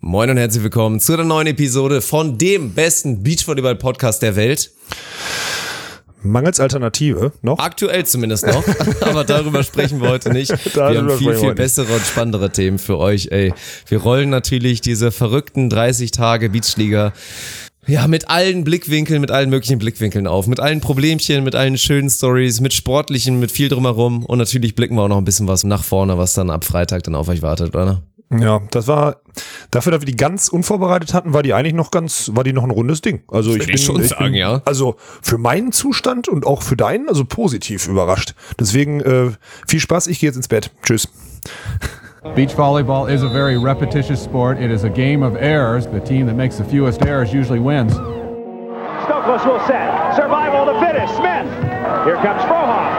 Moin und herzlich willkommen zu einer neuen Episode von dem besten Beachvolleyball-Podcast der Welt. Mangels Alternative noch? Aktuell zumindest noch, aber darüber sprechen wir heute nicht. Wir haben viel bessere und spannendere Themen für euch. Wir rollen natürlich diese verrückten 30 Tage Beachliga mit allen Blickwinkeln, mit allen möglichen Blickwinkeln auf. Mit allen Problemchen, mit allen schönen Stories, mit sportlichen, mit viel drumherum. Und natürlich blicken wir auch noch ein bisschen was nach vorne, was dann ab Freitag dann auf euch wartet, oder? Ja, das war, dafür, dass wir die ganz unvorbereitet hatten, war die eigentlich noch ein rundes Ding. Also ich bin, ja. Also für meinen Zustand und auch für deinen, also positiv überrascht. Deswegen viel Spaß, ich gehe jetzt ins Bett. Tschüss. Beach volleyball is a very repetitious sport. It is a game of errors. The team that makes the fewest errors usually wins. Stokos will set. Survival of the fittest. Smith. Here comes Frohoff.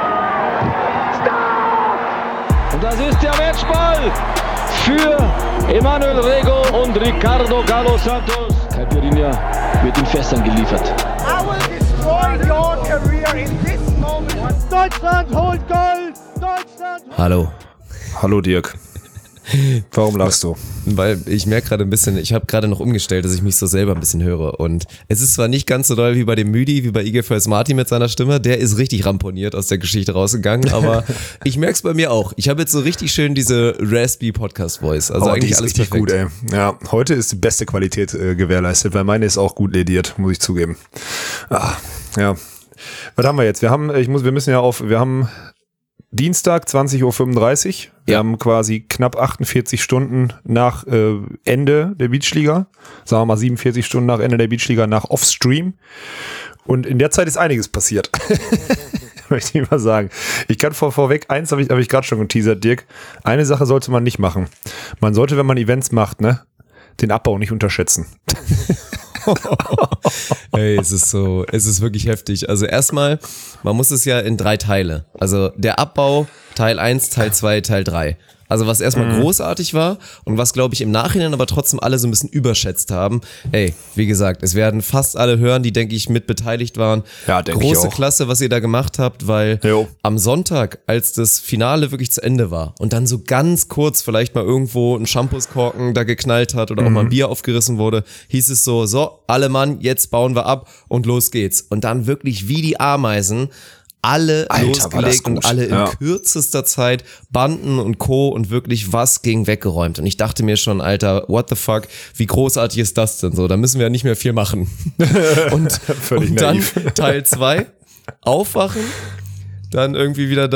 Stop! Und das ist der Matchball für Emanuel Rego und Ricardo Galo Santos. Caipirinha wird in Fässern geliefert. I will destroy your career in this moment. Deutschland holt Gold! Deutschland! Hallo Dirk. Warum lachst du? Weil ich merke gerade ein bisschen, ich habe gerade noch umgestellt, dass ich mich so selber ein bisschen höre. Und es ist zwar nicht ganz so doll wie bei dem Müdi, wie bei Igor Martin mit seiner Stimme, der ist richtig ramponiert aus der Geschichte rausgegangen, aber ich merke es bei mir auch. Ich habe jetzt so richtig schön diese raspy Podcast-Voice, also eigentlich alles richtig perfekt. Gut, ey. Ja, heute ist die beste Qualität gewährleistet, weil meine ist auch gut lediert, muss ich zugeben. Ja. Was haben wir jetzt? Wir haben Dienstag, 20.35 Uhr. Wir haben quasi knapp 48 Stunden nach Ende der Beachliga. Sagen wir mal 47 Stunden nach Ende der Beachliga nach Offstream. Und in der Zeit ist einiges passiert. Möchte ich mal sagen. Ich kann vorweg, eins habe ich gerade schon geteasert, Dirk. Eine Sache sollte man nicht machen. Man sollte, wenn man Events macht, den Abbau nicht unterschätzen. Es ist wirklich heftig. Also erstmal, man muss es ja in 3 Teile. Also der Abbau, Teil 1, Teil 2, Teil 3. Also was erstmal großartig war und was, glaube ich, im Nachhinein aber trotzdem alle so ein bisschen überschätzt haben. Wie gesagt, es werden fast alle hören, die, denke ich, mit beteiligt waren. Ja, denke ich auch. Große Klasse, was ihr da gemacht habt, weil am Sonntag, als das Finale wirklich zu Ende war und dann so ganz kurz vielleicht mal irgendwo ein Shampooskorken da geknallt hat oder auch mal ein Bier aufgerissen wurde, hieß es so, alle Mann, jetzt bauen wir ab und los geht's. Und dann wirklich wie die Ameisen alle losgelegt und alle in kürzester Zeit Banden und Co. und wirklich was ging weggeräumt. Und ich dachte mir schon, Alter, what the fuck, wie großartig ist das denn so? Da müssen wir ja nicht mehr viel machen. und dann Teil 2, aufwachen, dann irgendwie wieder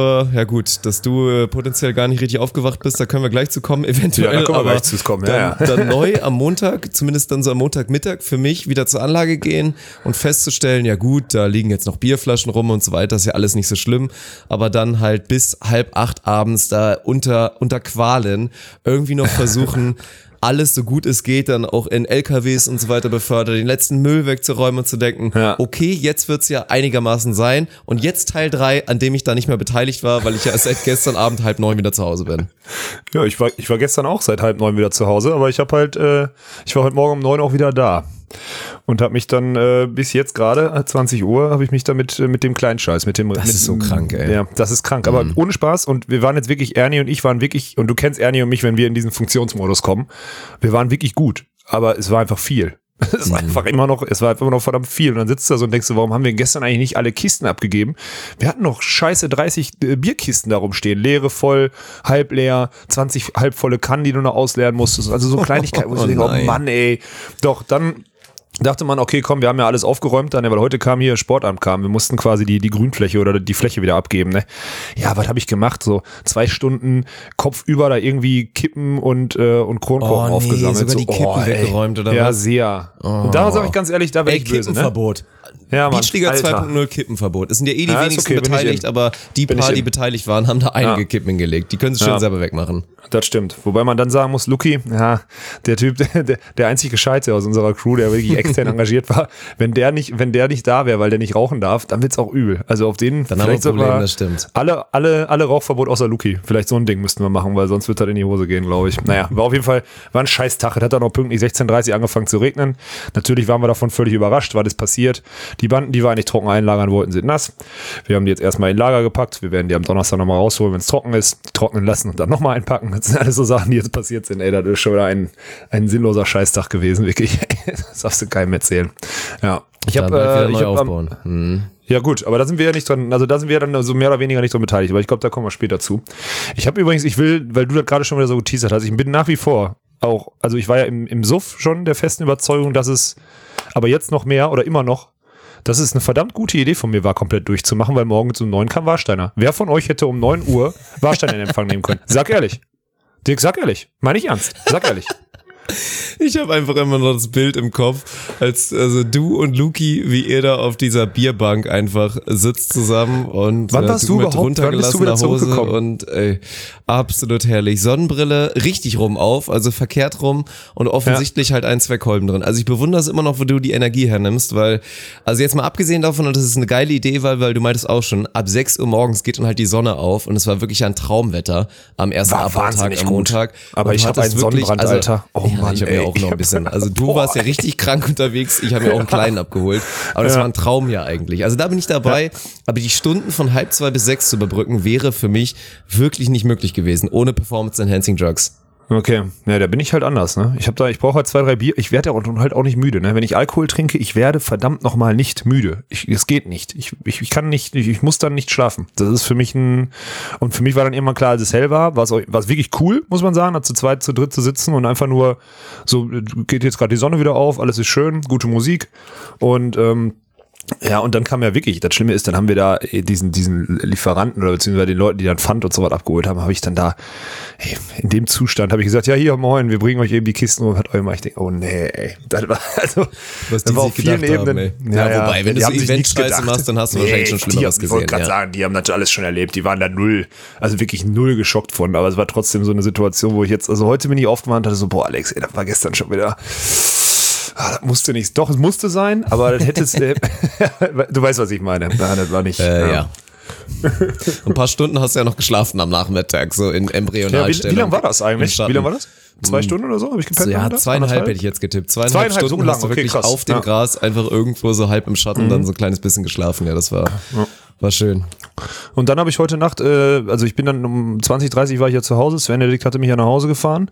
dass du potenziell gar nicht richtig aufgewacht bist, da können wir gleich zu kommen, eventuell. Ja, da kommen wir gleich zu kommen, dann neu am Montag, zumindest dann so am Montagmittag für mich wieder zur Anlage gehen und festzustellen, ja gut, da liegen jetzt noch Bierflaschen rum und so weiter, ist ja alles nicht so schlimm, aber dann halt bis 7:30 abends da unter Qualen irgendwie noch versuchen, alles so gut es geht, dann auch in LKWs und so weiter befördert, den letzten Müll wegzuräumen und zu denken, okay, jetzt wird's ja einigermaßen sein und jetzt Teil 3, an dem ich da nicht mehr beteiligt war, weil ich ja seit gestern Abend 8:30 wieder zu Hause bin. Ja, ich war gestern auch seit 8:30 wieder zu Hause, aber ich war heute Morgen um 9 auch wieder da. Und habe mich dann bis jetzt gerade, 20 Uhr, habe ich mich dann mit dem kleinen Scheiß, Das ist so krank, ey. Ja, das ist krank, aber ohne Spaß. Und wir waren jetzt wirklich, Ernie und ich waren wirklich, und du kennst Ernie und mich, wenn wir in diesen Funktionsmodus kommen, wir waren wirklich gut, aber es war einfach viel. Es war einfach immer noch verdammt viel. Und dann sitzt du da so und denkst du, warum haben wir gestern eigentlich nicht alle Kisten abgegeben? Wir hatten noch scheiße 30 Bierkisten da rumstehen. Leere voll, halb leer, 20 halbvolle Kannen, die du noch ausleeren musstest. Also so Kleinigkeiten, wo ich denke, oh Mann, ey. Doch, dann dachte man, okay, komm, wir haben ja alles aufgeräumt dann, weil heute Sportamt kam, wir mussten quasi die Grünfläche oder die Fläche wieder abgeben, ne? Ja, was habe ich gemacht? So 2 Stunden kopfüber da irgendwie Kippen und Kronkorken aufgesammelt. Sogar die Kippen weggeräumt oder was? Ja, sehr. Und da sage ich ganz ehrlich, da wäre ich böse, Kippenverbot. Ja, Beachliga 2.0 Kippenverbot. Es sind ja die wenigsten beteiligt, aber die paar, die beteiligt waren, haben da einige Kippen hingelegt. Die können sie schön selber wegmachen. Das stimmt. Wobei man dann sagen muss, Luki, der Typ, der einzig Gescheite aus unserer Crew, der wirklich extern engagiert war, wenn der nicht da wäre, weil der nicht rauchen darf, dann wird's auch übel. Also auf den dann vielleicht haben wir ein Problem, das stimmt. Alle Rauchverbot außer Luki. Vielleicht so ein Ding müssten wir machen, weil sonst wird das in die Hose gehen, glaube ich. Naja, war auf jeden Fall, war ein scheiß Tag. Es hat dann auch pünktlich 16:30 angefangen zu regnen. Natürlich waren wir davon völlig überrascht, war das passiert. Die Banden, die wir eigentlich trocken einlagern wollten, sind nass. Wir haben die jetzt erstmal in Lager gepackt. Wir werden die am Donnerstag nochmal rausholen, wenn es trocken ist, trocknen lassen und dann nochmal einpacken. Das sind alles so Sachen, die jetzt passiert sind. Ey, das ist schon wieder ein sinnloser Scheißtag gewesen, wirklich. Das darfst du keinem erzählen. Ja. Ich habe aufbauen. Ja gut, aber da sind wir ja nicht dran, also da sind wir dann so mehr oder weniger nicht dran beteiligt, aber ich glaube, da kommen wir später zu. Ich habe übrigens, weil du das gerade schon wieder so geteasert hast, ich bin nach wie vor auch, also ich war ja im Suff schon der festen Überzeugung, dass es, aber jetzt noch mehr oder immer noch, dass es eine verdammt gute Idee von mir war, komplett durchzumachen, weil morgens um 9 kam Warsteiner. Wer von euch hätte um 9 Uhr Warsteiner in Empfang nehmen können? Sag ehrlich. Dirk, sag ehrlich. Meine ich ernst. Sag ehrlich. Ich habe einfach immer noch das Bild im Kopf, also du und Luki, wie ihr da auf dieser Bierbank einfach sitzt zusammen und wann warst du mit überhaupt? runtergelassener Hose und absolut herrlich. Sonnenbrille richtig rum auf, also verkehrt rum und offensichtlich halt 1, 2 Kolben drin. Also ich bewundere es immer noch, wo du die Energie hernimmst, weil, also jetzt mal abgesehen davon, und das ist eine geile Idee, weil du meintest auch schon, ab 6 Uhr morgens geht dann halt die Sonne auf und es war wirklich ein Traumwetter am ersten Abfahrttag am Montag. Aber ich habe einen Sonnenbrand, also, Alter. Oh Mann, ich habe mir auch noch ein bisschen, also du warst ja richtig krank unterwegs, ich habe mir auch einen kleinen abgeholt, aber das war ein Traum ja eigentlich. Also da bin ich dabei, aber die Stunden von 1:30 bis 6 zu überbrücken, wäre für mich wirklich nicht möglich gewesen, ohne Performance-Enhancing Drugs. Okay, ja, da bin ich halt anders, ne? Ich brauche halt 2, 3 Bier, ich werde ja halt auch nicht müde, ne? Wenn ich Alkohol trinke, ich werde verdammt nochmal nicht müde. Es geht nicht. Ich kann nicht, ich muss dann nicht schlafen. Das ist für mich und für mich war dann irgendwann klar, als es hell war, war es wirklich cool, muss man sagen, da zu zweit, zu dritt zu sitzen und einfach nur so, geht jetzt gerade die Sonne wieder auf, alles ist schön, gute Musik und ja, und dann kam ja wirklich, das Schlimme ist, dann haben wir da diesen Lieferanten oder beziehungsweise den Leuten, die dann Pfand und so was abgeholt haben, habe ich dann da, in dem Zustand, habe ich gesagt, ja hier, moin, wir bringen euch eben die Kisten rum, hat euch mal, ich denke, oh nee, ey, das war, also, was die war auf vielen Ebenen. Ja, wobei, wenn du so Event-Scheiße machst, dann hast du wahrscheinlich schon Schlimmeres gesehen. Ich wollte gerade sagen, die haben natürlich alles schon erlebt, die waren da wirklich null geschockt von, aber es war trotzdem so eine Situation, wo ich jetzt, also heute bin ich aufgewacht und hatte so, boah Alex, ey, das war gestern schon wieder... das musste nicht. Doch, es musste sein, aber das hättest du weißt, was ich meine. Das war nicht. Ja. Ein paar Stunden hast du ja noch geschlafen am Nachmittag, so in Embryonalstellung. Wie lange war das eigentlich? Wie lange war das? 2 Stunden oder so? Habe ich gepennt? Ja, 2,5 hätte ich jetzt getippt. 2,5 Stunden so lang, hast du wirklich auf dem Gras einfach irgendwo so halb im Schatten dann so ein kleines bisschen geschlafen. Ja, das war schön. Und dann habe ich heute Nacht, also ich bin dann um 20:30 war ich ja zu Hause, Sven Edikt hatte mich ja nach Hause gefahren.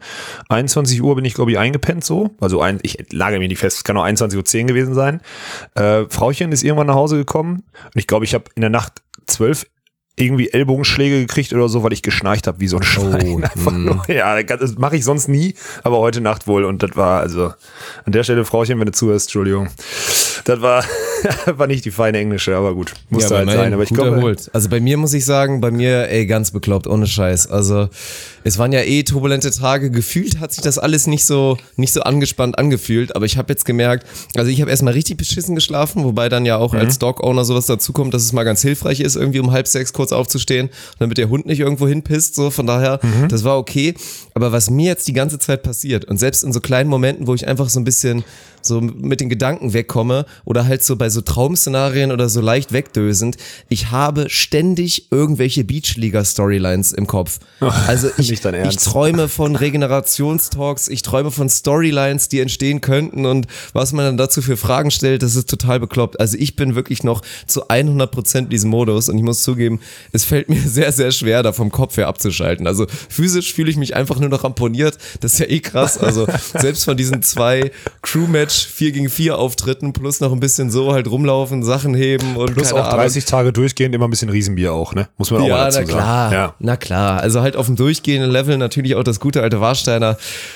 21 Uhr bin ich, glaube ich, eingepennt so. Also ich lage mir nicht fest, es kann auch 21:10 Uhr gewesen sein. Frauchen ist irgendwann nach Hause gekommen und ich glaube, ich habe in der Nacht 12 irgendwie Ellbogenschläge gekriegt oder so, weil ich geschnarcht habe wie so ein Schwein. Ja, das mache ich sonst nie, aber heute Nacht wohl und das war, also an der Stelle, Frauchen, wenn du zuhörst, Entschuldigung. Das war nicht die feine Englische, aber gut, musste halt sein. Aber ich glaube, also bei mir muss ich sagen, ganz bekloppt, ohne Scheiß. Also es waren ja turbulente Tage, gefühlt hat sich das alles nicht so angespannt angefühlt, aber ich habe jetzt gemerkt, also ich habe erstmal richtig beschissen geschlafen, wobei dann ja auch als Dog-Owner sowas dazukommt, dass es mal ganz hilfreich ist, irgendwie um 5:30 kurz aufzustehen, damit der Hund nicht irgendwo hinpisst, so, von daher, das war okay, aber was mir jetzt die ganze Zeit passiert und selbst in so kleinen Momenten, wo ich einfach so ein bisschen so mit den Gedanken wegkomme oder halt so bei so Traumszenarien oder so leicht wegdösend, ich habe ständig irgendwelche Beachliga-Storylines im Kopf. Also ich träume von Regenerationstalks, ich träume von Storylines, die entstehen könnten und was man dann dazu für Fragen stellt, das ist total bekloppt. Also ich bin wirklich noch zu 100% in diesem Modus und ich muss zugeben, es fällt mir sehr, sehr schwer, da vom Kopf her abzuschalten. Also physisch fühle ich mich einfach nur noch ramponiert, das ist ja krass. Also selbst von diesen 2 Crew-Match 4-gegen-4 Auftritten plus noch ein bisschen so halt rumlaufen, Sachen heben und plus auch 30 Tage durchgehend immer ein bisschen Riesenbier auch, ne? Muss man auch mal dazu sagen. Ja, na klar. Also halt auf dem durchgehenden Level natürlich auch das gute alte Warsteiner.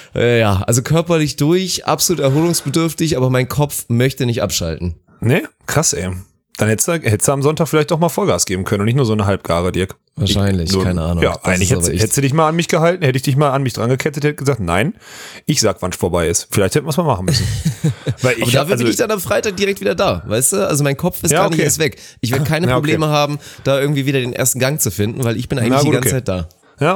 Ja, also körperlich durch, absolut erholungsbedürftig, aber mein Kopf möchte nicht abschalten. Ne? Krass, ey. Dann hättest du am Sonntag vielleicht doch mal Vollgas geben können und nicht nur so eine Halbgare, Dirk. Wahrscheinlich, keine Ahnung. Ja, eigentlich hättest du dich mal an mich gehalten, hätte ich dich mal an mich dran gekettet, hätte gesagt, nein, ich sag, wann es vorbei ist. Vielleicht hätten wir es mal machen müssen. Weil aber dafür bin ich dann am Freitag direkt wieder da, weißt du? Also mein Kopf ist gar nicht erst weg. Ich werde keine Probleme haben, da irgendwie wieder den ersten Gang zu finden, weil ich bin eigentlich die ganze Zeit da. Ja, okay.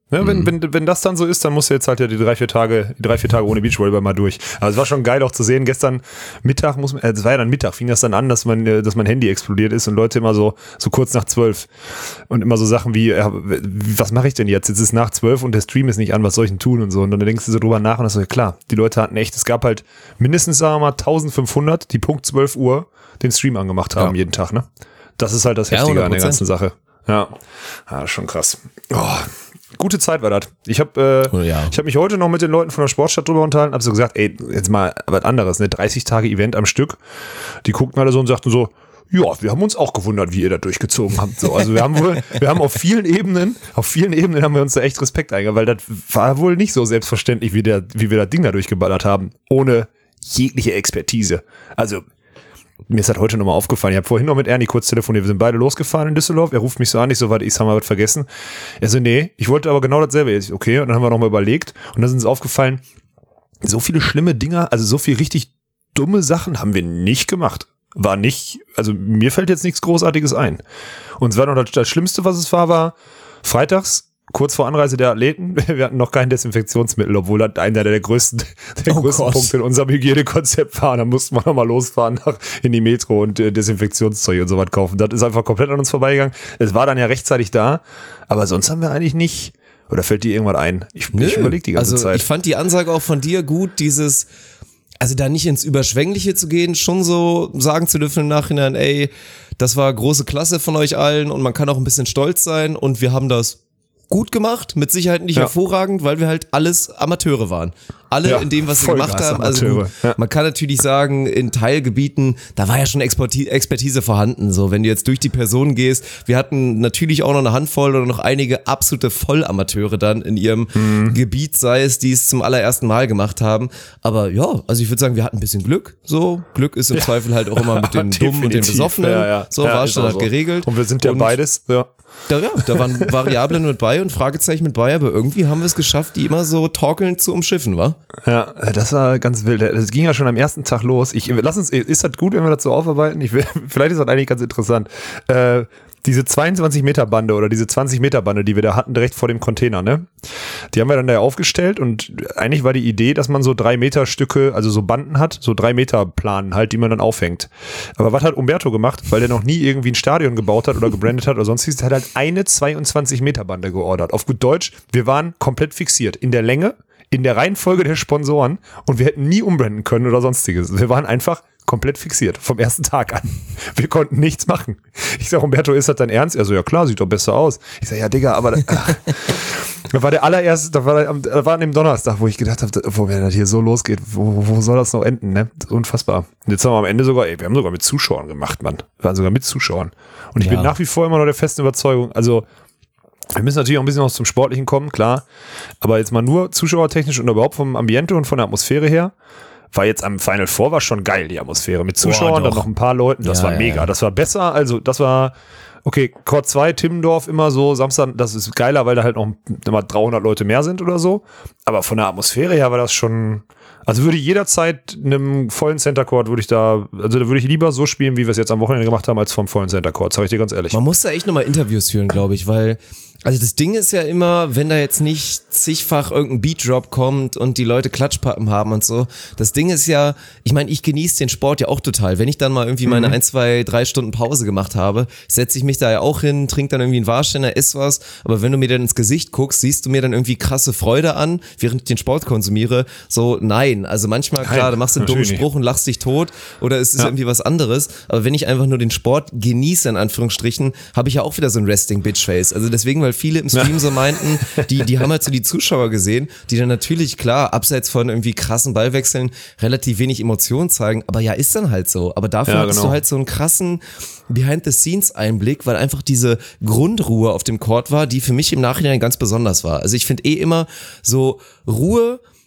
Ja, wenn das dann so ist, dann musst du jetzt halt ja die 3-4 Tage ohne Beachvolleyball mal durch. Aber es war schon geil auch zu sehen, gestern Mittag es war ja dann Mittag, fing das dann an, dass mein Handy explodiert ist und Leute immer so kurz nach 12 und immer so Sachen wie, ja, was mache ich denn jetzt? Jetzt ist nach 12 und der Stream ist nicht an, was soll ich denn tun und so. Und dann denkst du so drüber nach und das so, ja klar, die Leute hatten echt, es gab halt mindestens, sagen wir mal, 1500, die Punkt 12 Uhr den Stream angemacht haben jeden Tag, ne? Das ist halt das Heftige an der ganzen Sache. Ja, schon krass. Oh. Gute Zeit war das. Ich habe mich heute noch mit den Leuten von der Sportstadt drüber unterhalten, habe so gesagt, ey, jetzt mal was anderes, ne, 30 Tage Event am Stück. Die guckten alle so und sagten so, ja, wir haben uns auch gewundert, wie ihr da durchgezogen habt. So, also wir haben auf vielen Ebenen haben wir uns da echt Respekt eingegangen, weil das war wohl nicht so selbstverständlich, wie wir das Ding da durchgeballert haben, ohne jegliche Expertise. Also mir ist das heute nochmal aufgefallen. Ich habe vorhin noch mit Ernie kurz telefoniert. Wir sind beide losgefahren in Düsseldorf. Er ruft mich so an, ich so, warte, ich habe mal was vergessen. Er so, nee, ich wollte aber genau dasselbe. Ich so, okay, und dann haben wir nochmal überlegt. Und dann ist uns aufgefallen, so viele schlimme Dinger, also so viel richtig dumme Sachen haben wir nicht gemacht. War nicht, also mir fällt jetzt nichts Großartiges ein. Und es war noch das Schlimmste, was es war freitags, kurz vor Anreise der Athleten, wir hatten noch kein Desinfektionsmittel, obwohl das einer der größten Punkte in unserem Hygienekonzept war. Da mussten wir nochmal losfahren in die Metro und Desinfektionszeug und so was kaufen. Das ist einfach komplett an uns vorbeigegangen. Es war dann ja rechtzeitig da, aber sonst haben wir eigentlich nicht, oder fällt dir irgendwas ein? Ich überlege die ganze Zeit. Ich fand die Ansage auch von dir gut, also da nicht ins Überschwängliche zu gehen, schon so sagen zu dürfen im Nachhinein, ey, das war große Klasse von euch allen und man kann auch ein bisschen stolz sein und wir haben das gut gemacht, mit Sicherheit nicht hervorragend, weil wir halt alles Amateure waren. Alle in dem, was wir gemacht haben. Also gut, man kann natürlich sagen, in Teilgebieten, da war ja schon Expertise vorhanden. So, wenn du jetzt durch die Personen gehst, wir hatten natürlich auch noch eine Handvoll oder noch einige absolute Vollamateure dann in ihrem Gebiet, sei es, die es zum allerersten Mal gemacht haben. Aber ja, also ich würde sagen, wir hatten ein bisschen Glück. So, Glück ist im Zweifel halt auch immer mit den Dummen und den Besoffenen. So war es dann halt geregelt. Und wir sind ja beides, Da waren Variablen mit bei und Fragezeichen mit bei, aber irgendwie haben wir es geschafft, die immer so torkelnd zu umschiffen, wa? Ja, das war ganz wild. Das ging ja schon am ersten Tag los. Ist das gut, wenn wir das so aufarbeiten? Vielleicht ist das eigentlich ganz interessant. Diese 22 Meter Bande oder diese 20 Meter Bande, die wir da hatten, direkt vor dem Container, ne? Die haben wir dann da aufgestellt und eigentlich war die Idee, dass man so 3 Meter Stücke, also so Banden hat, so 3 Meter Planen halt, die man dann aufhängt. Aber was hat Umberto gemacht? Weil der noch nie irgendwie ein Stadion gebaut hat oder gebrandet hat oder sonstiges, der hat halt eine 22 Meter Bande geordert. Auf gut Deutsch, wir waren komplett fixiert. In der Länge, in der Reihenfolge der Sponsoren und wir hätten nie umbranden können oder sonstiges. Wir waren einfach komplett fixiert, vom ersten Tag an. Wir konnten nichts machen. Ich sag, Umberto, ist das dein Ernst? Er so, ja klar, sieht doch besser aus. Ich sag, ja Digga, aber da war der allererste, da war an dem Donnerstag, wo ich gedacht habe, wenn das hier so losgeht, wo soll das noch enden, ne? Unfassbar. Und jetzt haben wir am Ende sogar, wir haben sogar mit Zuschauern gemacht, Mann. Wir waren sogar mit Zuschauern. Und ich bin nach wie vor immer noch der festen Überzeugung, also wir müssen natürlich auch ein bisschen noch zum Sportlichen kommen, klar. Aber jetzt mal nur zuschauertechnisch und überhaupt vom Ambiente und von der Atmosphäre her, war jetzt am Final Four war schon geil, die Atmosphäre. Mit Zuschauern, dann noch ein paar Leuten. Das war mega. Das war besser. Also, das war, okay, Court 2, Timmendorf immer so, Samstag, das ist geiler, weil da halt noch immer 300 Leute mehr sind oder so. Aber von der Atmosphäre her war das schon, also würde ich jederzeit in einem vollen Center Court, da würde ich lieber so spielen, wie wir es jetzt am Wochenende gemacht haben, als vom vollen Center Court. Sag ich dir ganz ehrlich. Man muss da echt nochmal Interviews führen, glaube ich, weil, also das Ding ist ja immer, wenn da jetzt nicht zigfach irgendein Beatdrop kommt und die Leute Klatschpappen haben und so, das Ding ist ja, ich meine, ich genieße den Sport ja auch total. Wenn ich dann mal irgendwie meine 1, 2, 3 Stunden Pause gemacht habe, setze ich mich da ja auch hin, trinke dann irgendwie einen Warsteiner, ess was, aber wenn du mir dann ins Gesicht guckst, siehst du mir dann irgendwie krasse Freude an, während ich den Sport konsumiere, so nein, also manchmal klar, du machst einen dummen Spruch und lachst dich tot oder es ist irgendwie was anderes, aber wenn ich einfach nur den Sport genieße, in Anführungsstrichen, habe ich ja auch wieder so ein Resting-Bitch-Face, also deswegen, weil viele im Stream so meinten, die haben halt so die Zuschauer gesehen, die dann natürlich, klar, abseits von irgendwie krassen Ballwechseln relativ wenig Emotionen zeigen, aber ja, ist dann halt so. Aber dafür hast du halt so einen krassen Behind-the-Scenes-Einblick, weil einfach diese Grundruhe auf dem Court war, die für mich im Nachhinein ganz besonders war. Also ich finde immer so Ruhe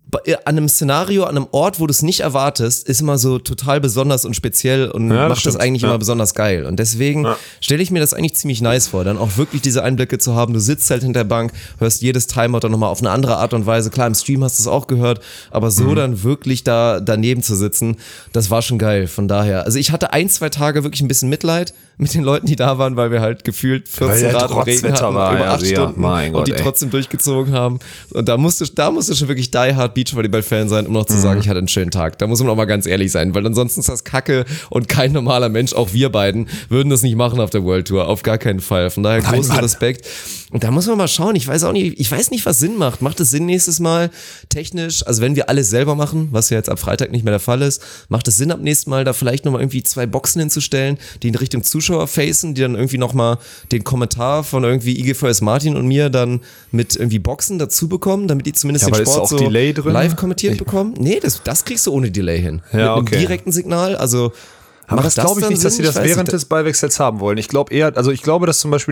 an einem Szenario, an einem Ort, wo du es nicht erwartest, ist immer so total besonders und speziell und macht das eigentlich immer besonders geil. Und deswegen stelle ich mir das eigentlich ziemlich nice vor, dann auch wirklich diese Einblicke zu haben. Du sitzt halt hinter der Bank, hörst jedes Timeout dann nochmal auf eine andere Art und Weise. Klar, im Stream hast du es auch gehört, aber so dann wirklich da daneben zu sitzen, das war schon geil. Von daher, also ich hatte 1-2 Tage wirklich ein bisschen Mitleid mit den Leuten, die da waren, weil wir halt gefühlt 14 Grad und Regen hatten, über 8 Stunden und die trotzdem durchgezogen haben. Und da musste schon wirklich die hard Beachvolleyball-Fan sein, um noch zu sagen, ich hatte einen schönen Tag. Da muss man auch mal ganz ehrlich sein, weil ansonsten ist das Kacke und kein normaler Mensch, auch wir beiden, würden das nicht machen auf der World Tour. Auf gar keinen Fall. Von daher großen Respekt. Und da muss man mal schauen. Ich weiß nicht, was Sinn macht. Macht es Sinn nächstes Mal technisch, also wenn wir alles selber machen, was ja jetzt ab Freitag nicht mehr der Fall ist, macht es Sinn ab nächstem Mal da vielleicht nochmal irgendwie 2 Boxen hinzustellen, die in Richtung Zuschauer facen, die dann irgendwie nochmal den Kommentar von irgendwie IGVS Martin und mir dann mit irgendwie Boxen dazu bekommen, damit die zumindest den Sport so live kommentiert bekommen? Nee, das kriegst du ohne Delay hin. Ja, mit einem direkten Signal, also aber das glaube ich nicht, dass sie das während des Ballwechsels haben wollen. Ich glaube eher, also ich glaube, dass zum Beispiel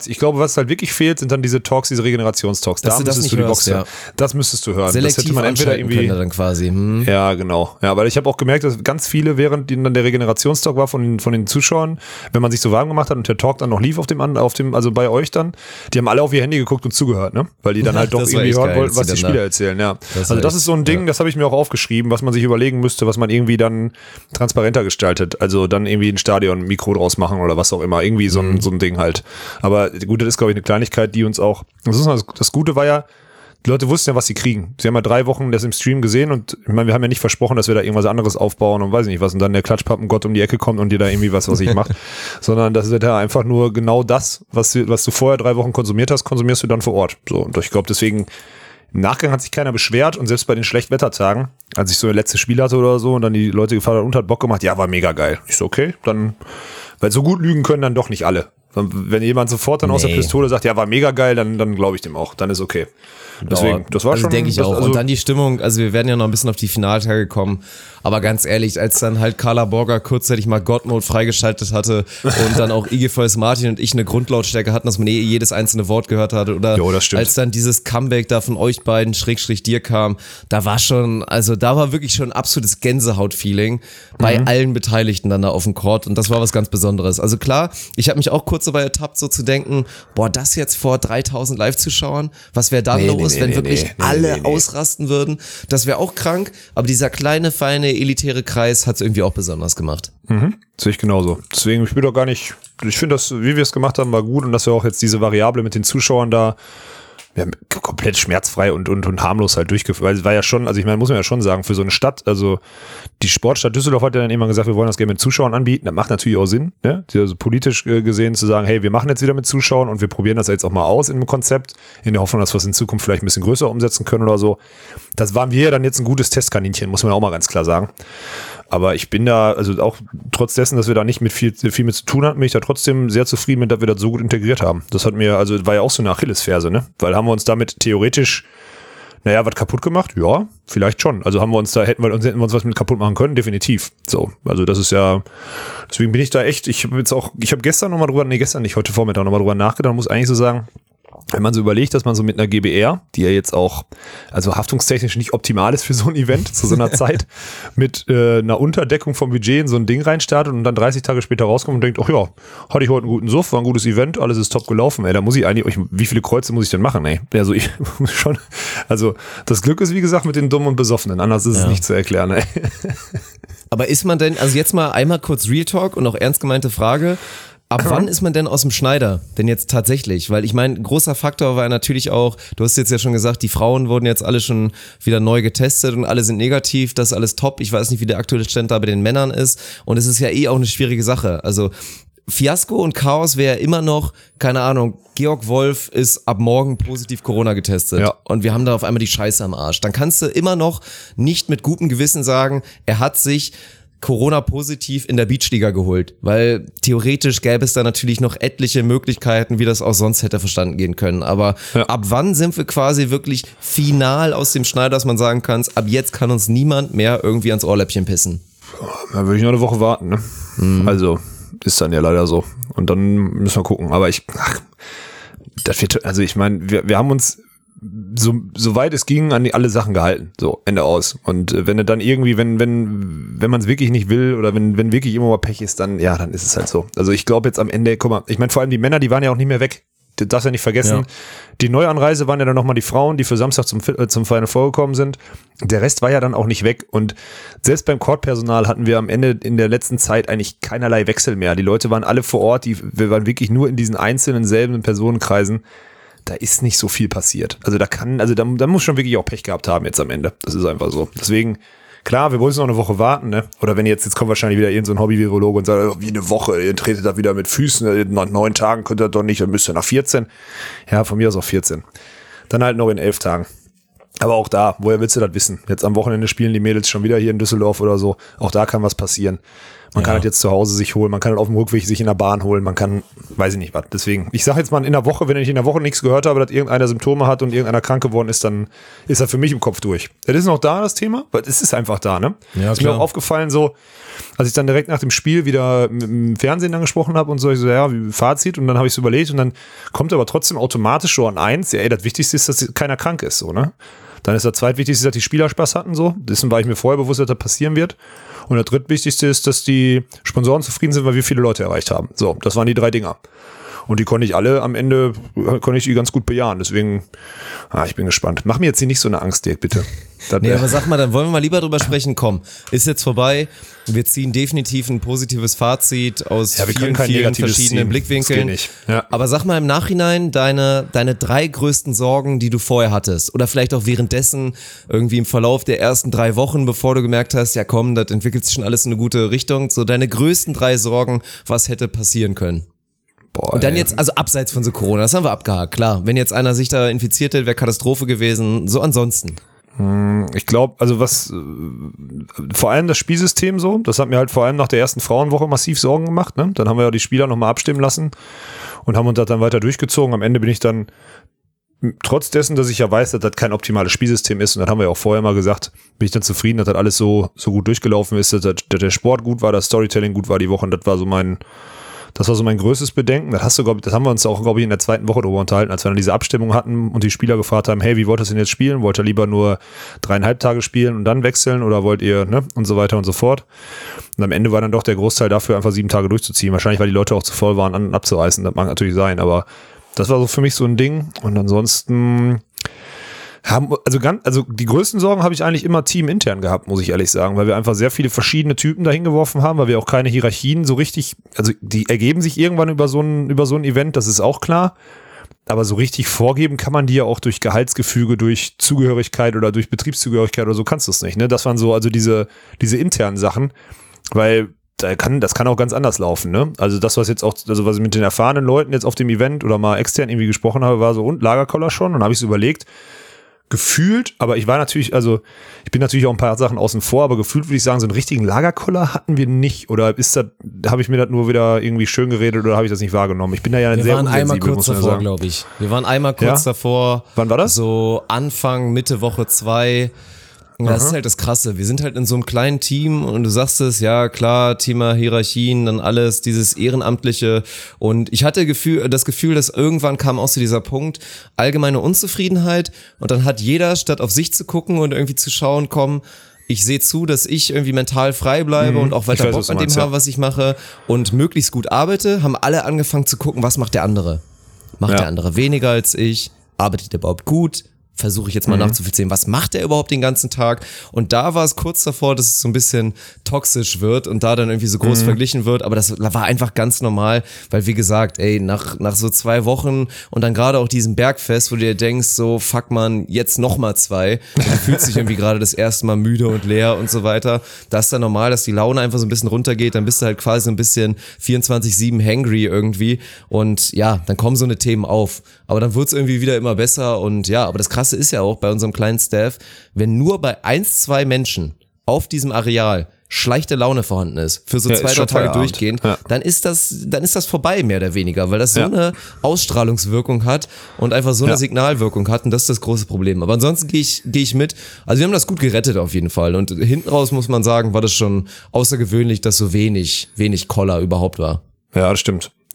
was halt wirklich fehlt, sind dann diese Talks, diese Regenerationstalks. Da müsstest du die Box hören. Das müsstest du hören. Selektiv das hätte man entweder irgendwie dann quasi. Ja, genau. Ja, weil ich habe auch gemerkt, dass ganz viele, während dann der Regenerationstalk war von den Zuschauern, wenn man sich so warm gemacht hat und der Talk dann noch lief auf dem also bei euch dann, die haben alle auf ihr Handy geguckt und zugehört, ne? Weil die dann halt doch irgendwie hören wollten, was die Spieler erzählen, ja. Also das ist so ein Ding, das habe ich mir auch aufgeschrieben, was man sich überlegen müsste, was man irgendwie dann transparenter gestaltet. Also dann irgendwie ein Stadion Mikro draus machen oder was auch immer. Irgendwie so ein Ding halt. Aber gut, das ist, glaube ich, eine Kleinigkeit, die uns auch. Das Gute war ja, die Leute wussten ja, was sie kriegen. Sie haben ja 3 Wochen das im Stream gesehen und ich meine, wir haben ja nicht versprochen, dass wir da irgendwas anderes aufbauen und weiß ich nicht was und dann der Klatschpappengott um die Ecke kommt und dir da irgendwie was ich macht. Sondern das ist ja einfach nur genau das, was du vorher 3 Wochen konsumiert hast, konsumierst du dann vor Ort. So, und ich glaube, deswegen im Nachgang hat sich keiner beschwert und selbst bei den Schlechtwettertagen, als ich so ein letztes Spiel hatte oder so und dann die Leute gefahren und hat Bock gemacht, ja, war mega geil. Ich so, okay, dann, weil so gut lügen können dann doch nicht alle. Wenn jemand sofort dann aus der Pistole sagt, ja, war mega geil, dann glaube ich dem auch, dann ist okay. Deswegen, das war schon. Denke ich auch. Und dann die Stimmung, also wir werden ja noch ein bisschen auf die Finaltage kommen, aber ganz ehrlich, als dann halt Carla Borger kurzzeitig mal God-Mode freigeschaltet hatte und dann auch IGVS Martin und ich eine Grundlautstärke hatten, dass man jedes einzelne Wort gehört hatte oder als dann dieses Comeback da von euch beiden, / dir kam, da war wirklich schon ein absolutes Gänsehaut-Feeling bei allen Beteiligten dann da auf dem Court und das war was ganz Besonderes. Also klar, ich habe mich auch kurz dabei ertappt, so zu denken, boah, das jetzt vor 3000 Live-Zuschauern, was wäre dann los, wenn wirklich alle ausrasten würden? Das wäre auch krank, aber dieser kleine, feine, elitäre Kreis hat es irgendwie auch besonders gemacht. Sehe ich genauso. Deswegen, ich finde das, wie wir es gemacht haben, war gut und dass wir auch jetzt diese Variable mit den Zuschauern da komplett schmerzfrei und harmlos halt durchgeführt, weil es war ja schon, also ich meine, muss man ja schon sagen, für so eine Stadt, also die Sportstadt Düsseldorf hat ja dann immer gesagt, wir wollen das gerne mit Zuschauern anbieten, das macht natürlich auch Sinn, ne? Also politisch gesehen zu sagen, hey, wir machen jetzt wieder mit Zuschauern und wir probieren das jetzt auch mal aus in einem Konzept, in der Hoffnung, dass wir es in Zukunft vielleicht ein bisschen größer umsetzen können oder so. Das waren wir ja dann jetzt ein gutes Testkaninchen, muss man auch mal ganz klar sagen. Aber ich bin da, also auch trotz dessen, dass wir da nicht mit viel mit zu tun hatten, bin ich da trotzdem sehr zufrieden mit, dass wir das so gut integriert haben. Das hat mir, also war ja auch so eine Achillesferse, ne? Weil haben wir uns damit theoretisch, was kaputt gemacht? Ja, vielleicht schon. Also hätten wir uns was mit kaputt machen können? Definitiv. So, also das ist ja, deswegen bin ich da echt, ich habe heute Vormittag nochmal drüber nachgedacht, muss eigentlich so sagen, wenn man so überlegt, dass man so mit einer GBR, die ja jetzt auch, also haftungstechnisch nicht optimal ist für so ein Event zu so einer Zeit, mit einer Unterdeckung vom Budget in so ein Ding reinstartet und dann 30 Tage später rauskommt und denkt, ach ja, hatte ich heute einen guten Suff, war ein gutes Event, alles ist top gelaufen, ey, da muss ich eigentlich, wie viele Kreuze muss ich denn machen, ey? Also ich muss schon, also das Glück ist wie gesagt mit den Dummen und Besoffenen, anders ist es nicht zu erklären, ey. Aber ist man denn, also jetzt mal einmal kurz Real Talk und auch ernst gemeinte Frage, ab wann ist man denn aus dem Schneider? Denn jetzt tatsächlich, weil ich meine, ein großer Faktor war natürlich auch, du hast jetzt ja schon gesagt, die Frauen wurden jetzt alle schon wieder neu getestet und alle sind negativ, das ist alles top. Ich weiß nicht, wie der aktuelle Stand da bei den Männern ist und es ist ja auch eine schwierige Sache. Also Fiasko und Chaos wäre immer noch, keine Ahnung, Georg Wolf ist ab morgen positiv Corona getestet und wir haben da auf einmal die Scheiße am Arsch. Dann kannst du immer noch nicht mit gutem Gewissen sagen, er hat sich Corona-positiv in der Beachliga geholt, weil theoretisch gäbe es da natürlich noch etliche Möglichkeiten, wie das auch sonst hätte verstanden gehen können. Aber ab wann sind wir quasi wirklich final aus dem Schneider, dass man sagen kann, ab jetzt kann uns niemand mehr irgendwie ans Ohrläppchen pissen? Da würde ich noch eine Woche warten, ne? Also ist dann ja leider so. Und dann müssen wir gucken. Aber das wird, also ich meine, wir haben uns so weit es ging, an alle Sachen gehalten. So, Ende aus. Und wenn du dann irgendwie, wenn man es wirklich nicht will oder wenn wirklich immer mal Pech ist, dann ist es halt so. Also ich glaube jetzt am Ende, guck mal, ich meine vor allem die Männer, die waren ja auch nicht mehr weg. Du darfst ja nicht vergessen, die Neuanreise waren ja dann nochmal die Frauen, die für Samstag zum Final Four gekommen sind. Der Rest war ja dann auch nicht weg. Und selbst beim Courtpersonal hatten wir am Ende in der letzten Zeit eigentlich keinerlei Wechsel mehr. Die Leute waren alle vor Ort, wir waren wirklich nur in diesen einzelnen selben Personenkreisen. Da ist nicht so viel passiert. Also da muss schon wirklich auch Pech gehabt haben jetzt am Ende. Das ist einfach so. Deswegen, klar, wir müssen noch eine Woche warten, ne? Oder wenn jetzt kommt wahrscheinlich wieder irgend so ein Hobby-Virologe und sagt, wie eine Woche, ihr tretet da wieder mit Füßen, nach 9 Tagen könnt ihr doch nicht, dann müsst ihr nach 14. Ja, von mir aus auch 14. Dann halt noch in 11 Tagen. Aber auch da, woher willst du das wissen? Jetzt am Wochenende spielen die Mädels schon wieder hier in Düsseldorf oder so. Auch da kann was passieren. Man kann halt jetzt zu Hause sich holen, man kann halt auf dem Rückweg sich in der Bahn holen, man kann, weiß ich nicht was. Deswegen, ich sage jetzt mal in der Woche, wenn ich in der Woche nichts gehört habe, dass irgendeiner Symptome hat und irgendeiner krank geworden ist, dann ist er für mich im Kopf durch. Das ist noch da, das Thema, weil es ist einfach da, ne? Ja, ist mir auch aufgefallen so, als ich dann direkt nach dem Spiel wieder im Fernsehen dann gesprochen habe und so, ich so, ja, wie Fazit, und dann habe ich so überlegt und dann kommt aber trotzdem automatisch schon an eins, ja, ey, das Wichtigste ist, dass keiner krank ist, so, ne? Dann ist das Zweitwichtigste, dass die Spieler Spaß hatten, so. Dessen war ich mir vorher bewusst, dass das passieren wird. Und das Drittwichtigste ist, dass die Sponsoren zufrieden sind, weil wir viele Leute erreicht haben. So, das waren die 3 Dinger. Und die konnte ich alle am Ende, ganz gut bejahen. Deswegen, ich bin gespannt. Mach mir jetzt hier nicht so eine Angst, Dirk, bitte. Nee, aber sag mal, dann wollen wir mal lieber drüber sprechen. Komm, ist jetzt vorbei. Wir ziehen definitiv ein positives Fazit aus vielen verschiedenen Blickwinkeln. Nicht. Ja. Aber sag mal im Nachhinein deine 3 größten Sorgen, die du vorher hattest. Oder vielleicht auch währenddessen, irgendwie im Verlauf der ersten 3 Wochen, bevor du gemerkt hast, ja komm, das entwickelt sich schon alles in eine gute Richtung. So deine größten 3 Sorgen, was hätte passieren können? Boah, und dann jetzt, also abseits von so Corona, das haben wir abgehakt, klar. Wenn jetzt einer sich da infiziert hätte, wäre Katastrophe gewesen. So ansonsten. Ich glaube, also vor allem das Spielsystem so, das hat mir halt vor allem nach der ersten Frauenwoche massiv Sorgen gemacht, ne? Dann haben wir ja die Spieler nochmal abstimmen lassen und haben uns das dann weiter durchgezogen. Am Ende bin ich dann, trotz dessen, dass ich ja weiß, dass das kein optimales Spielsystem ist, und das haben wir ja auch vorher mal gesagt, bin ich dann zufrieden, dass das alles so gut durchgelaufen ist, dass der Sport gut war, das Storytelling gut war die Woche, und das war so mein größtes Bedenken. Das haben wir uns auch, glaube ich, in der 2. Woche darüber unterhalten, als wir dann diese Abstimmung hatten und die Spieler gefragt haben, hey, wie wollt ihr denn jetzt spielen? Wollt ihr lieber nur 3,5 Tage spielen und dann wechseln oder wollt ihr, ne? Und so weiter und so fort. Und am Ende war dann doch der Großteil dafür, einfach 7 Tage durchzuziehen. Wahrscheinlich, weil die Leute auch zu voll waren, an abzureißen. Das mag natürlich sein, aber das war so für mich so ein Ding. Und ansonsten die größten Sorgen habe ich eigentlich immer teamintern gehabt, muss ich ehrlich sagen, weil wir einfach sehr viele verschiedene Typen dahin geworfen haben, weil wir auch keine Hierarchien so richtig, also die ergeben sich irgendwann über so ein Event, das ist auch klar, aber so richtig vorgeben kann man die ja auch durch Gehaltsgefüge, durch Zugehörigkeit oder durch Betriebszugehörigkeit oder so kannst du es nicht, ne? Das waren so, also diese internen Sachen, weil das kann auch ganz anders laufen, ne? Also das, was ich mit den erfahrenen Leuten jetzt auf dem Event oder mal extern irgendwie gesprochen habe, war so, und Lagerkoller schon, und habe ich so überlegt, gefühlt, aber ich bin natürlich auch ein paar Sachen außen vor, aber gefühlt würde ich sagen, so einen richtigen Lagerkoller hatten wir nicht, oder habe ich mir das nur wieder irgendwie schön geredet oder habe ich das nicht wahrgenommen? Ich bin da ja sehr unsensibel, Wir waren einmal kurz davor, glaube ich. Wir waren einmal kurz davor. Wann war das? So Anfang, Mitte Woche 2. Ja, das ist halt das Krasse. Wir sind halt in so einem kleinen Team und du sagst es, ja klar, Thema Hierarchien, dann alles, dieses Ehrenamtliche, und ich hatte das Gefühl, dass irgendwann kam auch so dieser Punkt, allgemeine Unzufriedenheit, und dann hat jeder, statt auf sich zu gucken und irgendwie zu schauen, komm, ich sehe zu, dass ich irgendwie mental frei bleibe und auch weiter Bock an dem habe, was ich mache, und möglichst gut arbeite, haben alle angefangen zu gucken, was macht der andere? Macht der andere weniger als ich? Arbeitet er überhaupt gut? Versuche ich jetzt mal nachzuvollziehen, was macht er überhaupt den ganzen Tag? Und da war es kurz davor, dass es so ein bisschen toxisch wird und da dann irgendwie so groß verglichen wird, aber das war einfach ganz normal, weil wie gesagt, ey, nach so 2 Wochen und dann gerade auch diesem Bergfest, wo du dir denkst, so fuck man, jetzt nochmal 2, und du fühlst dich irgendwie gerade das erste Mal müde und leer und so weiter, da ist dann normal, dass die Laune einfach so ein bisschen runtergeht, dann bist du halt quasi so ein bisschen 24/7 hangry irgendwie, und ja, dann kommen so eine Themen auf, aber dann wird's irgendwie wieder immer besser, und ja, aber das Krasse ist ja auch bei unserem kleinen Staff, wenn nur bei 1-2 Menschen auf diesem Areal schlechte Laune vorhanden ist, für so 2-3 Tage durchgehend, dann ist das vorbei, mehr oder weniger, weil das so eine Ausstrahlungswirkung hat und einfach so eine Signalwirkung hat, und das ist das große Problem. Aber ansonsten gehe ich mit, also wir haben das gut gerettet auf jeden Fall, und hinten raus muss man sagen, war das schon außergewöhnlich, dass so wenig Koller überhaupt war. Ja, das stimmt.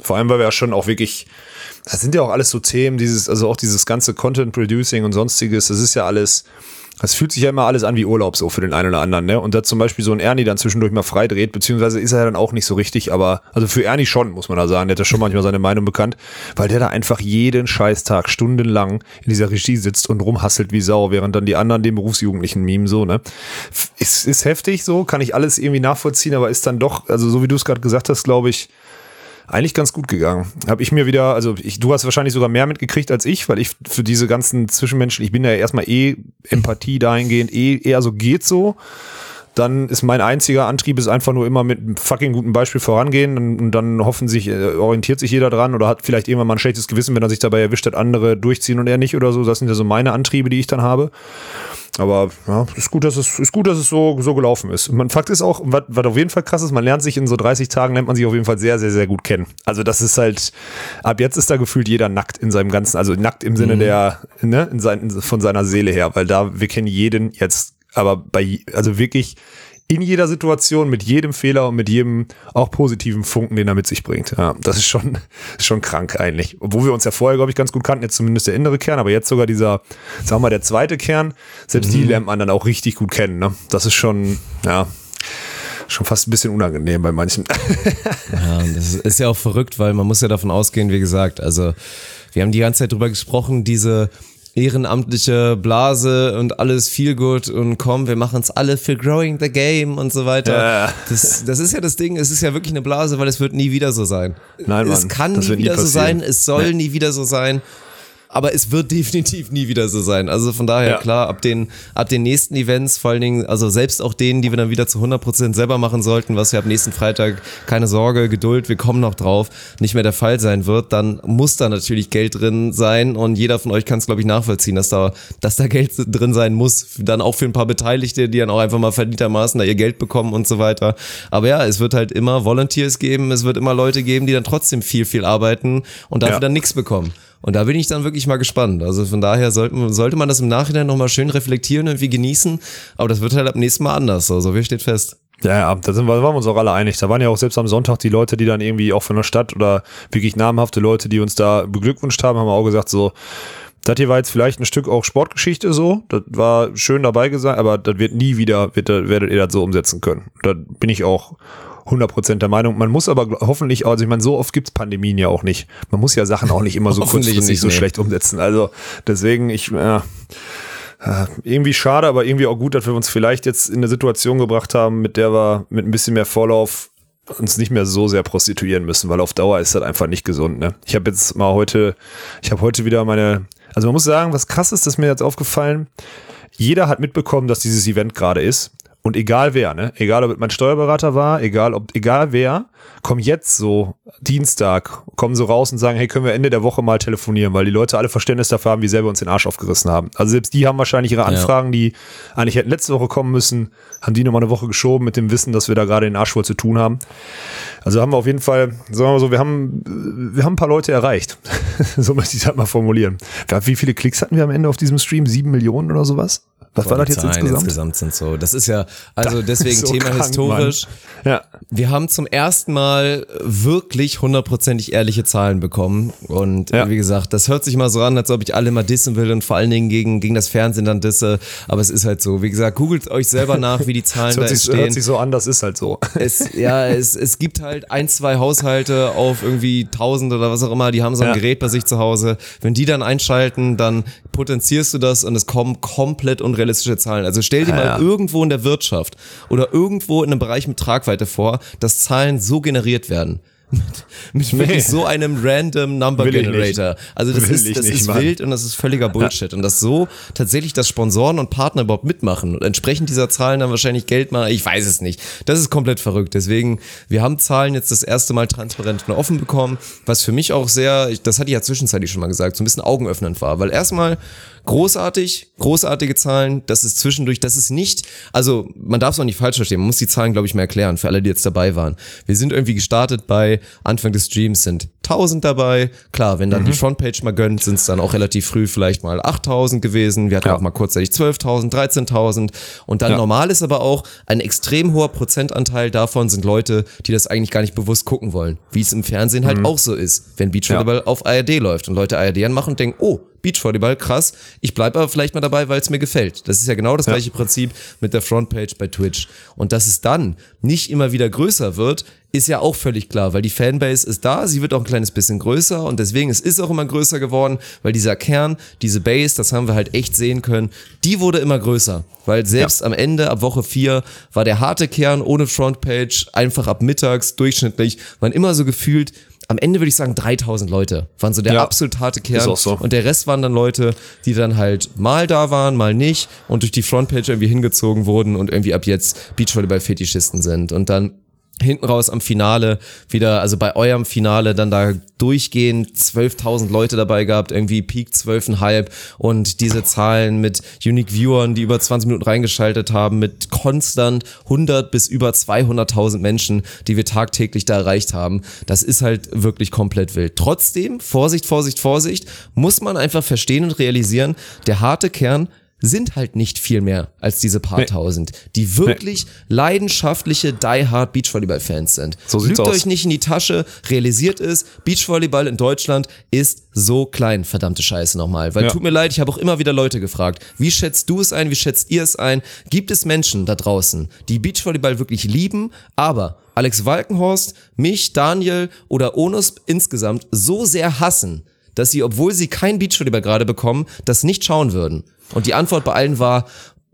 Vor allem, weil wir ja schon auch wirklich, das sind ja auch alles so Themen, also auch dieses ganze Content-Producing und sonstiges, das ist ja alles, das fühlt sich ja immer alles an wie Urlaub so für den einen oder anderen, ne? Und da zum Beispiel so ein Ernie dann zwischendurch mal freidreht, beziehungsweise ist er ja dann auch nicht so richtig, aber, also für Ernie schon, muss man da sagen, der hat ja schon manchmal seine Meinung bekannt, weil der da einfach jeden Scheißtag stundenlang in dieser Regie sitzt und rumhasselt wie Sau, während dann die anderen den Berufsjugendlichen mimen, so, ne? Ist heftig so, kann ich alles irgendwie nachvollziehen, aber ist dann doch, also so wie du es gerade gesagt hast, glaube ich, eigentlich ganz gut gegangen. Habe ich mir wieder, du hast wahrscheinlich sogar mehr mitgekriegt als ich, weil ich für diese ganzen Zwischenmenschen, ich bin ja erstmal Empathie dahingehend eher so geht so. Dann ist mein einziger Antrieb ist einfach nur immer mit einem fucking guten Beispiel vorangehen und dann orientiert sich jeder dran oder hat vielleicht irgendwann mal ein schlechtes Gewissen, wenn er sich dabei erwischt hat, andere durchziehen und er nicht oder so. Das sind ja so meine Antriebe, die ich dann habe. Aber ja, ist gut, dass es so gelaufen ist. Und Fakt ist auch, was auf jeden Fall krass ist, man lernt sich in so 30 Tagen, lernt man sich auf jeden Fall sehr, sehr, sehr gut kennen. Also das ist halt, ab jetzt ist da gefühlt jeder nackt in seinem ganzen, also nackt im Sinne der, ne, von seiner Seele her, weil wir kennen jeden jetzt, aber also wirklich in jeder Situation, mit jedem Fehler und mit jedem auch positiven Funken, den er mit sich bringt. Ja, das ist schon krank eigentlich. Obwohl wir uns ja vorher, glaube ich, ganz gut kannten, jetzt zumindest der innere Kern, aber jetzt sogar dieser, sagen wir mal, der zweite Kern, selbst die lernt man dann auch richtig gut kennen. Ne? Das ist schon fast ein bisschen unangenehm bei manchen. Ja, das ist ja auch verrückt, weil man muss ja davon ausgehen, wie gesagt, also wir haben die ganze Zeit drüber gesprochen, diese ehrenamtliche Blase und alles feel good und komm, wir machen es alle für growing the game und so weiter. Ja. Das ist ja das Ding, es ist ja wirklich eine Blase, weil es wird nie wieder so sein. Nein, Mann, es kann nie wieder so sein, es soll nie wieder so sein. Aber es wird definitiv nie wieder so sein. Also von daher, klar, ab den nächsten Events, vor allen Dingen, also selbst auch denen, die wir dann wieder zu 100% selber machen sollten, was ja ab nächsten Freitag, keine Sorge, Geduld, wir kommen noch drauf, nicht mehr der Fall sein wird, dann muss da natürlich Geld drin sein und jeder von euch kann es, glaube ich, nachvollziehen, dass da Geld drin sein muss, dann auch für ein paar Beteiligte, die dann auch einfach mal verdientermaßen da ihr Geld bekommen und so weiter. Aber ja, es wird halt immer Volunteers geben, es wird immer Leute geben, die dann trotzdem viel, viel arbeiten und dafür dann nichts bekommen. Und da bin ich dann wirklich mal gespannt. Also von daher sollte man das im Nachhinein nochmal schön reflektieren, irgendwie genießen. Aber das wird halt ab nächsten Mal anders. Also wie steht fest. Ja, da waren wir uns auch alle einig. Da waren ja auch selbst am Sonntag die Leute, die dann irgendwie auch von der Stadt oder wirklich namhafte Leute, die uns da beglückwünscht haben auch gesagt so, das hier war jetzt vielleicht ein Stück auch Sportgeschichte so. Das war schön dabei gesagt, aber das wird nie wieder, werdet ihr das so umsetzen können. Da bin ich auch 100% der Meinung. Man muss aber hoffentlich, also ich meine, so oft gibt's Pandemien ja auch nicht. Man muss ja Sachen auch nicht immer so kurzfristig so schlecht umsetzen. Also deswegen, irgendwie schade, aber irgendwie auch gut, dass wir uns vielleicht jetzt in eine Situation gebracht haben, mit der wir mit ein bisschen mehr Vorlauf uns nicht mehr so sehr prostituieren müssen, weil auf Dauer ist das einfach nicht gesund. Ne? Ich habe heute wieder also man muss sagen, was krass ist, das ist mir jetzt aufgefallen, jeder hat mitbekommen, dass dieses Event gerade ist. Und egal wer, ne? Egal ob mein Steuerberater war, egal wer, kommen jetzt so Dienstag, kommen so raus und sagen, hey, können wir Ende der Woche mal telefonieren, weil die Leute alle Verständnis dafür haben, wie sehr wir uns den Arsch aufgerissen haben. Also selbst die haben wahrscheinlich ihre Anfragen, die eigentlich hätten letzte Woche kommen müssen, haben die nochmal eine Woche geschoben mit dem Wissen, dass wir da gerade den Arsch voll zu tun haben. Also haben wir auf jeden Fall, sagen wir mal so, wir haben ein paar Leute erreicht. So möchte ich das mal formulieren. Wie viele Klicks hatten wir am Ende auf diesem Stream? 7 Millionen oder sowas? Was war das jetzt insgesamt? Insgesamt sind so. Das ist ja, also deswegen so Thema krank, historisch. Ja. Wir haben zum ersten Mal wirklich 100%ig ehrliche Zahlen bekommen. Und wie gesagt, das hört sich mal so an, als ob ich alle mal dissen will und vor allen Dingen gegen das Fernsehen dann disse. Aber es ist halt so. Wie gesagt, googelt euch selber nach, wie die Zahlen da entstehen. Hört sich so an, das ist halt so. Es gibt halt 1-2 Haushalte auf irgendwie 1000 oder was auch immer, die haben so ein Gerät bei sich zu Hause. Wenn die dann einschalten, dann potenzierst du das und es kommen komplett unrealistische Zahlen. Also stell dir mal irgendwo in der Wirtschaft oder irgendwo in einem Bereich mit Tragweite vor, dass Zahlen so generiert werden. Mit wirklich so einem random Number Generator. Also das ist wild und das ist völliger Bullshit. Und dass so tatsächlich das Sponsoren und Partner überhaupt mitmachen und entsprechend dieser Zahlen dann wahrscheinlich Geld machen, ich weiß es nicht. Das ist komplett verrückt. Deswegen, wir haben Zahlen jetzt das erste Mal transparent und offen bekommen, was für mich auch sehr, das hatte ich ja zwischenzeitlich schon mal gesagt, so ein bisschen augenöffnend war. Weil erstmal großartige Zahlen, das ist zwischendurch, das ist nicht, also man darf es auch nicht falsch verstehen, man muss die Zahlen, glaube ich, mal erklären, für alle, die jetzt dabei waren. Wir sind irgendwie gestartet bei Anfang des Streams sind 1000 dabei. Klar, wenn dann die Frontpage mal gönnt, sind es dann auch relativ früh vielleicht mal 8000 gewesen. Wir hatten auch mal kurzzeitig 12.000, 13.000. Und dann normal ist aber auch ein extrem hoher Prozentanteil davon sind Leute, die das eigentlich gar nicht bewusst gucken wollen. Wie es im Fernsehen halt auch so ist, wenn Beachvolleyball auf ARD läuft und Leute ARD anmachen und denken, oh, Beachvolleyball, krass, ich bleibe aber vielleicht mal dabei, weil es mir gefällt. Das ist ja genau das gleiche Prinzip mit der Frontpage bei Twitch. Und dass es dann nicht immer wieder größer wird, ist ja auch völlig klar, weil die Fanbase ist da, sie wird auch ein kleines bisschen größer und deswegen es ist auch immer größer geworden, weil dieser Kern, diese Base, das haben wir halt echt sehen können, die wurde immer größer, weil selbst am Ende, ab Woche 4, war der harte Kern ohne Frontpage, einfach ab mittags, durchschnittlich, waren immer so gefühlt, am Ende würde ich sagen 3000 Leute waren so der absolut harte Kern ist auch so. Und der Rest waren dann Leute, die dann halt mal da waren, mal nicht und durch die Frontpage irgendwie hingezogen wurden und irgendwie ab jetzt Beachvolleyball-Fetischisten sind und dann hinten raus am Finale wieder, also bei eurem Finale dann da durchgehend 12.000 Leute dabei gehabt, irgendwie Peak 12,5 und diese Zahlen mit Unique Viewern, die über 20 Minuten reingeschaltet haben, mit konstant 100 bis über 200.000 Menschen, die wir tagtäglich da erreicht haben. Das ist halt wirklich komplett wild. Trotzdem, Vorsicht, muss man einfach verstehen und realisieren, der harte Kern sind halt nicht viel mehr als diese paar tausend, die wirklich leidenschaftliche Die-Hard Beachvolleyball-Fans sind. So sieht's Lügt aus. euch nicht in die Tasche, realisiert es, Beachvolleyball in Deutschland ist so klein, verdammte Scheiße nochmal. Weil tut mir leid, ich habe auch immer wieder Leute gefragt, wie schätzt du es ein, wie schätzt ihr es ein? Gibt es Menschen da draußen, die Beachvolleyball wirklich lieben, aber Alex Walkenhorst, mich, Daniel oder Onus insgesamt so sehr hassen, dass sie, obwohl sie kein Beachvolleyball gerade bekommen, das nicht schauen würden? Und die Antwort bei allen war,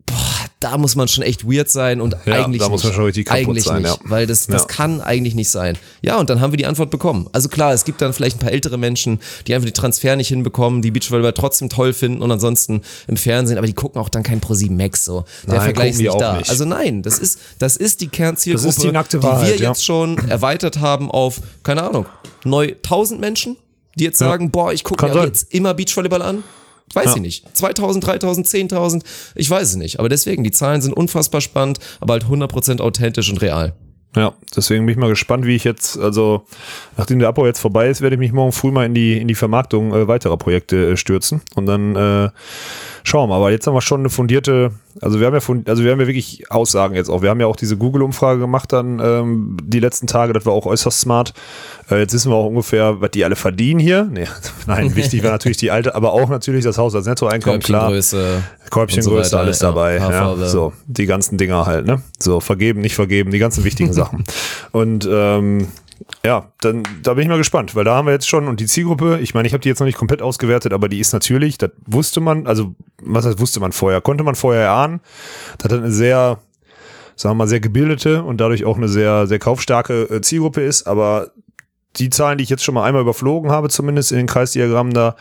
da muss man schon echt weird sein und eigentlich da muss man schon richtig kaputt eigentlich sein, nicht, weil das kann eigentlich nicht sein. Ja, und dann haben wir die Antwort bekommen. Also klar, es gibt dann vielleicht ein paar ältere Menschen, die einfach die Transfer nicht hinbekommen, die Beachvolleyball trotzdem toll finden und ansonsten im Fernsehen, aber die gucken auch dann kein ProSieben Max so. Der Vergleich ist nicht da. Nicht. Also nein, das ist die Kernzielgruppe, das ist die nackte Wahrheit, die wir jetzt schon erweitert haben auf, keine Ahnung, 1000 Menschen, die jetzt sagen, ich gucke mir jetzt immer Beachvolleyball an. Weiß ich nicht. 2000, 3000, 10.000, ich weiß es nicht. Aber deswegen, die Zahlen sind unfassbar spannend, aber halt 100% authentisch und real. Ja, deswegen bin ich mal gespannt, wie ich jetzt, also nachdem der Abbau jetzt vorbei ist, werde ich mich morgen früh mal in die Vermarktung weiterer Projekte stürzen und dann schauen wir. Aber jetzt haben wir schon eine fundierte, wir haben ja wirklich Aussagen jetzt auch. Wir haben ja auch diese Google-Umfrage gemacht dann die letzten Tage, das war auch äußerst smart. Jetzt wissen wir auch ungefähr, was die alle verdienen hier. Nee, nein, wichtig war natürlich die alte, aber auch natürlich das Haushaltsnettoeinkommen, klar. Körbchengröße, so alles dabei. Ja, so, die ganzen Dinger halt, ne? So, vergeben, nicht vergeben, die ganzen wichtigen Sachen. Und da bin ich mal gespannt, weil da haben wir jetzt schon, und die Zielgruppe, ich meine, ich habe die jetzt noch nicht komplett ausgewertet, aber die ist natürlich, das wusste man, also was heißt wusste man vorher, konnte man vorher erahnen, dass das eine sehr, sagen wir mal, sehr gebildete und dadurch auch eine sehr, sehr kaufstarke Zielgruppe ist, aber die Zahlen, die ich jetzt schon mal einmal überflogen habe, zumindest in den Kreisdiagrammen da,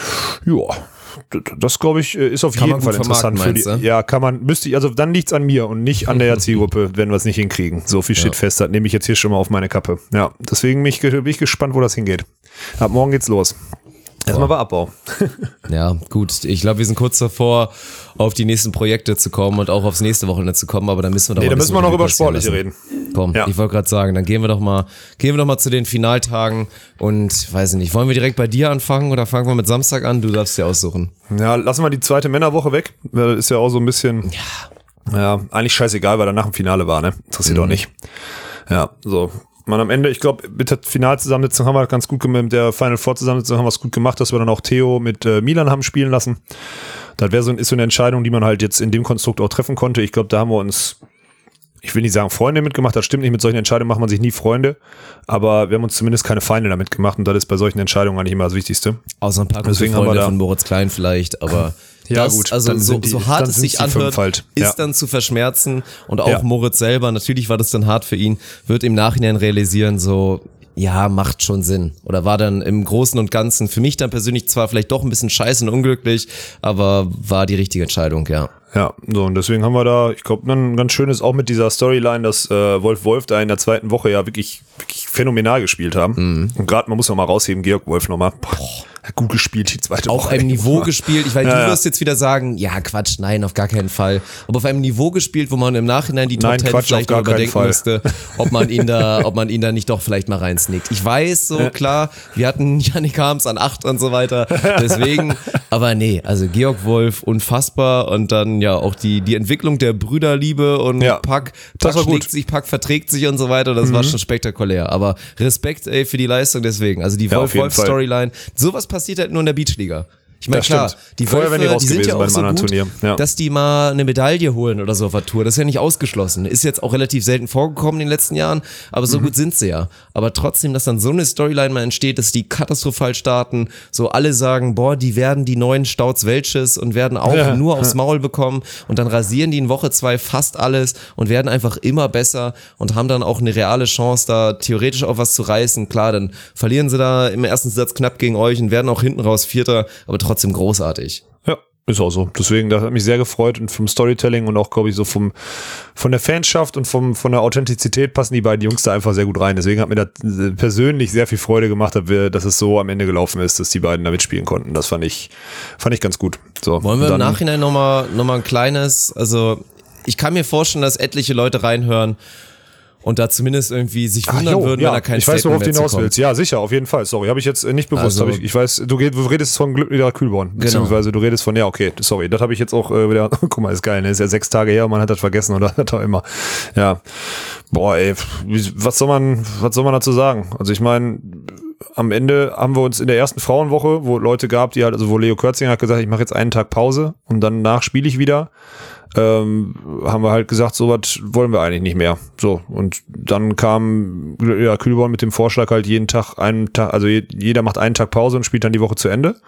das glaube ich, ist auf jeden Fall interessant für die. Ja, also dann liegt's an mir und nicht an der Zielgruppe, wenn wir es nicht hinkriegen. So viel steht fest, das nehme ich jetzt hier schon mal auf meine Kappe. Ja, deswegen bin ich gespannt, wo das hingeht. Ab morgen geht's los. Erstmal war Abbau. Ja, gut. Ich glaube, wir sind kurz davor, auf die nächsten Projekte zu kommen und auch aufs nächste Wochenende zu kommen, aber da müssen wir doch da müssen wir noch über Sportliche reden. Komm, ich wollte gerade sagen, dann gehen wir doch mal zu den Finaltagen und weiß ich nicht, wollen wir direkt bei dir anfangen oder fangen wir mit Samstag an? Du darfst dir aussuchen. Ja, lassen wir die zweite Männerwoche weg. Das ist ja auch so ein bisschen, eigentlich scheißegal, weil danach ein Finale war, ne? Interessiert auch nicht. Ja, so. Man am Ende, ich glaube, mit der Finalzusammensetzung haben wir ganz gut gemacht, mit der Final Four Zusammensetzung haben wir es gut gemacht, dass wir dann auch Theo mit Milan haben spielen lassen. Das ist so eine Entscheidung, die man halt jetzt in dem Konstrukt auch treffen konnte. Ich glaube, da haben wir uns, ich will nicht sagen Freunde mitgemacht, das stimmt nicht, mit solchen Entscheidungen macht man sich nie Freunde, aber wir haben uns zumindest keine Feinde damit gemacht und das ist bei solchen Entscheidungen eigentlich immer das Wichtigste. Außer ein paar gute Freunde von Moritz Klein vielleicht, aber ja, gut. Also so hart es sich anhört, ist dann zu verschmerzen und auch Moritz selber, natürlich war das dann hart für ihn, wird im Nachhinein realisieren, so, ja, macht schon Sinn. Oder war dann im Großen und Ganzen für mich dann persönlich zwar vielleicht doch ein bisschen scheiße und unglücklich, aber war die richtige Entscheidung, ja. Ja, so, und deswegen haben wir da, ich glaube, ein ganz schönes auch mit dieser Storyline, dass Wolf da in der zweiten Woche ja wirklich wirklich phänomenal gespielt haben. Und gerade, man muss noch mal rausheben, Georg Wolf nochmal. Hat gut gespielt, die zweite Woche. Auf einem Niveau gespielt. Ich weiß, du wirst jetzt wieder sagen, ja Quatsch, nein, auf gar keinen Fall. Aber auf einem Niveau gespielt, wo man im Nachhinein die Top 10 vielleicht noch überdenken müsste, ob man ihn da nicht doch vielleicht mal reinsnickt. Ich weiß, so klar, wir hatten Yannick Harms an 8 und so weiter, deswegen, aber nee, also Georg Wolf, unfassbar und dann ja auch die Entwicklung der Brüderliebe und Pack schlägt sich, Pack verträgt sich und so weiter, das war schon spektakulär, aber Respekt für die Leistung deswegen, also die Wolf-Storyline, sowas passiert halt nur in der Beachliga. Ich meine, klar, die Wölfe, die sind ja auch so gut, dass die mal eine Medaille holen oder so auf der Tour. Das ist ja nicht ausgeschlossen. Ist jetzt auch relativ selten vorgekommen in den letzten Jahren, aber so gut sind sie ja. Aber trotzdem, dass dann so eine Storyline mal entsteht, dass die katastrophal starten, so alle sagen, boah, die werden die neuen Stauds Welches und werden auch nur aufs Maul bekommen und dann rasieren die in Woche 2 fast alles und werden einfach immer besser und haben dann auch eine reale Chance, da theoretisch auch was zu reißen. Klar, dann verlieren sie da im ersten Satz knapp gegen euch und werden auch hinten raus Vierter, aber trotzdem großartig. Ja, ist auch so. Deswegen, das hat mich sehr gefreut und vom Storytelling und auch, glaube ich, so von der Fanschaft und von der Authentizität passen die beiden Jungs da einfach sehr gut rein. Deswegen hat mir das persönlich sehr viel Freude gemacht, dass es so am Ende gelaufen ist, dass die beiden da mitspielen konnten. Das fand ich ganz gut. So, wollen wir im Nachhinein noch mal ein kleines, also ich kann mir vorstellen, dass etliche Leute reinhören und da zumindest irgendwie sich wundern würden, wenn er kein Statement mehr Ich weiß, worauf du hinaus willst. Ja, sicher, auf jeden Fall. Sorry, habe ich jetzt nicht bewusst. Also, ich weiß, du redest von Glücklicher Kühlborn. Genau. Beziehungsweise du redest von, ja, okay, sorry, das habe ich jetzt auch wieder, guck mal, ist geil, ne? Ist ja 6 Tage her und man hat das vergessen oder hat auch immer. Ja, boah, ey, was soll man dazu sagen? Also ich meine, am Ende haben wir uns in der ersten Frauenwoche, wo Leute gab, die halt, also wo Leo Kürzinger hat gesagt, ich mache jetzt einen Tag Pause und danach spiele ich wieder. Haben wir halt gesagt, so was wollen wir eigentlich nicht mehr. So, und dann kam Kühlborn mit dem Vorschlag halt jeden Tag also jeder macht einen Tag Pause und spielt dann die Woche zu Ende.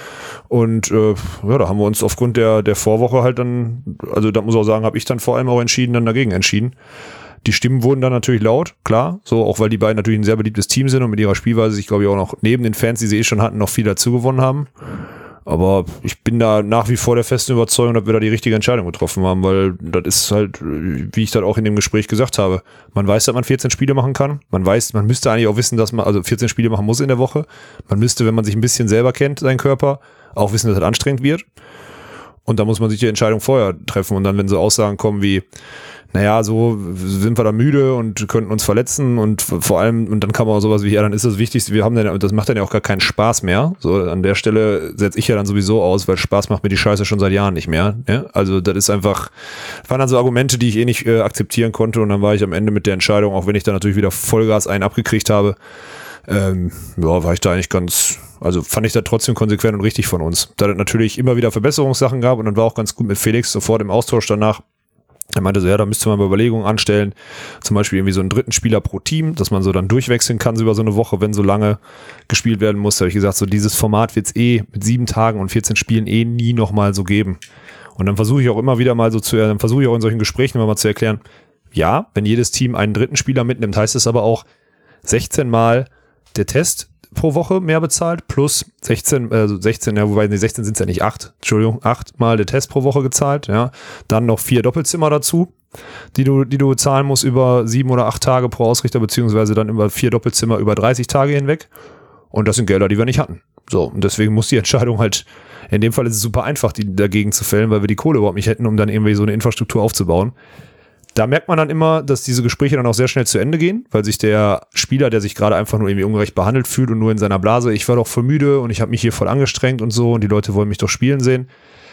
Und da haben wir uns aufgrund der Vorwoche halt dann, also da muss ich auch sagen, habe ich dann vor allem auch dann dagegen entschieden. Die Stimmen wurden dann natürlich laut, klar, so auch weil die beiden natürlich ein sehr beliebtes Team sind und mit ihrer Spielweise sich, glaube ich, auch noch neben den Fans, die sie schon hatten, noch viel dazu gewonnen haben. Aber ich bin da nach wie vor der festen Überzeugung, dass wir da die richtige Entscheidung getroffen haben, weil das ist halt, wie ich das auch in dem Gespräch gesagt habe, man weiß, dass man 14 Spiele machen kann. Man müsste eigentlich auch wissen, dass man also 14 Spiele machen muss in der Woche. Man müsste, wenn man sich ein bisschen selber kennt, seinen Körper, auch wissen, dass das anstrengend wird. Und da muss man sich die Entscheidung vorher treffen. Und dann, wenn so Aussagen kommen wie, naja, so sind wir da müde und könnten uns verletzen und vor allem, und dann kann man auch sowas wie, ja, dann ist das Wichtigste, das macht dann ja auch gar keinen Spaß mehr. So, an der Stelle setze ich ja dann sowieso aus, weil Spaß macht mir die Scheiße schon seit Jahren nicht mehr. Ja? Also das ist einfach, waren dann so Argumente, die ich nicht akzeptieren konnte und dann war ich am Ende mit der Entscheidung, auch wenn ich dann natürlich wieder Vollgas einen abgekriegt habe, war ich da eigentlich fand ich da trotzdem konsequent und richtig von uns. Da es natürlich immer wieder Verbesserungssachen gab und dann war auch ganz gut mit Felix sofort im Austausch danach. Er meinte so, ja, da müsste man mal Überlegungen anstellen, zum Beispiel irgendwie so einen dritten Spieler pro Team, dass man so dann durchwechseln kann so über so eine Woche, wenn so lange gespielt werden muss. Da habe ich gesagt, so dieses Format wird es mit 7 Tagen und 14 Spielen nie nochmal so geben. Und dann versuche ich auch immer wieder mal dann versuche ich auch in solchen Gesprächen immer mal zu erklären, ja, wenn jedes Team einen dritten Spieler mitnimmt, heißt es aber auch 16 Mal der Test pro Woche mehr bezahlt, plus 16, ja, wobei, 16 sind es ja nicht 8, Entschuldigung, 8 Mal der Test pro Woche gezahlt, ja, dann noch 4 Doppelzimmer dazu, die du zahlen musst über 7 oder 8 Tage pro Ausrichter, beziehungsweise dann über 4 Doppelzimmer über 30 Tage hinweg und das sind Gelder, die wir nicht hatten. So, und deswegen muss die Entscheidung halt, in dem Fall ist es super einfach, die dagegen zu fällen, weil wir die Kohle überhaupt nicht hätten, um dann irgendwie so eine Infrastruktur aufzubauen. Da merkt man dann immer, dass diese Gespräche dann auch sehr schnell zu Ende gehen, weil sich der Spieler, der sich gerade einfach nur irgendwie ungerecht behandelt fühlt und nur in seiner Blase, ich war doch voll müde und ich habe mich hier voll angestrengt und so und die Leute wollen mich doch spielen sehen,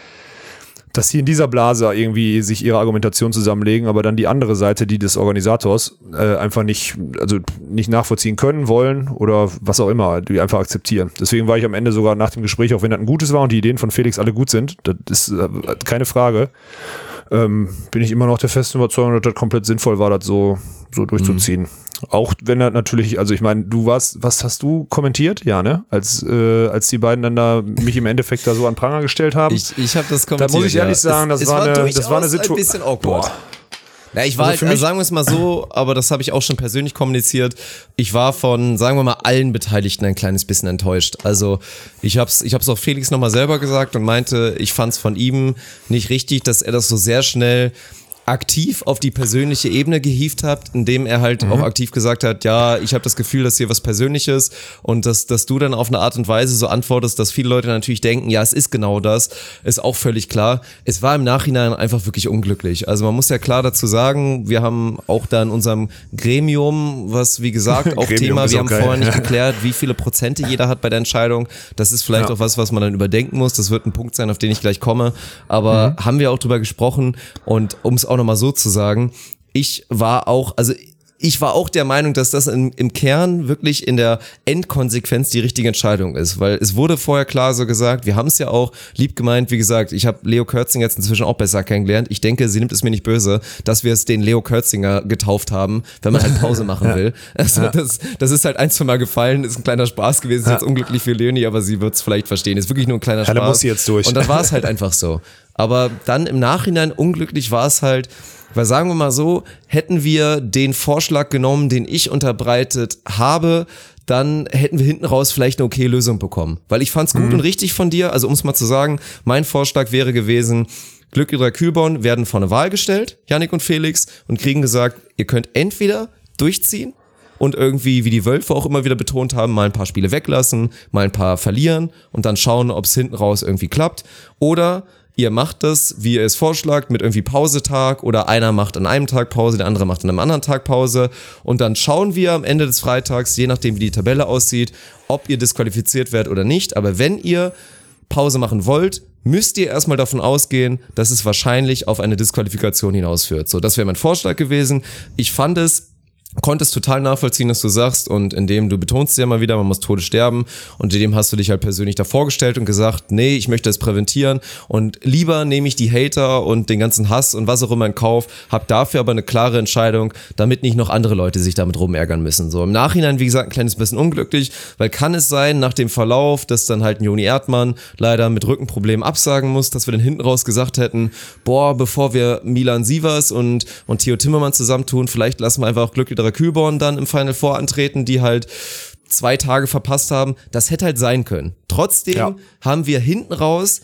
dass sie in dieser Blase irgendwie sich ihre Argumentation zusammenlegen, aber dann die andere Seite, die des Organisators, einfach nicht nachvollziehen können, wollen oder was auch immer, die einfach akzeptieren. Deswegen war ich am Ende sogar nach dem Gespräch, auch wenn das ein gutes war und die Ideen von Felix alle gut sind, das ist keine Frage, bin ich immer noch der festen Überzeugung, dass das komplett sinnvoll war, das so durchzuziehen. Auch wenn er natürlich, also ich meine, was hast du kommentiert? Ja, ne? Als die beiden dann da mich im Endeffekt da so an Pranger gestellt haben. Ich habe das kommentiert. Da muss ich ehrlich sagen, das war eine Situation. Ein bisschen awkward. Ja, ich war also halt, sagen wir es mal so, aber das habe ich auch schon persönlich kommuniziert. Ich war von, sagen wir mal, allen Beteiligten ein kleines bisschen enttäuscht. Also ich hab's auch Felix nochmal selber gesagt und meinte, ich fand's von ihm nicht richtig, dass er das so sehr schnell aktiv auf die persönliche Ebene gehievt habt, indem er halt auch aktiv gesagt hat, ja, ich habe das Gefühl, dass hier was Persönliches und dass du dann auf eine Art und Weise so antwortest, dass viele Leute natürlich denken, ja, es ist genau das, ist auch völlig klar. Es war im Nachhinein einfach wirklich unglücklich. Also man muss ja klar dazu sagen, wir haben auch da in unserem Gremium, was wie gesagt auch Thema, wir haben vorher nicht geklärt, wie viele Prozente jeder hat bei der Entscheidung. Das ist vielleicht auch was man dann überdenken muss. Das wird ein Punkt sein, auf den ich gleich komme. Aber haben wir auch drüber gesprochen und um es auch nochmal so zu sagen, ich war auch der Meinung, dass das im Kern wirklich in der Endkonsequenz die richtige Entscheidung ist, weil es wurde vorher klar so gesagt, wir haben es ja auch lieb gemeint, wie gesagt, ich habe Leo Kürzinger jetzt inzwischen auch besser kennengelernt, ich denke, sie nimmt es mir nicht böse, dass wir es den Leo Kürzinger getauft haben, wenn man halt Pause machen will. Also das ist halt 1-2 Mal gefallen, ist ein kleiner Spaß gewesen, ist jetzt unglücklich für Leonie, aber sie wird es vielleicht verstehen, ist wirklich nur ein kleiner Spaß. Da muss sie jetzt durch. Und dann war es halt einfach so. Aber dann im Nachhinein unglücklich war es halt, weil sagen wir mal so, hätten wir den Vorschlag genommen, den ich unterbreitet habe, dann hätten wir hinten raus vielleicht eine okay Lösung bekommen. Weil ich fand's gut und richtig von dir, also um es mal zu sagen, mein Vorschlag wäre gewesen, Glück oder Kühlborn werden vor eine Wahl gestellt, Yannick und Felix, und kriegen gesagt, ihr könnt entweder durchziehen und irgendwie, wie die Wölfe auch immer wieder betont haben, mal ein paar Spiele weglassen, mal ein paar verlieren und dann schauen, ob es hinten raus irgendwie klappt, oder ihr macht das, wie ihr es vorschlagt, mit irgendwie Pausetag oder einer macht an einem Tag Pause, der andere macht an einem anderen Tag Pause und dann schauen wir am Ende des Freitags, je nachdem wie die Tabelle aussieht, ob ihr disqualifiziert werdet oder nicht. Aber wenn ihr Pause machen wollt, müsst ihr erstmal davon ausgehen, dass es wahrscheinlich auf eine Disqualifikation hinausführt. So, das wäre mein Vorschlag gewesen. Ich konnte es total nachvollziehen, dass du sagst, und indem du betonst ja mal wieder, man muss Tode sterben, und indem hast du dich halt persönlich da vorgestellt und gesagt, nee, ich möchte es präventieren und lieber nehme ich die Hater und den ganzen Hass und was auch immer in Kauf, hab dafür aber eine klare Entscheidung, damit nicht noch andere Leute sich damit rumärgern müssen. So im Nachhinein, wie gesagt, ein kleines bisschen unglücklich, weil kann es sein, nach dem Verlauf, dass dann halt ein Joni Erdmann leider mit Rückenproblemen absagen muss, dass wir dann hinten raus gesagt hätten, boah, bevor wir Milan Sievers und Theo Timmermann zusammentun, vielleicht lassen wir einfach auch Glück Kühlborn dann im Final Four antreten, die halt 2 Tage verpasst haben. Das hätte halt sein können. Trotzdem haben wir hinten raus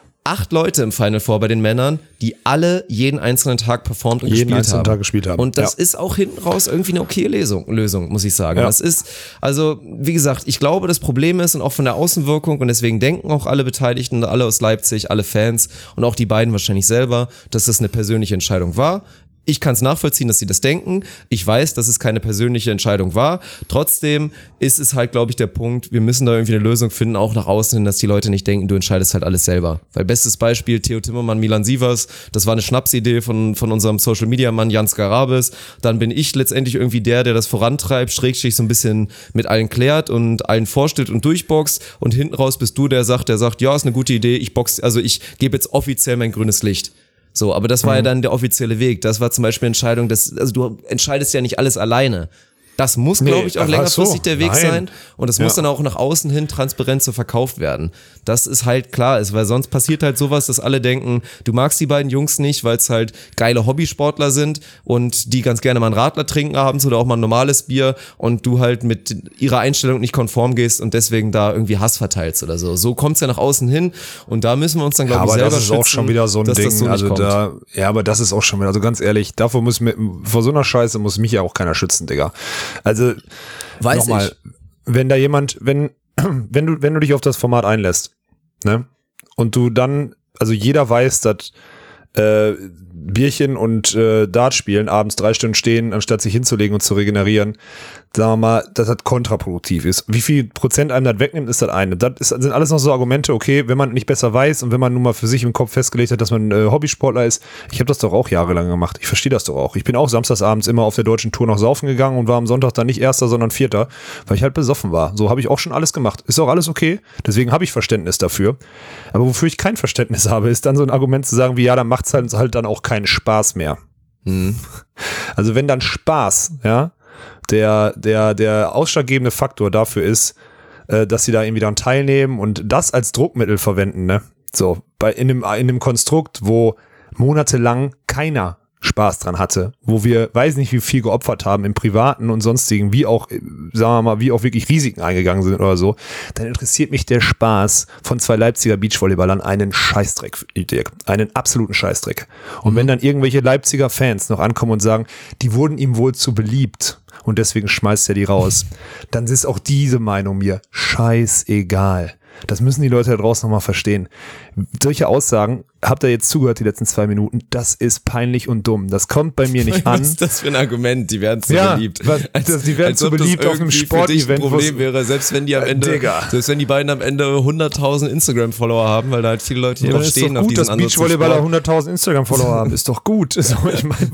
8 Leute im Final Four bei den Männern, die alle jeden einzelnen Tag performt und gespielt haben. Und das ist auch hinten raus irgendwie eine okay Lösung, muss ich sagen. Das ist, also, wie gesagt, ich glaube, das Problem ist und auch von der Außenwirkung und deswegen denken auch alle Beteiligten, alle aus Leipzig, alle Fans und auch die beiden wahrscheinlich selber, dass das eine persönliche Entscheidung war. Ich kann es nachvollziehen, dass sie das denken. Ich weiß, dass es keine persönliche Entscheidung war. Trotzdem ist es halt, glaube ich, der Punkt, wir müssen da irgendwie eine Lösung finden, auch nach außen hin, dass die Leute nicht denken, du entscheidest halt alles selber. Weil bestes Beispiel, Theo Timmermann, Milan Sievers, das war eine Schnapsidee von unserem Social-Media-Mann Jans Garabes. Dann bin ich letztendlich irgendwie der das vorantreibt, schrägstrich so ein bisschen mit allen klärt und allen vorstellt und durchboxt. Und hinten raus bist du der sagt, ja, ist eine gute Idee, ich gebe jetzt offiziell mein grünes Licht. So, aber das war ja dann der offizielle Weg. Das war zum Beispiel eine Entscheidung, also du entscheidest ja nicht alles alleine. Das muss, glaube ich, auch längerfristig der Weg sein. Und das muss dann auch nach außen hin transparent so verkauft werden. Das ist halt klar ist, weil sonst passiert halt sowas, dass alle denken, du magst die beiden Jungs nicht, weil es halt geile Hobbysportler sind und die ganz gerne mal einen Radler trinken abends oder auch mal ein normales Bier und du halt mit ihrer Einstellung nicht konform gehst und deswegen da irgendwie Hass verteilst oder so. So kommt's ja nach außen hin und da müssen wir uns dann, glaube ich, selber schützen. Aber das ist auch schon wieder so ein Ding. So also aber das ist auch schon wieder, also ganz ehrlich, vor so einer Scheiße muss mich ja auch keiner schützen, Digga. Also, nochmal, wenn da jemand, wenn du dich auf das Format einlässt, ne, und du dann, also jeder weiß, dass Bierchen und Dart spielen, abends 3 Stunden stehen, anstatt sich hinzulegen und zu regenerieren, sagen wir mal, dass das kontraproduktiv ist. Wie viel Prozent einem das wegnimmt, ist das eine. Sind alles noch so Argumente, okay, wenn man nicht besser weiß und wenn man nun mal für sich im Kopf festgelegt hat, dass man Hobbysportler ist. Ich habe das doch auch jahrelang gemacht. Ich verstehe das doch auch. Ich bin auch samstagsabends immer auf der deutschen Tour noch saufen gegangen und war am Sonntag dann nicht Erster, sondern Vierter, weil ich halt besoffen war. So habe ich auch schon alles gemacht. Ist auch alles okay. Deswegen habe ich Verständnis dafür. Aber wofür ich kein Verständnis habe, ist dann so ein Argument zu sagen, wie ja, dann macht's halt dann auch keinen Spaß mehr. Also wenn dann Spaß, ja, der ausschlaggebende Faktor dafür ist, dass sie da irgendwie dann teilnehmen und das als Druckmittel verwenden, ne? So, in einem Konstrukt, wo monatelang keiner Spaß dran hatte, wo wir, weiß nicht, wie viel geopfert haben im Privaten und sonstigen, wie auch, sagen wir mal, wie auch wirklich Risiken eingegangen sind oder so, dann interessiert mich der Spaß von 2 Leipziger Beachvolleyballern einen Scheißdreck, Dirk. Einen absoluten Scheißdreck. Und wenn dann irgendwelche Leipziger Fans noch ankommen und sagen, die wurden ihm wohl zu beliebt und deswegen schmeißt er die raus, dann ist auch diese Meinung mir scheißegal. Das müssen die Leute da draußen nochmal verstehen. Solche Aussagen, habt ihr jetzt zugehört die letzten 2 Minuten, das ist peinlich und dumm. Das kommt bei mir nicht an. Was ist das für ein Argument? Die werden zu beliebt. Die werden zu beliebt auf einem Sportevent. Ein Problem wäre, selbst wenn die am Ende, selbst wenn die beiden am Ende 100.000 Instagram-Follower haben, weil da halt viele Leute hier drauf stehen. Ist doch gut, dass Beachvolleyballer 100.000 Instagram-Follower haben. Ist doch gut. So, ich meine,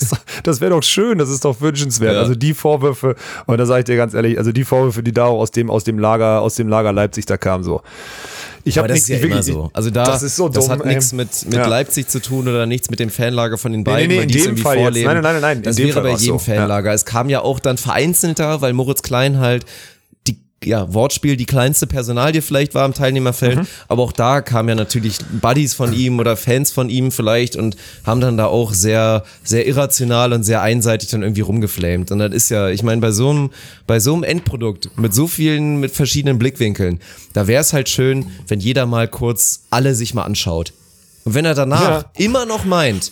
das wäre doch schön, das ist doch wünschenswert. Ja. Also die Vorwürfe, und da sage ich dir ganz ehrlich, also die Vorwürfe, die da auch aus dem Lager Leipzig da kamen, so. Aber das ist ja immer so. Also das ist so dumm, das hat nichts mit ja. Leipzig zu tun oder nichts mit dem Fanlager von den beiden, weil die es irgendwie vorleben. Nein. Das wäre bei jedem Fanlager. Ja. Es kam ja auch dann vereinzelter, weil Moritz Klein halt Wortspiel die kleinste Personalie vielleicht war im Teilnehmerfeld, aber auch da kamen ja natürlich Buddies von ihm oder Fans von ihm vielleicht und haben dann da auch sehr, sehr irrational und sehr einseitig dann irgendwie rumgeflamed. Und das ist ja, ich meine, bei so einem Endprodukt mit so vielen, mit verschiedenen Blickwinkeln, da wäre es halt schön, wenn jeder mal kurz alle sich mal anschaut. Und wenn er danach immer noch meint,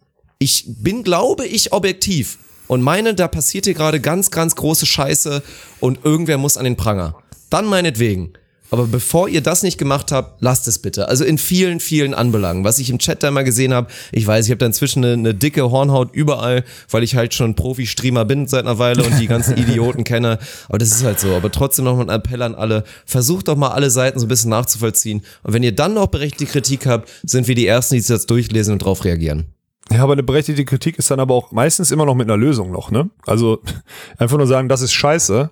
ich bin, glaube ich, objektiv, und meine, da passiert hier gerade ganz, ganz große Scheiße und irgendwer muss an den Pranger. Dann meinetwegen. Aber bevor ihr das nicht gemacht habt, lasst es bitte. Also in vielen, vielen Anbelangen. Was ich im Chat da mal gesehen habe, ich weiß, ich habe da inzwischen eine dicke Hornhaut überall, weil ich halt schon Profi-Streamer bin seit einer Weile und die ganzen Idioten kenne. Aber das ist halt so. Aber trotzdem noch mal ein Appell an alle. Versucht doch mal alle Seiten so ein bisschen nachzuvollziehen. Und wenn ihr dann noch berechtigte Kritik habt, sind wir die Ersten, die das durchlesen und drauf reagieren. Ja, aber eine berechtigte Kritik ist dann aber auch meistens immer noch mit einer Lösung noch, ne? Also einfach nur sagen, das ist scheiße,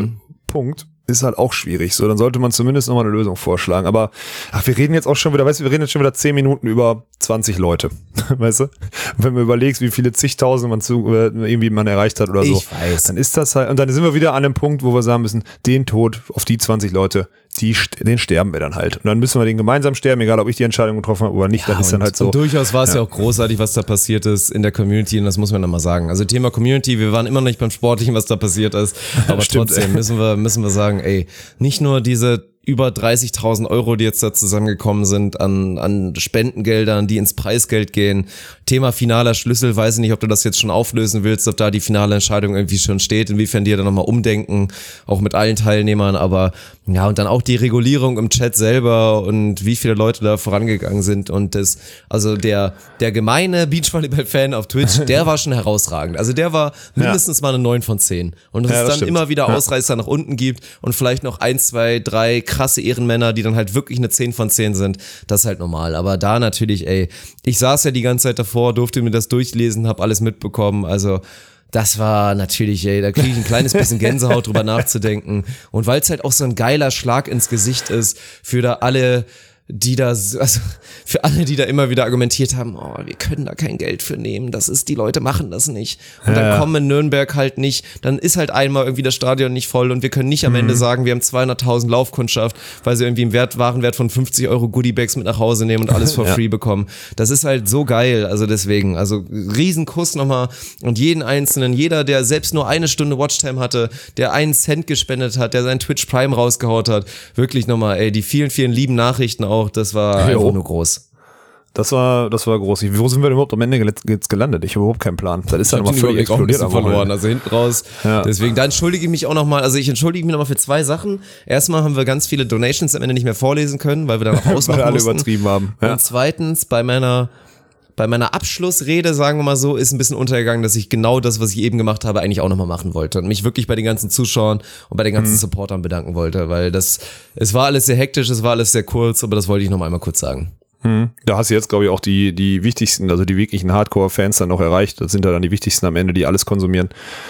Punkt, ist halt auch schwierig. So, dann sollte man zumindest nochmal eine Lösung vorschlagen. Aber wir reden jetzt auch schon wieder, wir reden jetzt schon wieder 10 Minuten über 20 Leute, weißt du? Und wenn man überlegt, wie viele zigtausend irgendwie man erreicht hat oder so, dann ist das halt, und dann sind wir wieder an dem Punkt, wo wir sagen müssen, den Tod auf die 20 Leute, den sterben wir dann halt. Und dann müssen wir den gemeinsam sterben, egal ob ich die Entscheidung getroffen habe oder nicht, dann ist dann halt so. Und durchaus war es ja auch großartig, was da passiert ist in der Community, und das muss man dann mal sagen. Also Thema Community, wir waren immer noch nicht beim Sportlichen, was da passiert ist, aber trotzdem müssen wir sagen, ey, nicht nur diese über 30.000 Euro, die jetzt da zusammengekommen sind an Spendengeldern, die ins Preisgeld gehen. Thema finaler Schlüssel, weiß ich nicht, ob du das jetzt schon auflösen willst, ob da die finale Entscheidung irgendwie schon steht, inwiefern die da nochmal umdenken, auch mit allen Teilnehmern, aber ja, und dann auch die Regulierung im Chat selber und wie viele Leute da vorangegangen sind und das, also der gemeine Beachvolleyball-Fan auf Twitch, der war schon herausragend. Also der war mindestens mal eine 9 von 10. Und dass es dann immer wieder Ausreißer nach unten gibt und vielleicht noch 1, 2, 3 krasse Ehrenmänner, die dann halt wirklich eine 10 von 10 sind, das ist halt normal. Aber da natürlich, ich saß ja die ganze Zeit davor, durfte mir das durchlesen, hab alles mitbekommen, also das war natürlich, da kriege ich ein kleines bisschen Gänsehaut drüber nachzudenken. Und weil es halt auch so ein geiler Schlag ins Gesicht ist für da alle, die da, also für alle, die da immer wieder argumentiert haben, oh, wir können da kein Geld für nehmen, die Leute machen das nicht. Und dann kommen in Nürnberg halt nicht, dann ist halt einmal irgendwie das Stadion nicht voll und wir können nicht am Ende sagen, wir haben 200.000 Laufkundschaft, weil sie irgendwie einen Warenwert von 50 Euro Goodiebags mit nach Hause nehmen und alles for free bekommen. Das ist halt so geil, also deswegen, also Riesenkuss nochmal und jeden Einzelnen, jeder, der selbst nur 1 Stunde Watchtime hatte, der 1 Cent gespendet hat, der sein Twitch Prime rausgehaut hat, wirklich nochmal, die vielen, vielen lieben Nachrichten auch, das war einfach nur groß. Das war groß. Wo sind wir denn überhaupt am Ende jetzt gelandet? Ich habe überhaupt keinen Plan. Das ist dann immer völlig explodiert. Verloren. Also hinten raus. Ja. Deswegen, da entschuldige ich mich auch nochmal. Also ich entschuldige mich nochmal für 2 Sachen. Erstmal haben wir ganz viele Donations am Ende nicht mehr vorlesen können, weil wir da noch ausmachen weil alle mussten. Übertrieben haben. Ja. Und zweitens, bei meiner Abschlussrede, sagen wir mal so, ist ein bisschen untergegangen, dass ich genau das, was ich eben gemacht habe, eigentlich auch nochmal machen wollte und mich wirklich bei den ganzen Zuschauern und bei den ganzen Supportern bedanken wollte, weil es war alles sehr hektisch, es war alles sehr kurz, aber das wollte ich nochmal einmal kurz sagen. Da hast du jetzt, glaube ich, auch die wichtigsten, also die wirklichen Hardcore-Fans dann noch erreicht. Das sind ja dann die wichtigsten am Ende, die alles konsumieren.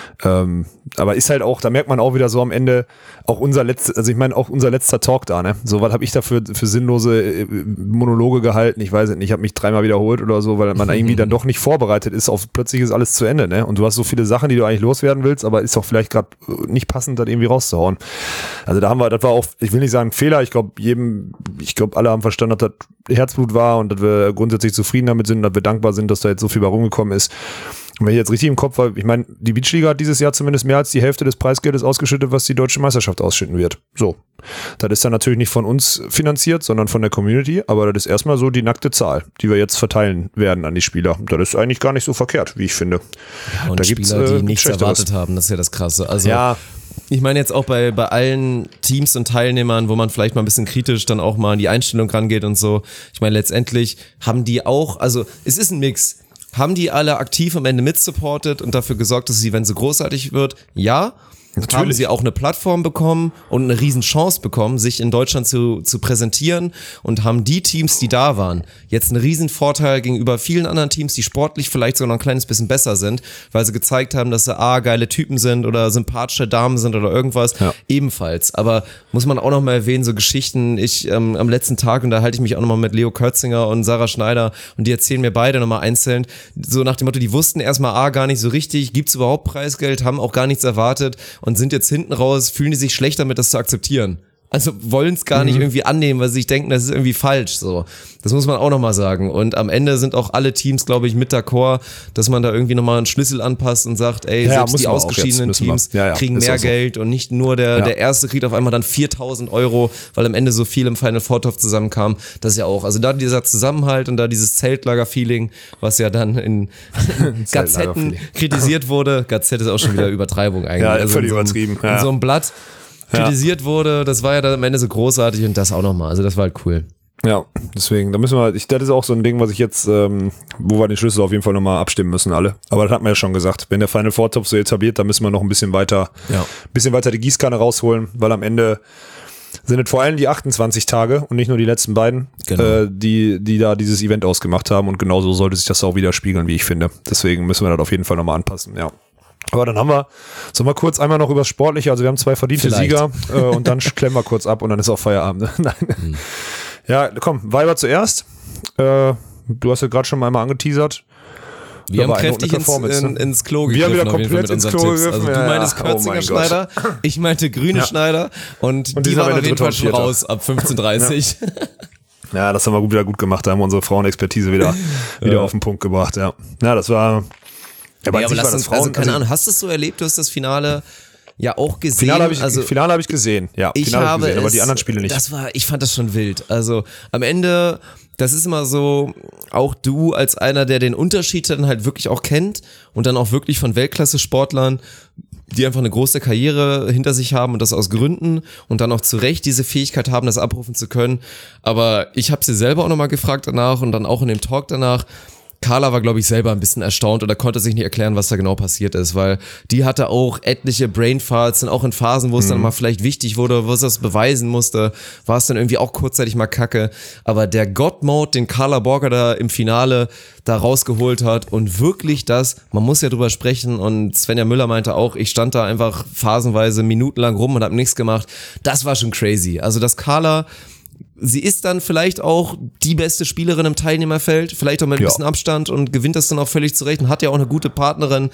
Aber ist halt auch, da merkt man auch wieder so am Ende auch unser letzter Talk da, ne? So, was habe ich da für sinnlose Monologe gehalten? Ich weiß nicht, ich habe mich 3-mal wiederholt oder so, weil man irgendwie dann doch nicht vorbereitet ist auf plötzlich ist alles zu Ende, ne? Und du hast so viele Sachen, die du eigentlich loswerden willst, aber ist doch vielleicht gerade nicht passend, das irgendwie rauszuhauen. Also das war auch, ich will nicht sagen Fehler, ich glaube, alle haben verstanden, dass das Herzblut Herzblut war und dass wir grundsätzlich zufrieden damit sind, dass wir dankbar sind, dass da jetzt so viel bei rumgekommen ist. Und wenn ich jetzt richtig im Kopf habe, ich meine, die Beachliga hat dieses Jahr zumindest mehr als die Hälfte des Preisgeldes ausgeschüttet, was die Deutsche Meisterschaft ausschütten wird. So. Das ist dann natürlich nicht von uns finanziert, sondern von der Community, aber das ist erstmal so die nackte Zahl, die wir jetzt verteilen werden an die Spieler. Das ist eigentlich gar nicht so verkehrt, wie ich finde. Ja, und da Spieler, die nichts erwartet haben, das ist ja das Krasse. Also ja. Ich meine jetzt auch bei allen Teams und Teilnehmern, wo man vielleicht mal ein bisschen kritisch dann auch mal an die Einstellung rangeht und so. Ich meine, letztendlich haben die auch, also es ist ein Mix. Haben die alle aktiv am Ende mitsupportet und dafür gesorgt, dass das Event so großartig wird? Ja. Natürlich. Haben sie auch eine Plattform bekommen und eine riesen Chance bekommen, sich in Deutschland zu präsentieren und haben die Teams, die da waren, jetzt einen riesen Vorteil gegenüber vielen anderen Teams, die sportlich vielleicht sogar noch ein kleines bisschen besser sind, weil sie gezeigt haben, dass sie geile Typen sind oder sympathische Damen sind oder irgendwas, ebenfalls. Aber muss man auch noch mal erwähnen, so Geschichten, am letzten Tag, und da halte ich mich auch noch mal mit Leo Kürzinger und Sarah Schneider und die erzählen mir beide noch mal einzeln, so nach dem Motto, die wussten erstmal gar nicht so richtig, gibt's überhaupt Preisgeld, haben auch gar nichts erwartet und sind jetzt hinten raus, fühlen die sich schlecht damit, das zu akzeptieren. Also wollen es gar nicht irgendwie annehmen, weil sie sich denken, das ist irgendwie falsch. So, das muss man auch nochmal sagen. Und am Ende sind auch alle Teams, glaube ich, mit d'accord, dass man da irgendwie nochmal einen Schlüssel anpasst und sagt, ey, selbst die ausgeschiedenen Teams kriegen mehr Geld und nicht nur der Erste kriegt auf einmal dann 4.000 €, weil am Ende so viel im Final Four Topf zusammenkam. Das ist ja auch, also da dieser Zusammenhalt und da dieses Zeltlager-Feeling, was ja dann in Gazetten kritisiert wurde. Gazette ist auch schon wieder Übertreibung eigentlich. Ja, also völlig übertrieben. In so einem Blatt kritisiert wurde, das war ja dann am Ende so großartig und das auch nochmal, also das war halt cool. Ja, deswegen, da müssen wir, das ist auch so ein Ding, was ich jetzt, wo wir den Schlüssel auf jeden Fall nochmal abstimmen müssen, alle. Aber das hat man ja schon gesagt, wenn der Final Four Top so etabliert, dann müssen wir noch ein bisschen weiter die Gießkanne rausholen, weil am Ende sind es vor allem die 28 Tage und nicht nur die letzten beiden, die da dieses Event ausgemacht haben und genauso sollte sich das auch widerspiegeln, wie ich finde. Deswegen müssen wir das auf jeden Fall nochmal anpassen, ja. Aber dann haben wir, sollen wir kurz einmal noch über das Sportliche, also wir haben 2 verdiente Sieger und dann klemmen wir kurz ab und dann ist auch Feierabend. Nein. Ja, komm, Weiber zuerst. Du hast ja gerade schon mal einmal angeteasert. Wir haben kräftig ins Klo gegriffen. Wir haben wieder komplett ins Klo gegriffen. Also du meintest Kürzinger Schneider, ich meinte Grüne Schneider und die waren auf jeden Fall schon raus ab 15:30. Ja, das haben wir wieder gut gemacht, da haben wir unsere Frauenexpertise wieder auf den Punkt gebracht, ja. Ja, das war... Ja, aber lass uns, also keine Ahnung, hast du es so erlebt, du hast das Finale ja auch gesehen? Finale habe ich gesehen, ja. Aber die anderen Spiele nicht. Ich fand das schon wild. Also am Ende, das ist immer so, auch du als einer, der den Unterschied dann halt wirklich auch kennt und dann auch wirklich von Weltklasse-Sportlern, die einfach eine große Karriere hinter sich haben und das aus Gründen und dann auch zu Recht diese Fähigkeit haben, das abrufen zu können. Aber ich habe sie selber auch nochmal gefragt danach und dann auch in dem Talk danach. Carla war, glaube ich, selber ein bisschen erstaunt oder konnte sich nicht erklären, was da genau passiert ist, weil die hatte auch etliche Brainfarts und auch in Phasen, wo es dann mal vielleicht wichtig wurde, wo es das beweisen musste, war es dann irgendwie auch kurzzeitig mal kacke. Aber der God-Mode, den Carla Borger da im Finale da rausgeholt hat und wirklich man muss ja drüber sprechen und Svenja Müller meinte auch, ich stand da einfach phasenweise minutenlang rum und hab nichts gemacht. Das war schon crazy. Also dass Carla... Sie ist dann vielleicht auch die beste Spielerin im Teilnehmerfeld, vielleicht auch mit ein bisschen Abstand und gewinnt das dann auch völlig zurecht und hat ja auch eine gute Partnerin,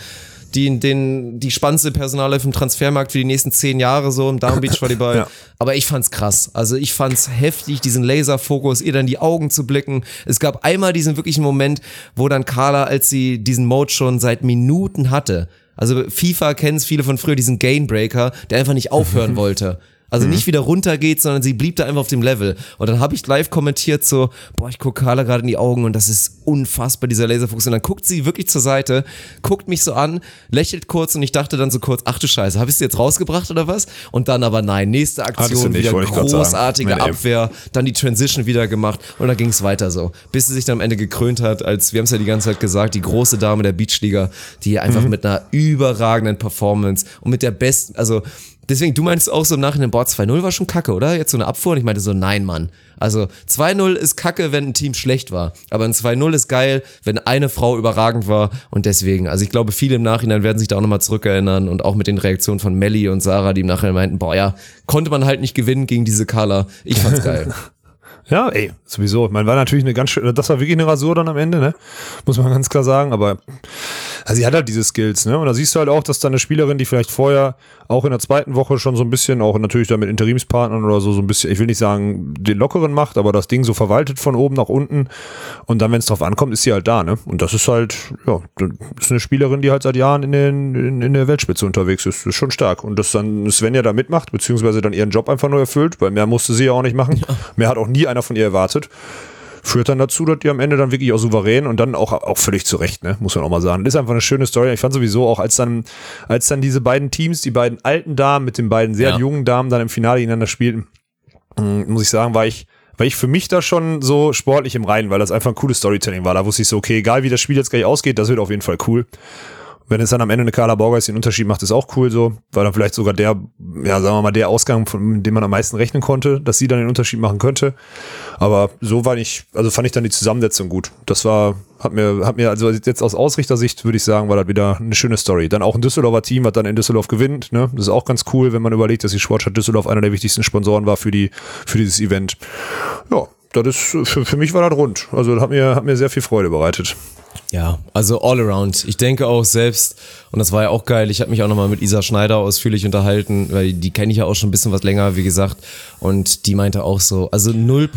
die spannendste Personalläufe im Transfermarkt für die nächsten 10 Jahre so im Damen-Beachvolleyball. Ja. Aber ich fand's krass. Also ich fand's heftig, diesen Laserfokus, ihr dann in die Augen zu blicken. Es gab einmal diesen wirklichen Moment, wo dann Carla, als sie diesen Mode schon seit Minuten hatte, also FIFA kennen es viele von früher, diesen Gainbreaker, der einfach nicht aufhören wollte. Also nicht wieder runtergeht, sondern sie blieb da einfach auf dem Level. Und dann habe ich live kommentiert so, ich gucke Carla gerade in die Augen und das ist unfassbar, dieser Laserfokus. Und dann guckt sie wirklich zur Seite, guckt mich so an, lächelt kurz und ich dachte dann so kurz, ach du Scheiße, habe ich sie jetzt rausgebracht oder was? Und dann aber nein, nächste Aktion, wieder großartige Abwehr, dann die Transition wieder gemacht und dann ging es weiter so. Bis sie sich dann am Ende gekrönt hat, als, wir haben es ja die ganze Zeit gesagt, die große Dame der Beachliga, die einfach mit einer überragenden Performance und mit der besten, also deswegen, du meinst auch so im Nachhinein, 2-0 war schon kacke, oder? Jetzt so eine Abfuhr und ich meinte so, nein, Mann. Also 2-0 ist kacke, wenn ein Team schlecht war, aber ein 2-0 ist geil, wenn eine Frau überragend war und deswegen, also ich glaube, viele im Nachhinein werden sich da auch nochmal zurückerinnern und auch mit den Reaktionen von Melli und Sarah, die im Nachhinein meinten, konnte man halt nicht gewinnen gegen diese Carla. Ich fand's geil. Ja, sowieso. Man war natürlich das war wirklich eine Rasur dann am Ende, ne? Muss man ganz klar sagen, aber Also sie hat halt diese Skills, ne? Und da siehst du halt auch, dass da eine Spielerin, die vielleicht vorher auch in der zweiten Woche schon so ein bisschen, auch natürlich da mit Interimspartnern oder so ein bisschen, ich will nicht sagen, den Lockeren macht, aber das Ding so verwaltet von oben nach unten. Und dann, wenn es drauf ankommt, ist sie halt da, ne? Und das ist halt, ja, das ist eine Spielerin, die halt seit Jahren in der Weltspitze unterwegs ist. Das ist schon stark. Und dass dann Svenja da mitmacht, beziehungsweise dann ihren Job einfach nur erfüllt, weil mehr musste sie ja auch nicht machen. Ja. Mehr hat auch nie einer von ihr erwartet. Führt dann dazu, dass die am Ende dann wirklich auch souverän und dann auch völlig zurecht, ne, muss man auch mal sagen. Das ist einfach eine schöne Story. Ich fand sowieso auch, als dann diese beiden Teams, die beiden alten Damen mit den beiden sehr jungen Damen dann im Finale gegeneinander spielten, muss ich sagen, war ich für mich da schon so sportlich im Reinen, weil das einfach ein cooles Storytelling war. Da wusste ich so, okay, egal wie das Spiel jetzt gleich ausgeht, das wird auf jeden Fall cool. Wenn es dann am Ende eine Carla Borgeis den Unterschied macht, ist auch cool so, weil dann vielleicht sogar der, ja, sagen wir mal, der Ausgang, von dem man am meisten rechnen konnte, dass sie dann den Unterschied machen könnte. Aber so fand ich dann die Zusammensetzung gut. Das hat mir, also jetzt aus Ausrichtersicht würde ich sagen, war das wieder eine schöne Story. Dann auch ein Düsseldorfer Team, was dann in Düsseldorf gewinnt, ne? Das ist auch ganz cool, wenn man überlegt, dass die Sportstadt Düsseldorf einer der wichtigsten Sponsoren war für dieses Event. Ja, das ist, für mich war das rund. Also das hat mir sehr viel Freude bereitet. Ja, also all around. Ich denke auch selbst, und das war ja auch geil, ich habe mich auch nochmal mit Isa Schneider ausführlich unterhalten, weil die kenne ich ja auch schon ein bisschen was länger, wie gesagt, und die meinte auch so, also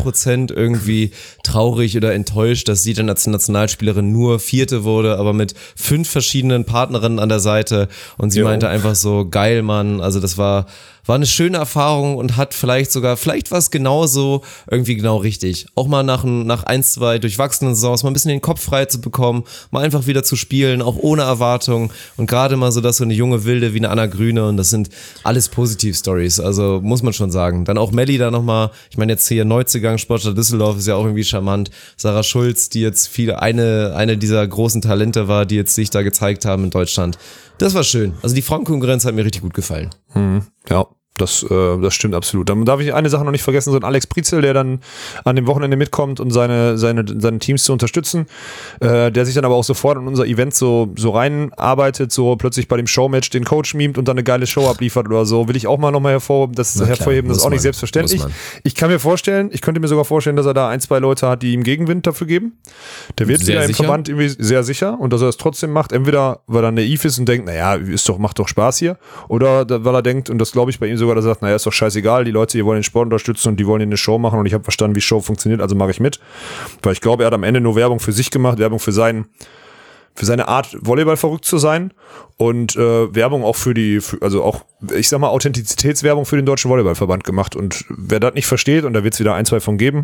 0% irgendwie traurig oder enttäuscht, dass sie dann als Nationalspielerin nur Vierte wurde, aber mit 5 verschiedenen Partnerinnen an der Seite, und sie meinte einfach so, geil, Mann, also das war eine schöne Erfahrung und hat vielleicht war es genauso irgendwie genau richtig. Auch mal nach 1, 2 durchwachsenen Saisons mal ein bisschen den Kopf frei zu bekommen, mal einfach wieder zu spielen, auch ohne Erwartung, und gerade mal so, dass so eine junge Wilde wie eine Anna Grüne, und das sind alles Positiv-Stories, also muss man schon sagen. Dann auch Melli da nochmal, ich meine jetzt hier Neuzugang Sportstadt Düsseldorf ist ja auch irgendwie charmant. Sarah Schulz, die jetzt eine dieser großen Talente war, die jetzt sich da gezeigt haben in Deutschland. Das war schön. Also die Frauenkonkurrenz hat mir richtig gut gefallen. Ja. Das stimmt absolut. Dann darf ich eine Sache noch nicht vergessen, so ein Alex Prietzel, der dann an dem Wochenende mitkommt, um seine Teams zu unterstützen, der sich dann aber auch sofort in unser Event so reinarbeitet, so plötzlich bei dem Showmatch den Coach mimt und dann eine geile Show abliefert oder so, will ich auch mal nochmal hervorheben, das ist auch nicht selbstverständlich. Ich könnte mir sogar vorstellen, dass er da 1, 2 Leute hat, die ihm Gegenwind dafür geben. Der wird wieder im Verband irgendwie sehr sicher, und dass er es trotzdem macht, entweder weil er naiv ist und denkt, naja, macht doch Spaß hier, oder weil er denkt, und das glaube ich bei ihm sogar, dass er sagt, naja, ist doch scheißegal, die Leute, die wollen den Sport unterstützen und die wollen eine Show machen, und ich habe verstanden, wie Show funktioniert, also mache ich mit. Weil ich glaube, er hat am Ende nur Werbung für sich gemacht, Werbung für seine Art, Volleyball verrückt zu sein, und Werbung auch Authentizitätswerbung für den Deutschen Volleyballverband gemacht. Und wer das nicht versteht, und da wird es wieder 1, 2 von geben,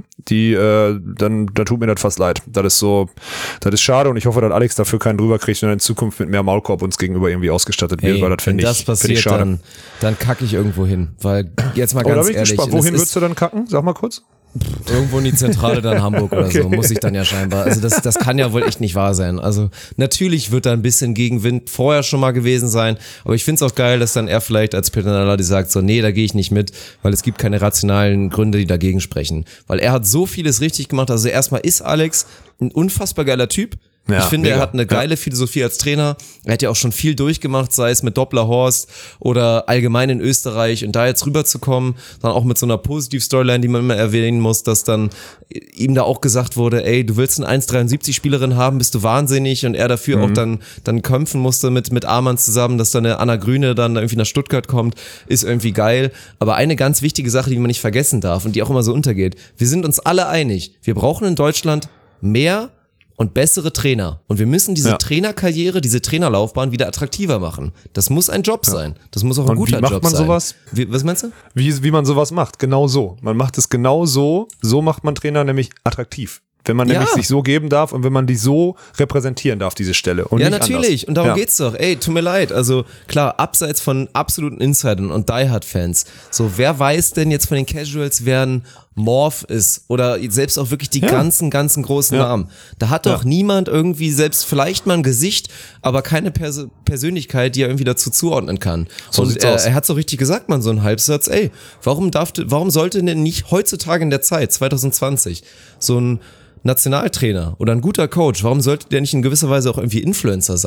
da tut mir das fast leid. Das ist schade, und ich hoffe, dass Alex dafür keinen drüber kriegt und in Zukunft mit mehr Maulkorb uns gegenüber irgendwie ausgestattet wird, weil das finde ich schade. Wenn das passiert, dann kacke ich irgendwo hin, weil jetzt mal ganz ehrlich. Gespannt. Wohin würdest du dann kacken? Sag mal kurz. Irgendwo in die Zentrale dann Hamburg oder so, muss ich dann ja scheinbar. Also das kann ja wohl echt nicht wahr sein. Also natürlich wird da ein bisschen Gegenwind vorher schon mal gewesen sein, aber ich finde es auch geil, dass dann er vielleicht als Personaler die sagt so, nee, da gehe ich nicht mit, weil es gibt keine rationalen Gründe, die dagegen sprechen. Weil er hat so vieles richtig gemacht. Also erstmal ist Alex ein unfassbar geiler Typ. Ja, ich finde, er hat eine geile Philosophie als Trainer. Er hat ja auch schon viel durchgemacht, sei es mit Doppler-Horst oder allgemein in Österreich, und da jetzt rüberzukommen, dann auch mit so einer Positiv-Storyline, die man immer erwähnen muss, dass dann ihm da auch gesagt wurde, ey, du willst eine 1,73 Spielerin haben, bist du wahnsinnig, und er dafür auch dann kämpfen musste mit Amann zusammen, dass dann eine Anna Grüne dann irgendwie nach Stuttgart kommt, ist irgendwie geil. Aber eine ganz wichtige Sache, die man nicht vergessen darf und die auch immer so untergeht, wir sind uns alle einig, wir brauchen in Deutschland mehr und bessere Trainer. Und wir müssen diese Trainerkarriere, diese Trainerlaufbahn wieder attraktiver machen. Das muss ein Job sein. Das muss auch ein guter Job sein. Wie macht man sowas? Was meinst du? Wie man sowas macht. Genau so. Man macht es genau so. So macht man Trainer nämlich attraktiv. Wenn man nämlich sich so geben darf und wenn man die so repräsentieren darf, diese Stelle. Und ja, nicht natürlich. anders. Und darum geht's doch. Ey, tut mir leid. Also klar, abseits von absoluten Insidern und Die-Hard-Fans. So, wer weiß denn jetzt von den Casuals, wer ein Morph ist oder selbst auch wirklich die ganzen großen Namen. Da hat doch niemand irgendwie, selbst vielleicht mal ein Gesicht, aber keine Persönlichkeit, die er irgendwie dazu zuordnen kann. So und er hat so richtig gesagt, man, so ein Halbsatz, ey, warum sollte denn nicht heutzutage in der Zeit, 2020, so ein Nationaltrainer oder ein guter Coach, warum sollte der nicht in gewisser Weise auch irgendwie Influencer sein?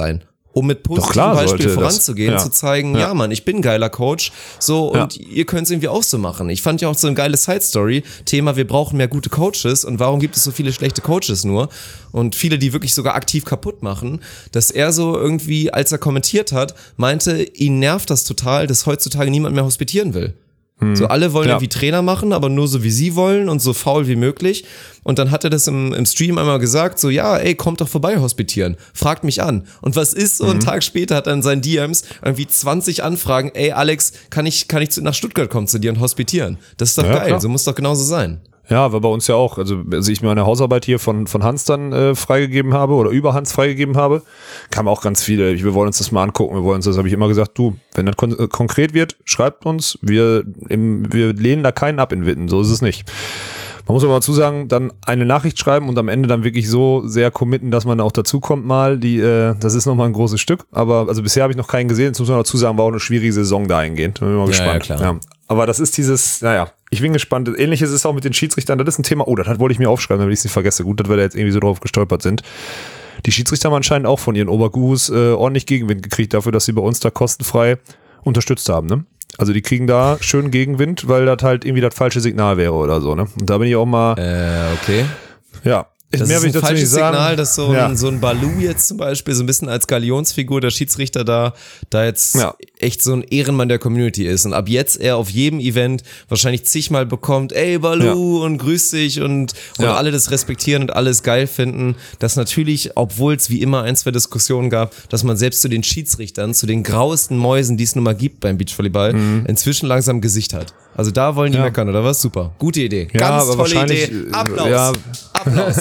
um mit positivem Beispiel voranzugehen, zu zeigen, ja Mann, ich bin ein geiler Coach, so, und ihr könnt es irgendwie auch so machen. Ich fand ja auch so eine geile Side-Story, Thema, wir brauchen mehr gute Coaches und warum gibt es so viele schlechte Coaches nur und viele, die wirklich sogar aktiv kaputt machen, dass er so irgendwie, als er kommentiert hat, meinte, ihn nervt das total, dass heutzutage niemand mehr hospitieren will. So, alle wollen irgendwie Trainer machen, aber nur so wie sie wollen und so faul wie möglich. Und dann hat er das im Stream einmal gesagt, so, ja, ey, kommt doch vorbei hospitieren, fragt mich an. Und was ist so, einen Tag später hat er in seinen DMs irgendwie 20 Anfragen, ey, Alex, kann ich nach Stuttgart kommen zu dir und hospitieren? Das ist doch geil, klar. So muss doch genauso sein. Ja, war bei uns ja auch, also ich meine Hausarbeit hier von Hans dann freigegeben habe oder über Hans freigegeben habe, kamen auch ganz viele, wir wollen uns das mal angucken, das habe ich immer gesagt, du, wenn das konkret wird, schreibt uns, wir lehnen da keinen ab in Witten, so ist es nicht. Man muss aber dazu sagen, dann eine Nachricht schreiben und am Ende dann wirklich so sehr committen, dass man auch dazukommt mal, das ist nochmal ein großes Stück, aber also bisher habe ich noch keinen gesehen, das muss man dazu sagen, war auch eine schwierige Saison dahingehend, bin mal gespannt. Ja, klar. Ja. Aber das ist ich bin gespannt. Ähnliches ist auch mit den Schiedsrichtern. Das ist ein Thema, das wollte ich mir aufschreiben, damit ich es nicht vergesse. Gut, dass wir da jetzt irgendwie so drauf gestolpert sind. Die Schiedsrichter haben anscheinend auch von ihren Obergurus ordentlich Gegenwind gekriegt dafür, dass sie bei uns da kostenfrei unterstützt haben, ne? Also die kriegen da schön Gegenwind, weil das halt irgendwie das falsche Signal wäre oder so, ne? Und da bin ich auch mal... Okay. Ja. Das ist ein falsches Signal, dass so ein Balou jetzt zum Beispiel so ein bisschen als Galionsfigur der Schiedsrichter da jetzt echt so ein Ehrenmann der Community ist und ab jetzt er auf jedem Event wahrscheinlich zigmal bekommt, ey Balou und grüß dich und alle das respektieren und alles geil finden, dass natürlich, obwohl es wie immer 1, 2 Diskussionen gab, dass man selbst zu den Schiedsrichtern, zu den grauesten Mäusen, die es nun mal gibt beim Beachvolleyball, inzwischen langsam Gesicht hat. Also da wollen die meckern, oder was? Super. Gute Idee. Ganz tolle Idee. Applaus. Ja. Applaus.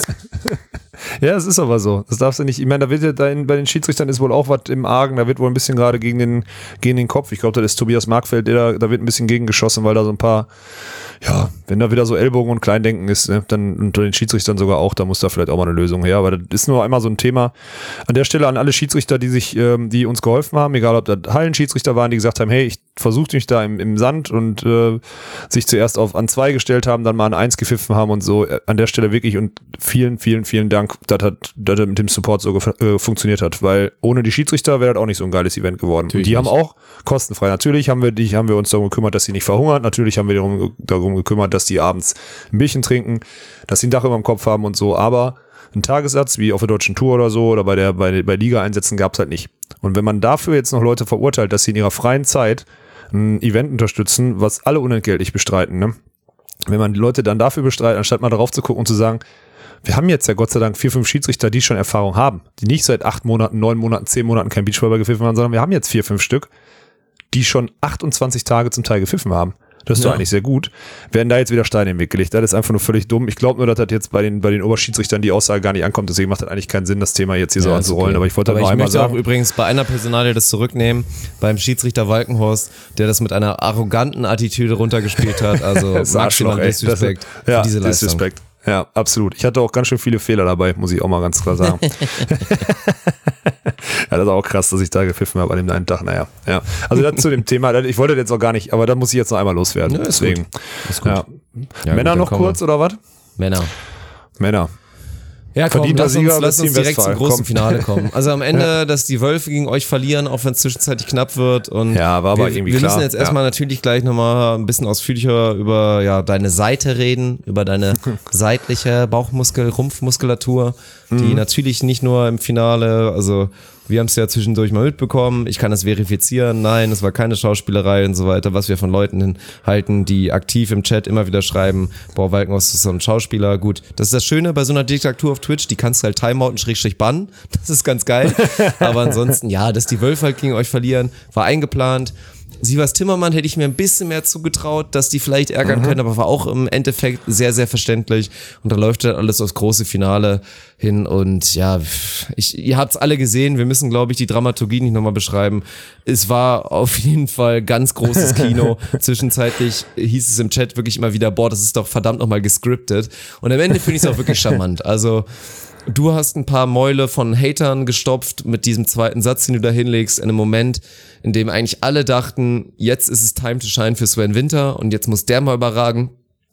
Ja, es ist aber so. Das darfst du nicht. Ich meine, da wird ja bei den Schiedsrichtern ist wohl auch was im Argen. Da wird wohl ein bisschen gerade gegen den Kopf. Ich glaube, das ist Tobias Markfeld, da wird ein bisschen gegengeschossen, weil da so ein paar, wenn da wieder so Ellbogen und Kleindenken ist, ne, dann unter den Schiedsrichtern sogar auch, da muss da vielleicht auch mal eine Lösung her. Aber das ist nur einmal so ein Thema. An der Stelle an alle Schiedsrichter, die uns geholfen haben, egal ob das Hallenschiedsrichter waren, die gesagt haben, hey, ich versuche mich da im Sand und sich zuerst an 2 gestellt haben, dann mal an 1 gepfiffen haben und so. An der Stelle wirklich und vielen, vielen, vielen Dank, dass das mit dem Support so funktioniert hat, weil ohne die Schiedsrichter wäre das auch nicht so ein geiles Event geworden. Natürlich und die haben auch kostenfrei. Natürlich haben wir uns darum gekümmert, dass sie nicht verhungern. Natürlich haben wir darum gekümmert, dass die abends ein Bierchen trinken, dass sie ein Dach über dem Kopf haben und so, aber einen Tagessatz, wie auf der Deutschen Tour oder so, oder bei Liga-Einsätzen gab es halt nicht. Und wenn man dafür jetzt noch Leute verurteilt, dass sie in ihrer freien Zeit ein Event unterstützen, was alle unentgeltlich bestreiten, ne? Wenn man die Leute dann dafür bestreitet, anstatt mal darauf zu gucken und zu sagen, wir haben jetzt ja Gott sei Dank 4, 5 Schiedsrichter, die schon Erfahrung haben, die nicht seit 8 Monaten, 9 Monaten, 10 Monaten kein Beachvolleyball gepfiffen haben, sondern wir haben jetzt 4, 5 Stück, die schon 28 Tage zum Teil gepfiffen haben. Das ist doch eigentlich sehr gut. Werden da jetzt wieder Steine im Weg gelegt. Das ist einfach nur völlig dumm. Ich glaube nur, dass das jetzt bei den Oberschiedsrichtern die Aussage gar nicht ankommt. Deswegen macht das eigentlich keinen Sinn, das Thema jetzt hier so anzurollen. Okay. Aber ich wollte noch einmal sagen. Ich möchte auch übrigens bei einer Personalie das zurücknehmen, beim Schiedsrichter Walkenhorst, der das mit einer arroganten Attitüde runtergespielt hat. Also maximal Disrespect für diese Leistung. Disrespect. Ja, absolut. Ich hatte auch ganz schön viele Fehler dabei, muss ich auch mal ganz klar sagen. Ja, das ist auch krass, dass ich da gepfiffen habe an dem einen Tag. Naja, ja. Also das zu dem Thema, ich wollte das jetzt auch gar nicht, aber da muss ich jetzt noch einmal loswerden. Ja, deswegen. Gut. Ist gut. Ja, Männer noch kurz, oder was? Männer. Ja, komm, lass uns direkt zum großen Finale kommen. Also am Ende, dass die Wölfe gegen euch verlieren, auch wenn es zwischenzeitlich knapp wird. Und ja, war aber irgendwie klar. Wir müssen jetzt erstmal natürlich gleich nochmal ein bisschen ausführlicher über deine Seite reden, über deine seitliche Rumpfmuskulatur, die natürlich nicht nur im Finale, also wir haben es ja zwischendurch mal mitbekommen, ich kann das verifizieren, nein, es war keine Schauspielerei und so weiter, was wir von Leuten halten, die aktiv im Chat immer wieder schreiben, boah, Walkenhorst ist so ein Schauspieler, gut, das ist das Schöne bei so einer Diktatur auf Twitch, die kannst du halt timeouten, / bannen, das ist ganz geil, aber ansonsten, ja, dass die Wölfe halt gegen euch verlieren, war eingeplant. Sievers Timmermann hätte ich mir ein bisschen mehr zugetraut, dass die vielleicht ärgern können, aber war auch im Endeffekt sehr, sehr verständlich. Und da läuft dann alles aufs große Finale hin. Und ja, ihr habt's alle gesehen. Wir müssen, glaube ich, die Dramaturgie nicht nochmal beschreiben. Es war auf jeden Fall ganz großes Kino. Zwischenzeitlich hieß es im Chat wirklich immer wieder, boah, das ist doch verdammt nochmal gescriptet. Und am Ende finde ich es auch wirklich charmant. Also du hast ein paar Mäule von Hatern gestopft mit diesem zweiten Satz, den du da hinlegst, in einem Moment, in dem eigentlich alle dachten, jetzt ist es time to shine für Sven Winter und jetzt muss der mal überragen.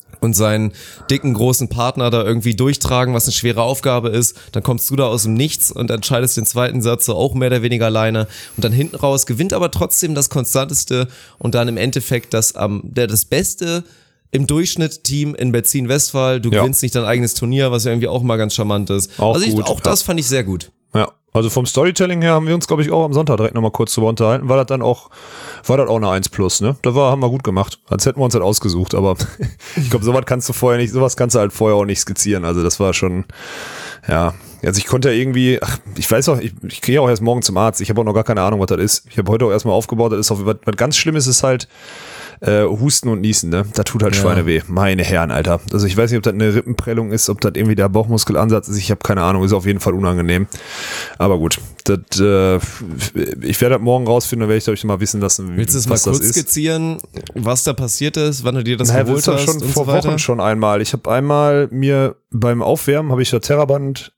und seinen dicken, großen Partner da irgendwie durchtragen, was eine schwere Aufgabe ist. Dann kommst du da aus dem Nichts und entscheidest den zweiten Satz so auch mehr oder weniger alleine. Und dann hinten raus gewinnt aber trotzdem das Konstanteste und dann im Endeffekt das Beste im Durchschnitt Team in Betzin-Westphal. Du gewinnst nicht dein eigenes Turnier, was ja irgendwie auch mal ganz charmant ist. Auch das fand ich sehr gut. Ja, also vom Storytelling her haben wir uns, glaube ich, auch am Sonntag direkt nochmal kurz drüber unterhalten. War das auch eine 1+, ne? Haben wir gut gemacht. Als hätten wir uns halt ausgesucht, aber ich glaube, sowas kannst du halt vorher auch nicht skizzieren. Also das war schon, ja. Also ich konnte ja irgendwie, ich weiß auch, ich gehe auch erst morgen zum Arzt. Ich habe auch noch gar keine Ahnung, was das ist. Ich habe heute auch erstmal aufgebaut, das ist auch, was ganz Schlimmes ist halt, Husten und Niesen, ne? Da tut halt Schweineweh. Meine Herren, Alter. Also ich weiß nicht, ob das eine Rippenprellung ist, ob das irgendwie der Bauchmuskelansatz ist. Ich habe keine Ahnung. Ist auf jeden Fall unangenehm. Aber gut. Ich werde das morgen rausfinden, dann werde ich euch mal wissen lassen, willst du es mal kurz skizzieren, was da passiert ist, wann du dir das geholt hast schon und vor so weiter? Wochen schon einmal. Ich habe einmal mir beim Aufwärmen, habe ich das Terraband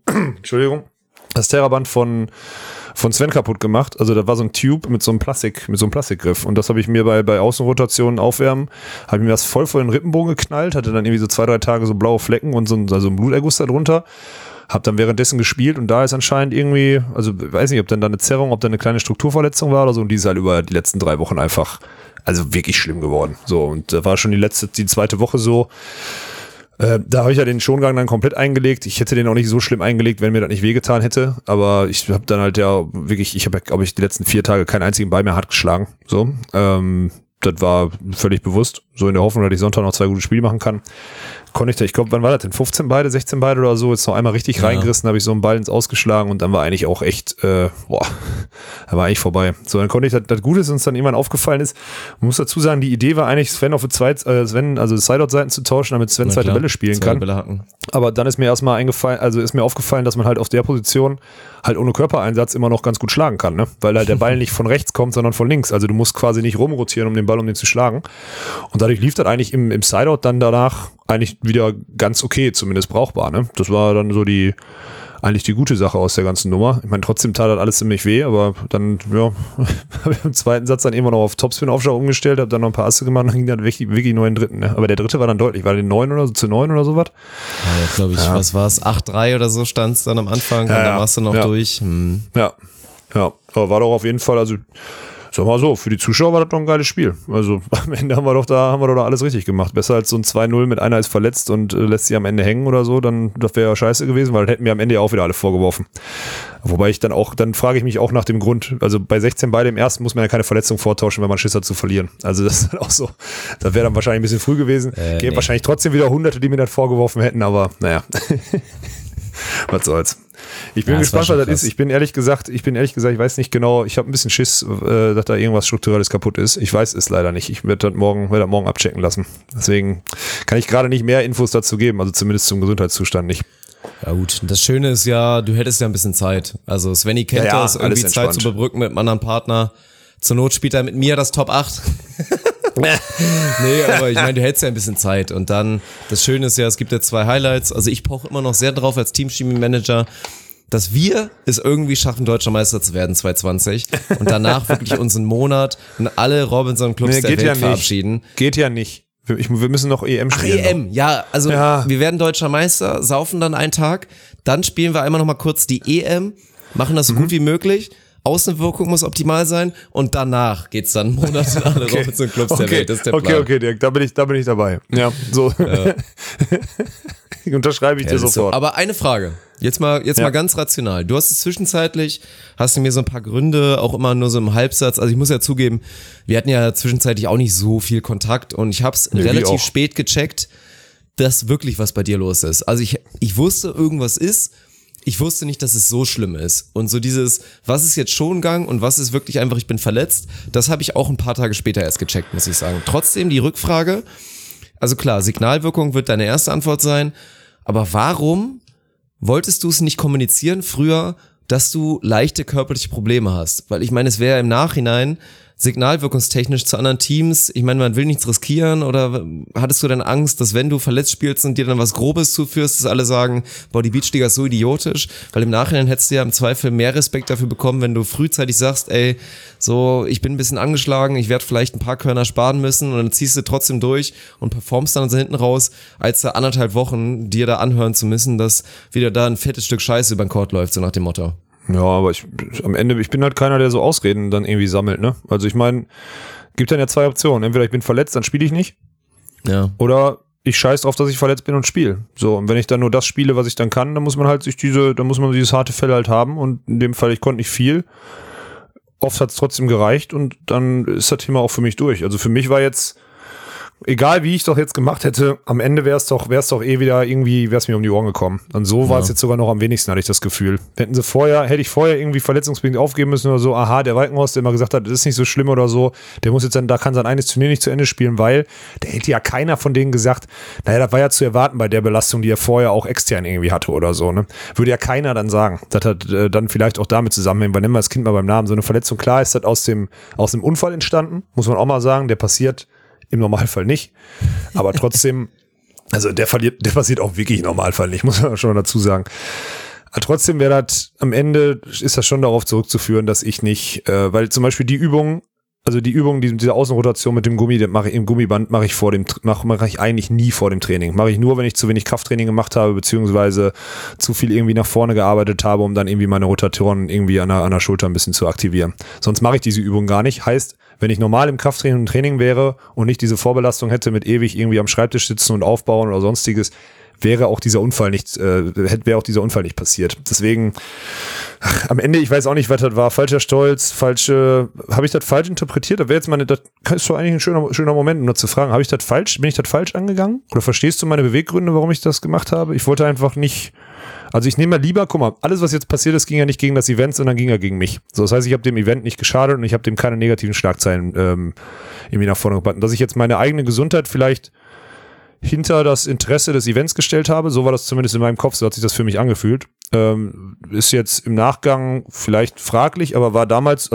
von Sven kaputt gemacht. Also da war so ein Tube mit so einem Plastikgriff. Und das habe ich mir bei Außenrotationen aufwärmen, habe ich mir das voll vor den Rippenbogen geknallt, hatte dann irgendwie so 2-3 Tage so blaue Flecken und so ein Bluterguss da drunter. Hab dann währenddessen gespielt und da ist anscheinend irgendwie, also weiß nicht, ob dann da eine Zerrung, ob da eine kleine Strukturverletzung war oder so, und die ist halt über die letzten 3 Wochen einfach, also wirklich schlimm geworden. So, und da war schon die zweite Woche so. Da habe ich ja den Schongang dann komplett eingelegt. Ich hätte den auch nicht so schlimm eingelegt, wenn mir das nicht wehgetan hätte. Aber ich habe dann halt ich habe, glaube ich, die letzten 4 Tage keinen einzigen Ball mehr hart geschlagen. So, das war völlig bewusst. So in der Hoffnung, dass ich Sonntag noch 2 gute Spiele machen kann. Konnte ich da, ich glaube, wann war das denn? 15 Beide, 16 Beide oder so? Jetzt noch einmal richtig reingerissen, habe ich so einen Ball ins Ausgeschlagen und dann war eigentlich auch echt, da war eigentlich vorbei. So, dann konnte ich, das Gute ist uns dann irgendwann aufgefallen ist, man muss dazu sagen, die Idee war eigentlich, Sven auf Sideout-Seiten zu tauschen, damit Sven zweite Bälle spielen kann. Bälle hacken. Aber dann ist mir aufgefallen, dass man halt auf der Position halt ohne Körpereinsatz immer noch ganz gut schlagen kann, ne? Weil halt der Ball nicht von rechts kommt, sondern von links. Also du musst quasi nicht rumrotieren um den Ball, um den zu schlagen. Und dadurch lief das eigentlich im Sideout dann danach eigentlich wieder ganz okay, zumindest brauchbar, ne? Das war dann so eigentlich die gute Sache aus der ganzen Nummer. Ich meine, trotzdem tat das alles ziemlich weh, aber dann, ja, habe ich im zweiten Satz dann immer noch auf Topspin-Aufschlag umgestellt, habe dann noch ein paar Asse gemacht und dann ging dann wirklich nur in den dritten, ne? Aber der dritte war dann deutlich, war den 9 oder so, zu 9 oder sowas? Ja, glaube ich, was war es? 8-3 oder so stand es dann am Anfang und dann warst du noch durch. Ja, aber war doch auf jeden Fall, also sag mal so, für die Zuschauer war das doch ein geiles Spiel. Also am Ende haben wir doch da alles richtig gemacht. Besser als so ein 2-0 mit einer ist verletzt und lässt sie am Ende hängen oder so, dann das wäre ja scheiße gewesen, weil das hätten wir am Ende ja auch wieder alle vorgeworfen. Wobei ich dann frage ich mich auch nach dem Grund, also bei 16 Beide im ersten muss man ja keine Verletzung vortauschen, wenn man Schiss hat zu verlieren. Also das ist dann auch so, das wäre dann wahrscheinlich ein bisschen früh gewesen. Gäbe wahrscheinlich trotzdem wieder Hunderte, die mir das vorgeworfen hätten, aber naja. Was soll's. Ich bin gespannt, was das ist. Ich bin ehrlich gesagt, ich weiß nicht genau, ich habe ein bisschen Schiss, dass da irgendwas Strukturelles kaputt ist. Ich weiß es leider nicht. Ich werde das morgen abchecken lassen. Deswegen kann ich gerade nicht mehr Infos dazu geben, also zumindest zum Gesundheitszustand nicht. Ja gut, das Schöne ist ja, du hättest ja ein bisschen Zeit. Also Svenny kennt das, irgendwie Zeit zu überbrücken mit einem anderen Partner. Zur Not spielt er mit mir das Top 8. Nee, aber ich meine, du hättest ja ein bisschen Zeit und dann, das Schöne ist ja, es gibt ja 2 Highlights, also ich poche immer noch sehr drauf als Teamchemie-Manager, dass wir es irgendwie schaffen, Deutscher Meister zu werden 2020 und danach wirklich unseren Monat in alle Robinson-Clubs der Welt verabschieden. Geht ja nicht. Wir müssen noch EM spielen. Ach, EM, ja, also wir werden Deutscher Meister, saufen dann einen Tag, dann spielen wir einmal nochmal kurz die EM, machen das so gut wie möglich. Außenwirkung muss optimal sein und danach geht's dann Monate in alle Robinson-Clubs der Welt. Das ist der Plan. Okay, Dirk, da bin ich dabei. Ja, so. Unterschreibe ich dir sofort. So. Aber eine Frage. Jetzt mal ganz rational. Du hast es zwischenzeitlich, hast du mir so ein paar Gründe, auch immer nur so im Halbsatz. Also ich muss ja zugeben, wir hatten ja zwischenzeitlich auch nicht so viel Kontakt und ich habe es relativ spät gecheckt, dass wirklich was bei dir los ist. Also ich wusste, irgendwas ist. Ich wusste nicht, dass es so schlimm ist. Und so dieses, was ist jetzt Schongang und was ist wirklich einfach, ich bin verletzt, das habe ich auch ein paar Tage später erst gecheckt, muss ich sagen. Trotzdem die Rückfrage, also klar, Signalwirkung wird deine erste Antwort sein, aber warum wolltest du es nicht kommunizieren früher, dass du leichte körperliche Probleme hast? Weil ich meine, es wäre im Nachhinein signalwirkungstechnisch zu anderen Teams? Ich meine, man will nichts riskieren, oder hattest du denn Angst, dass wenn du verletzt spielst und dir dann was Grobes zuführst, dass alle sagen, boah, die Beachliga ist so idiotisch? Weil im Nachhinein hättest du ja im Zweifel mehr Respekt dafür bekommen, wenn du frühzeitig sagst, ey, so, ich bin ein bisschen angeschlagen, ich werde vielleicht ein paar Körner sparen müssen, und dann ziehst du trotzdem durch und performst dann so hinten raus, als da 1,5 Wochen dir da anhören zu müssen, dass wieder da ein fettes Stück Scheiße über den Court läuft, so nach dem Motto. Ja, aber am Ende, ich bin halt keiner, der so Ausreden dann irgendwie sammelt, ne? Also ich meine, gibt dann ja 2 Optionen. Entweder ich bin verletzt, dann spiele ich nicht. Ja. Oder ich scheiß drauf, dass ich verletzt bin und spiele. So, und wenn ich dann nur das spiele, was ich dann kann, dann muss man halt dieses harte Fell halt haben, und in dem Fall, ich konnte nicht viel. Oft hat es trotzdem gereicht, und dann ist das Thema auch für mich durch. Also für mich war jetzt, egal wie ich doch jetzt gemacht hätte, am Ende wäre es doch eh wieder irgendwie, wäre es mir um die Ohren gekommen. Und so war es jetzt sogar noch am wenigsten, hatte ich das Gefühl. Hätte ich vorher irgendwie verletzungsbedingt aufgeben müssen oder so, aha, der Walkenhorst, der immer gesagt hat, das ist nicht so schlimm oder so, der muss jetzt dann, da kann sein eines Turnier nicht zu Ende spielen, weil da hätte ja keiner von denen gesagt, naja, das war ja zu erwarten bei der Belastung, die er vorher auch extern irgendwie hatte oder so, ne? Würde ja keiner dann sagen. Das hat dann vielleicht auch damit zusammenhängen, weil nennen wir das Kind mal beim Namen. So eine Verletzung, klar, ist das aus dem Unfall entstanden, muss man auch mal sagen, der passiert im Normalfall nicht, aber trotzdem, also der passiert auch wirklich im Normalfall nicht, muss man schon dazu sagen. Aber trotzdem wäre das, am Ende ist das schon darauf zurückzuführen, dass ich nicht, weil zum Beispiel diese Außenrotation mit dem Gummiband mache ich eigentlich nie vor dem Training. Mache ich nur, wenn ich zu wenig Krafttraining gemacht habe, beziehungsweise zu viel irgendwie nach vorne gearbeitet habe, um dann irgendwie meine Rotatoren irgendwie an der Schulter ein bisschen zu aktivieren. Sonst mache ich diese Übung gar nicht. Heißt, wenn ich normal im Krafttraining und Training wäre und nicht diese Vorbelastung hätte mit ewig irgendwie am Schreibtisch sitzen und aufbauen oder sonstiges, wäre auch dieser Unfall nicht passiert. Deswegen, am Ende, ich weiß auch nicht, was das war. Falscher Stolz, habe ich das falsch interpretiert? Das ist doch eigentlich ein schöner Moment, um nur zu fragen, bin ich das falsch angegangen? Oder verstehst du meine Beweggründe, warum ich das gemacht habe? Ich wollte einfach nicht, also ich nehme mal lieber, guck mal, alles, was jetzt passiert ist, ging ja nicht gegen das Event, sondern ging ja gegen mich. So, das heißt, ich habe dem Event nicht geschadet und ich habe dem keine negativen Schlagzeilen irgendwie nach vorne gebracht. Dass ich jetzt meine eigene Gesundheit vielleicht hinter das Interesse des Events gestellt habe, so war das zumindest in meinem Kopf, so hat sich das für mich angefühlt. Ist jetzt im Nachgang vielleicht fraglich, aber war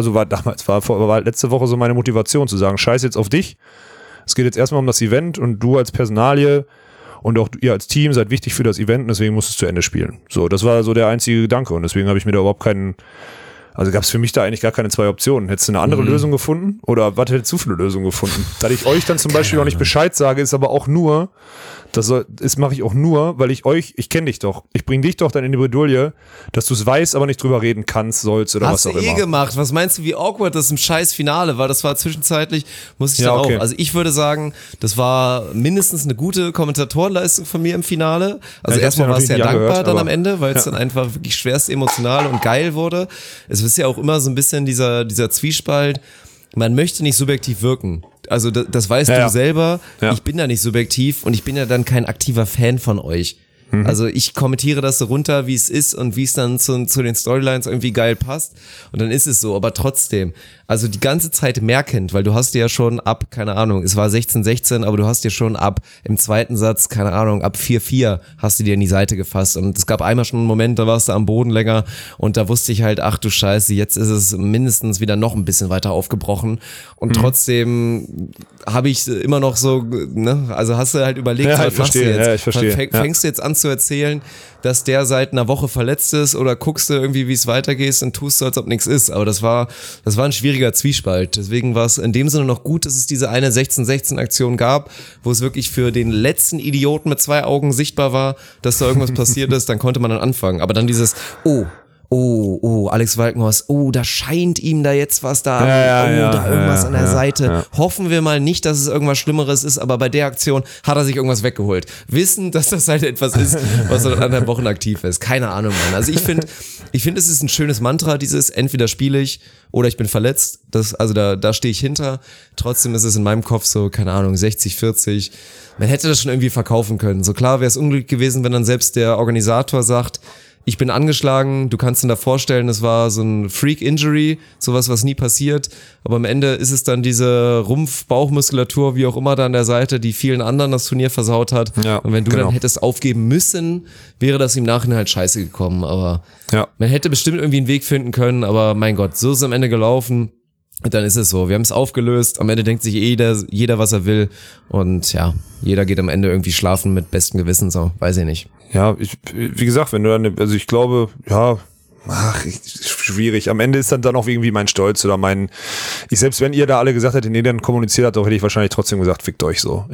letzte Woche so meine Motivation zu sagen, scheiß jetzt auf dich, es geht jetzt erstmal um das Event und du als Personalie und auch ihr als Team seid wichtig für das Event und deswegen musst du es zu Ende spielen. So, das war so der einzige Gedanke und deswegen habe ich mir da überhaupt also gab es für mich da eigentlich gar keine 2 Optionen. Hättest du eine andere Lösung gefunden? Oder was hättest du für eine Lösung gefunden? Dass ich euch dann zum Beispiel auch nicht Bescheid sage, ist aber auch nur, das mache ich auch nur, weil ich kenne dich doch. Ich bringe dich doch dann in die Bredouille, dass du es weißt, aber nicht drüber reden kannst, sollst oder was auch immer. Hast du gemacht. Was meinst du, wie awkward das im scheiß Finale war? Das war zwischenzeitlich, muss ich dann auch. Also ich würde sagen, das war mindestens eine gute Kommentatorenleistung von mir im Finale. Also erstmal war es sehr dankbar dann am Ende, weil es dann einfach wirklich schwerst emotional und geil wurde. Es ist ja auch immer so ein bisschen dieser Zwiespalt. Man möchte nicht subjektiv wirken. Also das weißt du selber. Ja. Ich bin da nicht subjektiv und ich bin ja dann kein aktiver Fan von euch. Also ich kommentiere das so runter, wie es ist und wie es dann zu den Storylines irgendwie geil passt. Und dann ist es so. Aber trotzdem, also die ganze Zeit merkend, weil du hast dir ja schon ab, keine Ahnung, es war 16-16, aber du hast dir schon ab im zweiten Satz, keine Ahnung, ab 4-4 hast du dir in die Seite gefasst. Und es gab einmal schon einen Moment, da warst du am Boden länger und da wusste ich halt, ach du Scheiße, jetzt ist es mindestens wieder noch ein bisschen weiter aufgebrochen. Und trotzdem habe ich immer noch so, ne, also hast du halt überlegt, was machst du jetzt? Ja, ich verstehe. Fängst du jetzt an zu erzählen, dass der seit einer Woche verletzt ist oder guckst du irgendwie, wie es weitergeht und tust so, als ob nichts ist. Aber das war ein schwieriger Zwiespalt. Deswegen war es in dem Sinne noch gut, dass es diese eine 16-16-Aktion gab, wo es wirklich für den letzten Idioten mit 2 Augen sichtbar war, dass da irgendwas passiert ist. Dann konnte man dann anfangen. Aber dann dieses, Alex Walkenhorst, da scheint ihm da jetzt was da, irgendwas an der Seite. Ja. Hoffen wir mal nicht, dass es irgendwas Schlimmeres ist, aber bei der Aktion hat er sich irgendwas weggeholt. Wissen, dass das halt etwas ist, was seit 1,5 Wochen aktiv ist. Keine Ahnung, Mann. Also ich finde, es ist ein schönes Mantra, dieses entweder spiele ich oder ich bin verletzt. Da stehe ich hinter. Trotzdem ist es in meinem Kopf so, keine Ahnung, 60-40. Man hätte das schon irgendwie verkaufen können. So klar wäre es unglücklich gewesen, wenn dann selbst der Organisator sagt, ich bin angeschlagen, du kannst dir da vorstellen, es war so ein Freak-Injury, sowas, was nie passiert, aber am Ende ist es dann diese Rumpf-Bauchmuskulatur, wie auch immer da an der Seite, die vielen anderen das Turnier versaut hat. Ja, und wenn du dann hättest aufgeben müssen, wäre das im Nachhinein halt scheiße gekommen, aber man hätte bestimmt irgendwie einen Weg finden können, aber mein Gott, so ist es am Ende gelaufen. dann ist es so. Wir haben es aufgelöst. Am Ende denkt sich jeder, was er will. Und ja, jeder geht am Ende irgendwie schlafen mit bestem Gewissen. So, weiß ich nicht. Ja, wie gesagt, wenn du dann, also ich glaube, ja, schwierig. Am Ende ist dann auch irgendwie mein Stolz oder selbst wenn ihr da alle gesagt hättet, nee, dann kommuniziert habt, hätte ich wahrscheinlich trotzdem gesagt, fickt euch so.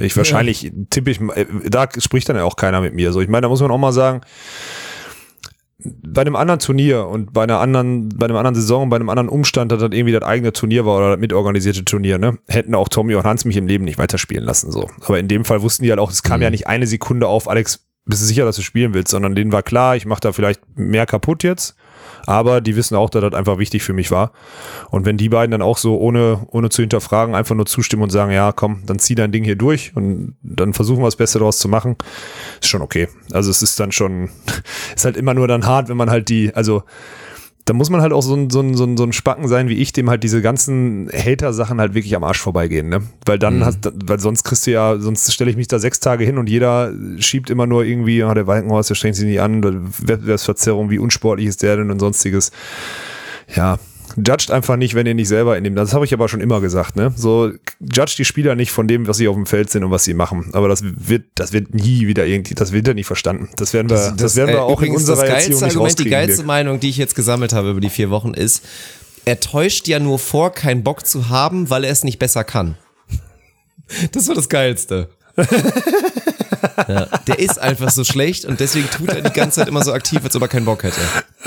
Da spricht dann ja auch keiner mit mir. So, ich meine, da muss man auch mal sagen, bei einem anderen Turnier und bei einem anderen Saison, bei einem anderen Umstand, dass das irgendwie das eigene Turnier war oder das mitorganisierte Turnier, ne, hätten auch Tommy und Hans mich im Leben nicht weiterspielen lassen, so. Aber in dem Fall wussten die halt auch, es kam ja nicht eine Sekunde auf, Alex, bist du sicher, dass du spielen willst, sondern denen war klar, ich mache da vielleicht mehr kaputt jetzt, aber die wissen auch, dass das einfach wichtig für mich war. Und wenn die beiden dann auch so ohne zu hinterfragen einfach nur zustimmen und sagen, ja komm, dann zieh dein Ding hier durch und dann versuchen wir das Beste daraus zu machen, ist schon okay. Also es ist dann schon, ist halt immer nur dann hart, wenn man halt da muss man halt auch so ein Spacken sein wie ich, dem halt diese ganzen Hater-Sachen halt wirklich am Arsch vorbeigehen, ne? Weil dann weil sonst sonst stelle ich mich da 6 Tage hin und jeder schiebt immer nur irgendwie, der Walkenhorst, der strengt sich nicht an, Wettbewerbsverzerrung, wie unsportlich ist der denn und sonstiges. Ja, judgt einfach nicht, wenn ihr nicht selber das habe ich aber schon immer gesagt, ne? So, judgt die Spieler nicht von dem, was sie auf dem Feld sind und was sie machen. Aber das wird nie wieder das wird ja nicht verstanden. Das werden wir auch in unserer Erziehung nicht rauskriegen. Die geilste Meinung, die ich jetzt gesammelt habe über die 4 Wochen ist, er täuscht ja nur vor, keinen Bock zu haben, weil er es nicht besser kann. Das war das Geilste. Ja, der ist einfach so schlecht und deswegen tut er die ganze Zeit immer so aktiv, als ob er keinen Bock hätte.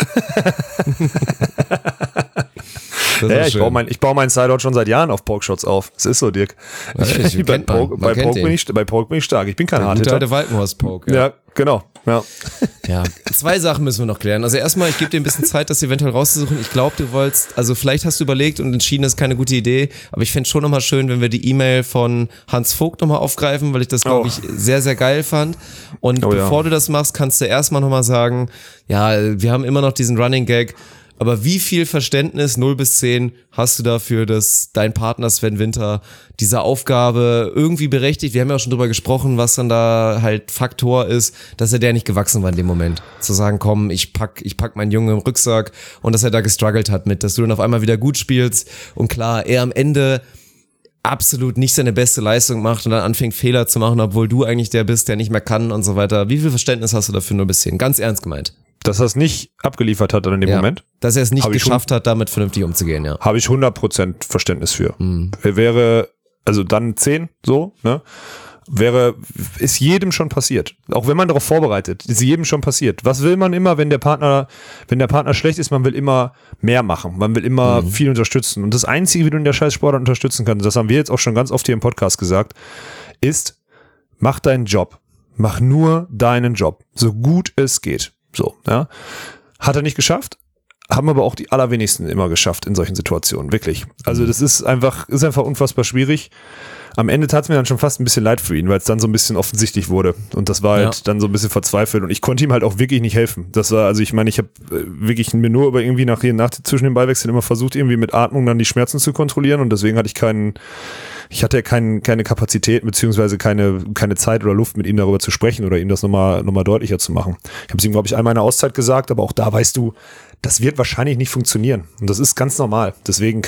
Ja, ich baue meinen Sideout schon seit Jahren auf Pokeshots auf. Das ist so, Dirk. Bei Poke bin ich stark. Ich bin kein Hardhitter. Der Walkenhorst-Poke. Ja, genau. Ja, 2 Sachen müssen wir noch klären. Also erstmal, ich gebe dir ein bisschen Zeit, das eventuell rauszusuchen. Ich glaube, vielleicht hast du überlegt und entschieden, das ist keine gute Idee, aber ich fände schon nochmal schön, wenn wir die E-Mail von Hans Vogt nochmal aufgreifen, weil ich das, glaube ich, sehr, sehr geil fand. Und bevor du das machst, kannst du erstmal nochmal sagen, ja, wir haben immer noch diesen Running Gag, aber wie viel Verständnis, 0 bis 10, hast du dafür, dass dein Partner Sven Winter diese Aufgabe irgendwie berechtigt? Wir haben ja auch schon drüber gesprochen, was dann da halt Faktor ist, dass er der nicht gewachsen war in dem Moment. Zu sagen, komm, ich pack meinen Jungen im Rucksack und dass er da gestruggelt hat mit, dass du dann auf einmal wieder gut spielst und klar, er am Ende absolut nicht seine beste Leistung macht und dann anfängt Fehler zu machen, obwohl du eigentlich der bist, der nicht mehr kann und so weiter. Wie viel Verständnis hast du dafür, 0 bis 10? Ganz ernst gemeint. Dass er es nicht abgeliefert hat dann in dem Moment? Dass er es nicht geschafft hat, damit vernünftig umzugehen, ja. Habe ich 100% Verständnis für. Wäre, also dann 10, so, ne? Ist jedem schon passiert. Auch wenn man darauf vorbereitet, ist jedem schon passiert. Was will man immer, wenn der Partner schlecht ist? Man will immer mehr machen. Man will immer viel unterstützen. Und das Einzige, wie du in der Scheißsportart unterstützen kannst, das haben wir jetzt auch schon ganz oft hier im Podcast gesagt, ist, mach deinen Job. Mach nur deinen Job. So gut es geht. So, ja. Hat er nicht geschafft, haben aber auch die allerwenigsten immer geschafft in solchen Situationen, wirklich. Also das ist einfach unfassbar schwierig. Am Ende tat es mir dann schon fast ein bisschen leid für ihn, weil es dann so ein bisschen offensichtlich wurde und das war halt dann so ein bisschen verzweifelt und ich konnte ihm halt auch wirklich nicht helfen. Das war, also ich meine, ich habe wirklich mir nur über irgendwie zwischen den Ballwechseln immer versucht, irgendwie mit Atmung dann die Schmerzen zu kontrollieren und deswegen hatte ich hatte keine Kapazität beziehungsweise keine Zeit oder Luft, mit ihm darüber zu sprechen oder ihm das nochmal deutlicher zu machen. Ich habe es ihm, glaube ich, einmal in der Auszeit gesagt, aber auch da weißt du, das wird wahrscheinlich nicht funktionieren. Und das ist ganz normal. Deswegen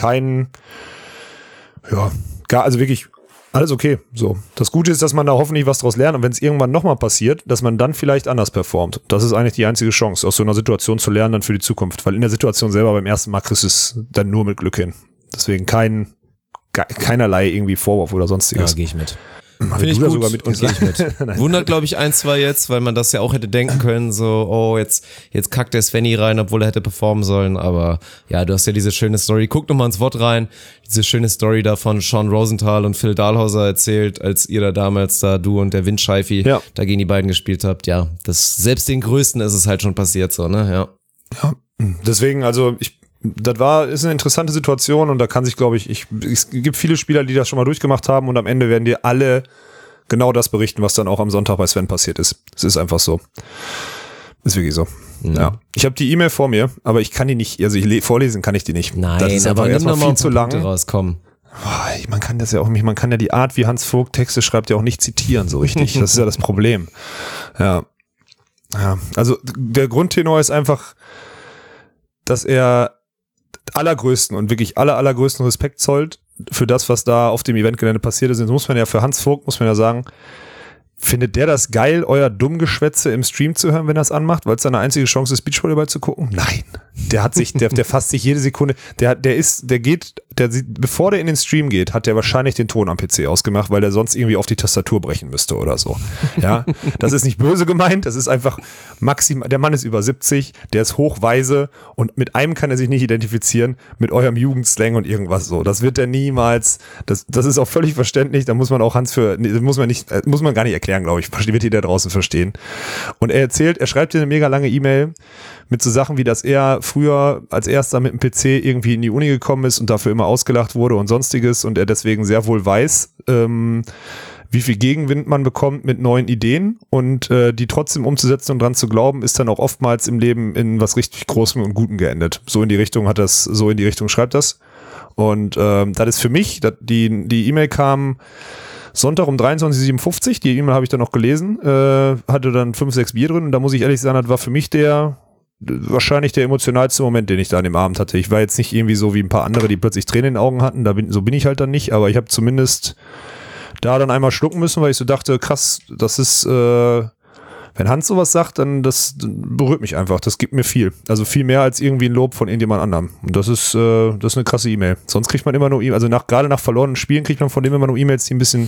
also wirklich alles okay. So. Das Gute ist, dass man da hoffentlich was draus lernt und wenn es irgendwann nochmal passiert, dass man dann vielleicht anders performt. Das ist eigentlich die einzige Chance, aus so einer Situation zu lernen dann für die Zukunft. Weil in der Situation selber beim ersten Mal kriegst du es dann nur mit Glück hin. Deswegen keinerlei irgendwie Vorwurf oder sonstiges. Ja, gehe ich mit. Finde ich gut sogar mit und gehe ich mit. Wundert, glaube ich, 1, 2 jetzt, weil man das ja auch hätte denken können, so, oh, jetzt kackt der Svenny rein, obwohl er hätte performen sollen, aber ja, du hast ja diese schöne Story, guck nochmal ins Wort rein, diese schöne Story da von Sean Rosenthal und Phil Dahlhauser erzählt, als ihr da damals du und der Windscheifi da gegen die beiden gespielt habt, ja, selbst den Größten ist es halt schon passiert, so, ne, ja, deswegen, also ist eine interessante Situation und da kann sich, glaube ich, es gibt viele Spieler, die das schon mal durchgemacht haben und am Ende werden dir alle genau das berichten, was dann auch am Sonntag bei Sven passiert ist. Es ist einfach so. Ist wirklich so. Ja. Ich habe die E-Mail vor mir, aber ich kann die nicht, also vorlesen kann ich die nicht. Nein, das ist aber erstmal viel zu lang. Rauskommen. Man kann das ja auch nicht, man kann ja die Art, wie Hans Vogt Texte schreibt, ja auch nicht zitieren so richtig. Das ist ja das Problem. Ja. Also der Grundtenor ist einfach, dass er allergrößten und wirklich allergrößten Respekt zollt für das, was da auf dem Eventgelände passiert ist. Das muss man ja für Hans Vogt, muss man ja sagen, findet der das geil, euer Dummgeschwätze im Stream zu hören, wenn er es anmacht, weil es seine einzige Chance ist, Beachvolleyball zu gucken? Nein. Der fasst sich jede Sekunde, bevor der in den Stream geht, hat der wahrscheinlich den Ton am PC ausgemacht, weil der sonst irgendwie auf die Tastatur brechen müsste oder so. Ja, das ist nicht böse gemeint, das ist einfach maximal, der Mann ist über 70, der ist hochweise und mit einem kann er sich nicht identifizieren, mit eurem Jugendslang und irgendwas so. Das wird er niemals, das ist auch völlig verständlich, da muss man auch muss man gar nicht erklären, glaube ich, wird jeder draußen verstehen. Und er schreibt dir eine mega lange E-Mail mit so Sachen wie, dass er früher als erster mit dem PC irgendwie in die Uni gekommen ist und dafür immer ausgelacht wurde und sonstiges und er deswegen sehr wohl weiß, wie viel Gegenwind man bekommt mit neuen Ideen und die trotzdem umzusetzen und dran zu glauben, ist dann auch oftmals im Leben in was richtig Großem und Gutem geendet. So in die Richtung schreibt das. Und das ist für mich, die E-Mail kam Sonntag um 23:57 Uhr, die E-Mail habe ich dann noch gelesen, hatte dann 5, 6 Bier drin und da muss ich ehrlich sagen, das war für mich wahrscheinlich der emotionalste Moment, den ich da an dem Abend hatte. Ich war jetzt nicht irgendwie so wie ein paar andere, die plötzlich Tränen in den Augen hatten, so bin ich halt dann nicht, aber ich habe zumindest da dann einmal schlucken müssen, weil ich so dachte, krass, das ist, wenn Hans sowas sagt, dann das berührt mich einfach, das gibt mir viel. Also viel mehr als irgendwie ein Lob von irgendjemand anderem. Und das ist eine krasse E-Mail. Sonst kriegt man immer nur E-Mails, also gerade nach verlorenen Spielen kriegt man von dem immer nur E-Mails, die ein bisschen,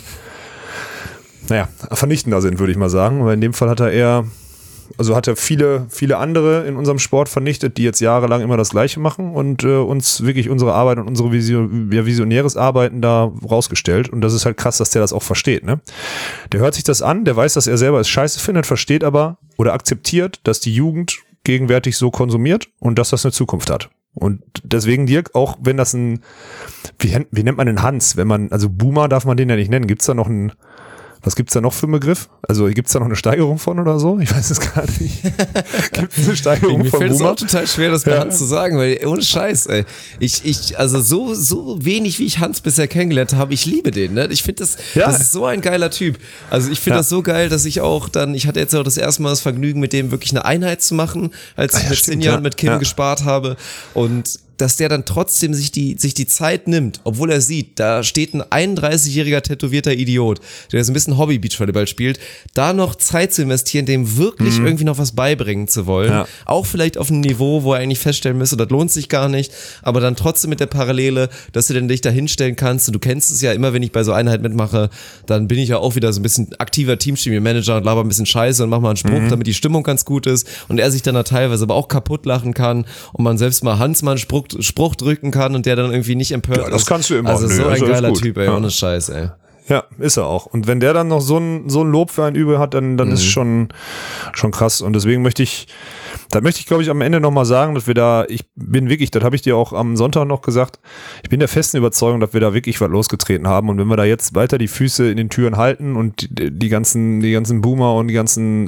vernichtender sind, würde ich mal sagen. Aber in dem Fall hat er viele, viele andere in unserem Sport vernichtet, die jetzt jahrelang immer das Gleiche machen und uns wirklich unsere Arbeit und unsere visionäres Arbeiten da rausgestellt. Und das ist halt krass, dass der das auch versteht. Ne? Der hört sich das an, der weiß, dass er selber es scheiße findet, versteht aber oder akzeptiert, dass die Jugend gegenwärtig so konsumiert und dass das eine Zukunft hat. Und deswegen, Dirk, auch wenn das wie nennt man den Hans? Also Boomer darf man den ja nicht nennen. Was gibt's da noch für einen Begriff? Also gibt's da noch eine Steigerung von oder so? Ich weiß es gar nicht. Gibt's eine Steigerung von Boomer? Mir fällt es auch total schwer, das bei Hans zu sagen, weil ohne Scheiß, ey. Also so wenig, wie ich Hans bisher kennengelernt habe, ich liebe den, ne? Ich finde das ist so ein geiler Typ. Also ich finde das so geil, dass ich hatte jetzt auch das erste Mal das Vergnügen, mit dem wirklich eine Einheit zu machen, als ich mit Sinja und mit Kim gespart habe und dass der dann trotzdem sich die Zeit nimmt, obwohl er sieht, da steht ein 31-jähriger tätowierter Idiot, der so ein bisschen Hobby-Beachvolleyball spielt, da noch Zeit zu investieren, dem wirklich irgendwie noch was beibringen zu wollen. Ja. Auch vielleicht auf einem Niveau, wo er eigentlich feststellen müsste, das lohnt sich gar nicht, aber dann trotzdem mit der Parallele, dass du denn dich da hinstellen kannst und du kennst es ja immer, wenn ich bei so Einheit mitmache, dann bin ich ja auch wieder so ein bisschen aktiver Teamchemie-Manager und laber ein bisschen Scheiße und mach mal einen Spruch, damit die Stimmung ganz gut ist und er sich dann da teilweise aber auch kaputt lachen kann und man selbst mal Hans mal einen Spruch drücken kann und der dann irgendwie nicht empört ist. Das kannst du immer. Also so ein geiler Typ, ey, ohne Scheiß, ey. Ja, ist er auch. Und wenn der dann noch so ein Lob für einen übel hat, dann ist schon krass. Und deswegen möchte ich, glaube ich, am Ende nochmal sagen, dass ich bin wirklich, das habe ich dir auch am Sonntag noch gesagt, ich bin der festen Überzeugung, dass wir da wirklich was losgetreten haben. Und wenn wir da jetzt weiter die Füße in den Türen halten und die ganzen Boomer und die ganzen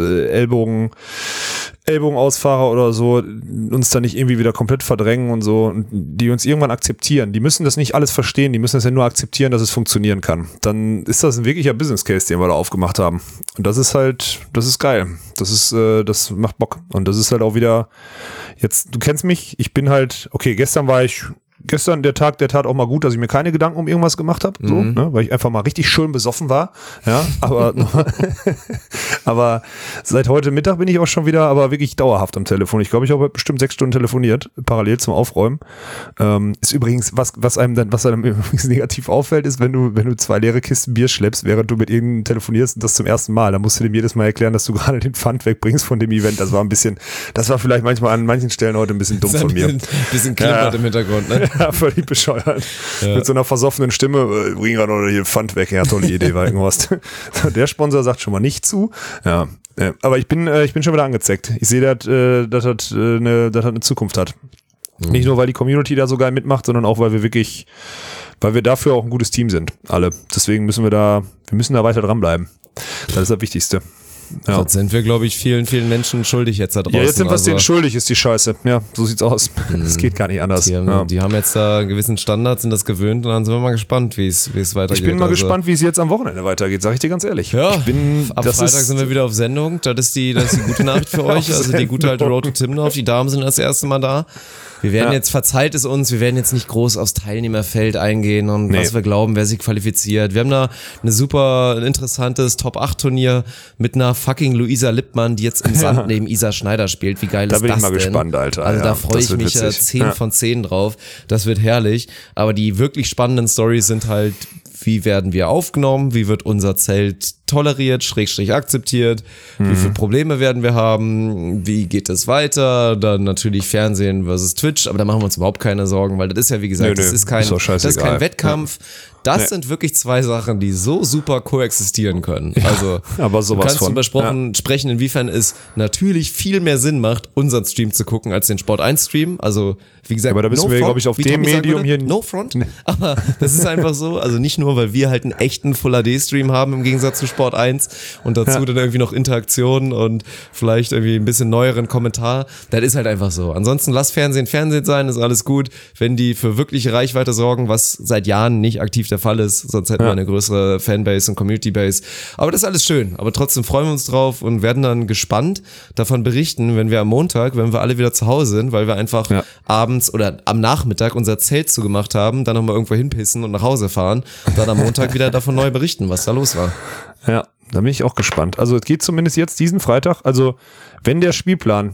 Ellbogenausfahrer oder so uns da nicht irgendwie wieder komplett verdrängen und so, und die uns irgendwann akzeptieren. Die müssen das nicht alles verstehen, die müssen das ja nur akzeptieren, dass es funktionieren kann. Dann ist das ein wirklicher Business Case, den wir da aufgemacht haben. Und das ist geil. Das macht Bock. Und das ist halt auch wieder, jetzt, du kennst mich, ich bin halt, okay, gestern der Tag, der tat auch mal gut, dass ich mir keine Gedanken um irgendwas gemacht habe, so, ne, weil ich einfach mal richtig schön besoffen war, ja, aber seit heute Mittag bin ich auch schon wieder, aber wirklich dauerhaft am Telefon. Ich glaube, ich habe bestimmt 6 Stunden telefoniert, parallel zum Aufräumen. Ist übrigens, was einem übrigens negativ auffällt, ist, wenn du 2 leere Kisten Bier schleppst, während du mit irgendeinem telefonierst, das zum ersten Mal, dann musst du dem jedes Mal erklären, dass du gerade den Pfand wegbringst von dem Event. Das war vielleicht manchmal an manchen Stellen heute ein bisschen dumm von mir. Bisschen klimpert im Hintergrund, ne? Ja, völlig bescheuert. Ja. Mit so einer versoffenen Stimme, bring gerade noch hier Pfand weg. Ja, tolle Idee, war irgendwas. Der Sponsor sagt schon mal nicht zu. Ja, aber ich bin schon wieder angezeckt. Ich sehe, dass das eine Zukunft hat. Nicht nur, weil die Community da so geil mitmacht, sondern auch, weil wir dafür auch ein gutes Team sind. Alle. Deswegen müssen wir da weiter dranbleiben. Das ist das Wichtigste. Ja. Das sind wir, glaube ich, vielen, vielen Menschen schuldig jetzt da draußen. Ja, jetzt sind wir es denen schuldig, ist die Scheiße. Ja, so sieht's aus. Das geht gar nicht anders. Die haben jetzt da gewissen Standards, sind das gewöhnt und dann sind wir mal gespannt, wie es weitergeht. Ich bin mal gespannt, wie es jetzt am Wochenende weitergeht, sag ich dir ganz ehrlich. Ja, ab Freitag sind wir wieder auf Sendung. Das ist die gute Nachricht für euch. Also die gute alte Road to Timmendorf. Die Damen sind das erste Mal da. Wir werden jetzt, verzeiht es uns, wir werden jetzt nicht groß aufs Teilnehmerfeld eingehen und was wir glauben, wer sich qualifiziert. Wir haben da ein super interessantes Top-8-Turnier mit einer fucking Luisa Lippmann, die jetzt im Sand neben Isa Schneider spielt. Wie geil ist das denn? Da bin ich mal gespannt, Alter. Also da freue ich mich ja 10 von 10 drauf. Das wird herrlich. Aber die wirklich spannenden Storys sind halt, wie werden wir aufgenommen, wie wird unser Zelt toleriert, / akzeptiert, wie viele Probleme werden wir haben, wie geht es weiter, dann natürlich Fernsehen versus Twitch, aber da machen wir uns überhaupt keine Sorgen, weil das ist ja, wie gesagt, das ist kein Wettkampf. Das sind wirklich zwei Sachen, die so super koexistieren können. Also, aber sowas du kannst drüber sprechen, inwiefern es natürlich viel mehr Sinn macht, unseren Stream zu gucken, als den Sport 1 Stream. Also, wie gesagt, aber da müssen wir, glaube ich, auf dem Medium hier. No front. Nee. Aber das ist einfach so. Also nicht nur, weil wir halt einen echten Full-HD-Stream haben im Gegensatz zu Sport 1 und dazu dann irgendwie noch Interaktionen und vielleicht irgendwie ein bisschen neueren Kommentar. Das ist halt einfach so. Ansonsten lass Fernsehen sein, ist alles gut. Wenn die für wirkliche Reichweite sorgen, was seit Jahren nicht aktiv der Fall ist, sonst hätten wir eine größere Fanbase und Community-Base. Aber das ist alles schön. Aber trotzdem freuen wir uns drauf und werden dann gespannt davon berichten, wenn wir am Montag, wenn wir alle wieder zu Hause sind, weil wir einfach abends oder am Nachmittag unser Zelt zugemacht haben, dann nochmal irgendwo hinpissen und nach Hause fahren und dann am Montag wieder davon neu berichten, was da los war. Ja, da bin ich auch gespannt. Also es geht zumindest jetzt diesen Freitag, also wenn der Spielplan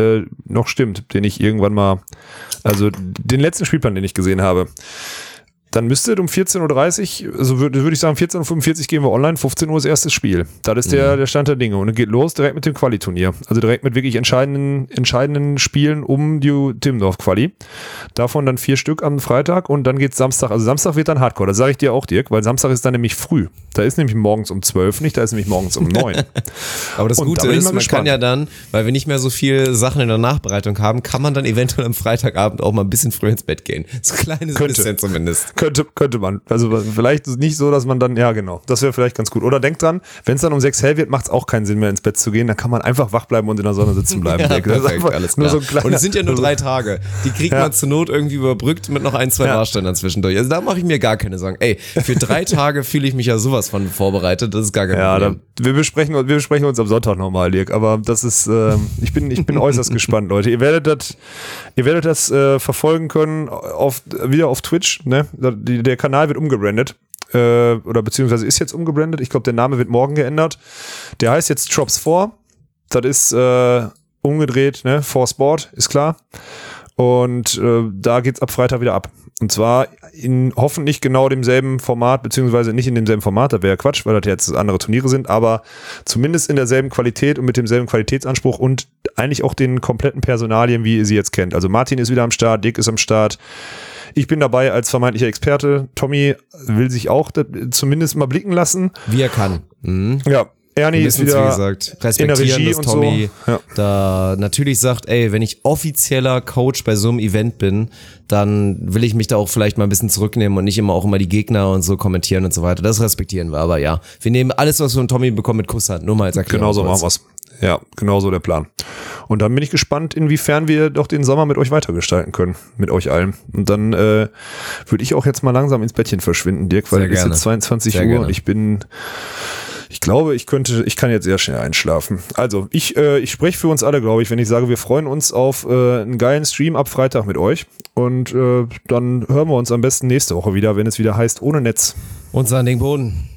noch stimmt, den ich irgendwann mal, also den letzten Spielplan, den ich gesehen habe, dann müsste um 14.30 Uhr, also würde ich sagen 14.45 Uhr gehen wir online, 15 Uhr das erste Spiel. Das ist der Stand der Dinge und es geht los direkt mit dem Quali-Turnier. Also direkt mit wirklich entscheidenden Spielen um die Timmendorf-Quali. Davon dann 4 Stück am Freitag und dann geht's Samstag. Also Samstag wird dann Hardcore, das sage ich dir auch, Dirk, weil Samstag ist dann nämlich früh. Da ist nämlich morgens um 12 nicht, da ist nämlich morgens um 9. Aber das Gute ist, man kann ja dann, weil wir nicht mehr so viel Sachen in der Nachbereitung haben, kann man dann eventuell am Freitagabend auch mal ein bisschen früher ins Bett gehen. So ein kleines bisschen zumindest. Könnte man. Also vielleicht nicht so, dass man dann, ja genau, das wäre vielleicht ganz gut. Oder denkt dran, wenn es dann um 6 hell wird, macht es auch keinen Sinn mehr ins Bett zu gehen. Dann kann man einfach wach bleiben und in der Sonne sitzen bleiben. Ja, perfekt, alles klar. Nur so und es sind ja nur 3 Tage. Die kriegt man zur Not irgendwie überbrückt mit noch 1, 2 Warständern zwischendurch. Also da mache ich mir gar keine Sorgen. Ey, für 3 Tage fühle ich mich ja sowas von vorbereitet. Das ist gar kein Problem. Wir besprechen uns am Sonntag nochmal, Dirk. Aber das ist, ich bin äußerst gespannt, Leute. Ihr werdet das verfolgen können wieder auf Twitch, ne? Der Kanal wird umgebrandet. Oder beziehungsweise ist jetzt umgebrandet. Ich glaube, der Name wird morgen geändert. Der heißt jetzt Drops 4. Das ist umgedreht, ne? 4 Sport, ist klar. Und da geht's ab Freitag wieder ab. Und zwar in hoffentlich genau demselben Format, beziehungsweise nicht in demselben Format, da wäre ja Quatsch, weil das jetzt andere Turniere sind, aber zumindest in derselben Qualität und mit demselben Qualitätsanspruch und eigentlich auch den kompletten Personalien, wie ihr sie jetzt kennt. Also Martin ist wieder am Start, Dick ist am Start. Ich bin dabei als vermeintlicher Experte. Tommy will sich auch zumindest mal blicken lassen. Wie er kann. Mhm. Ja. Ernie ist wieder, wie gesagt, respektieren, dass Tommy so. da natürlich sagt, ey, wenn ich offizieller Coach bei so einem Event bin, dann will ich mich da auch vielleicht mal ein bisschen zurücknehmen und nicht immer die Gegner und so kommentieren und so weiter. Das respektieren wir, aber ja, wir nehmen alles, was wir von Tommy bekommen, mit Kusshand, nur mal als Erklärung. Genau so machen wir's. Ja, genau so der Plan. Und dann bin ich gespannt, inwiefern wir doch den Sommer mit euch weitergestalten können, mit euch allen. Und dann würde ich auch jetzt mal langsam ins Bettchen verschwinden, Dirk, weil es ist jetzt 22 Uhr und ich glaube, ich kann jetzt sehr schnell einschlafen. Also, ich spreche für uns alle, glaube ich, wenn ich sage, wir freuen uns auf einen geilen Stream ab Freitag mit euch. Und dann hören wir uns am besten nächste Woche wieder, wenn es wieder heißt, ohne Netz. Und an den Boden.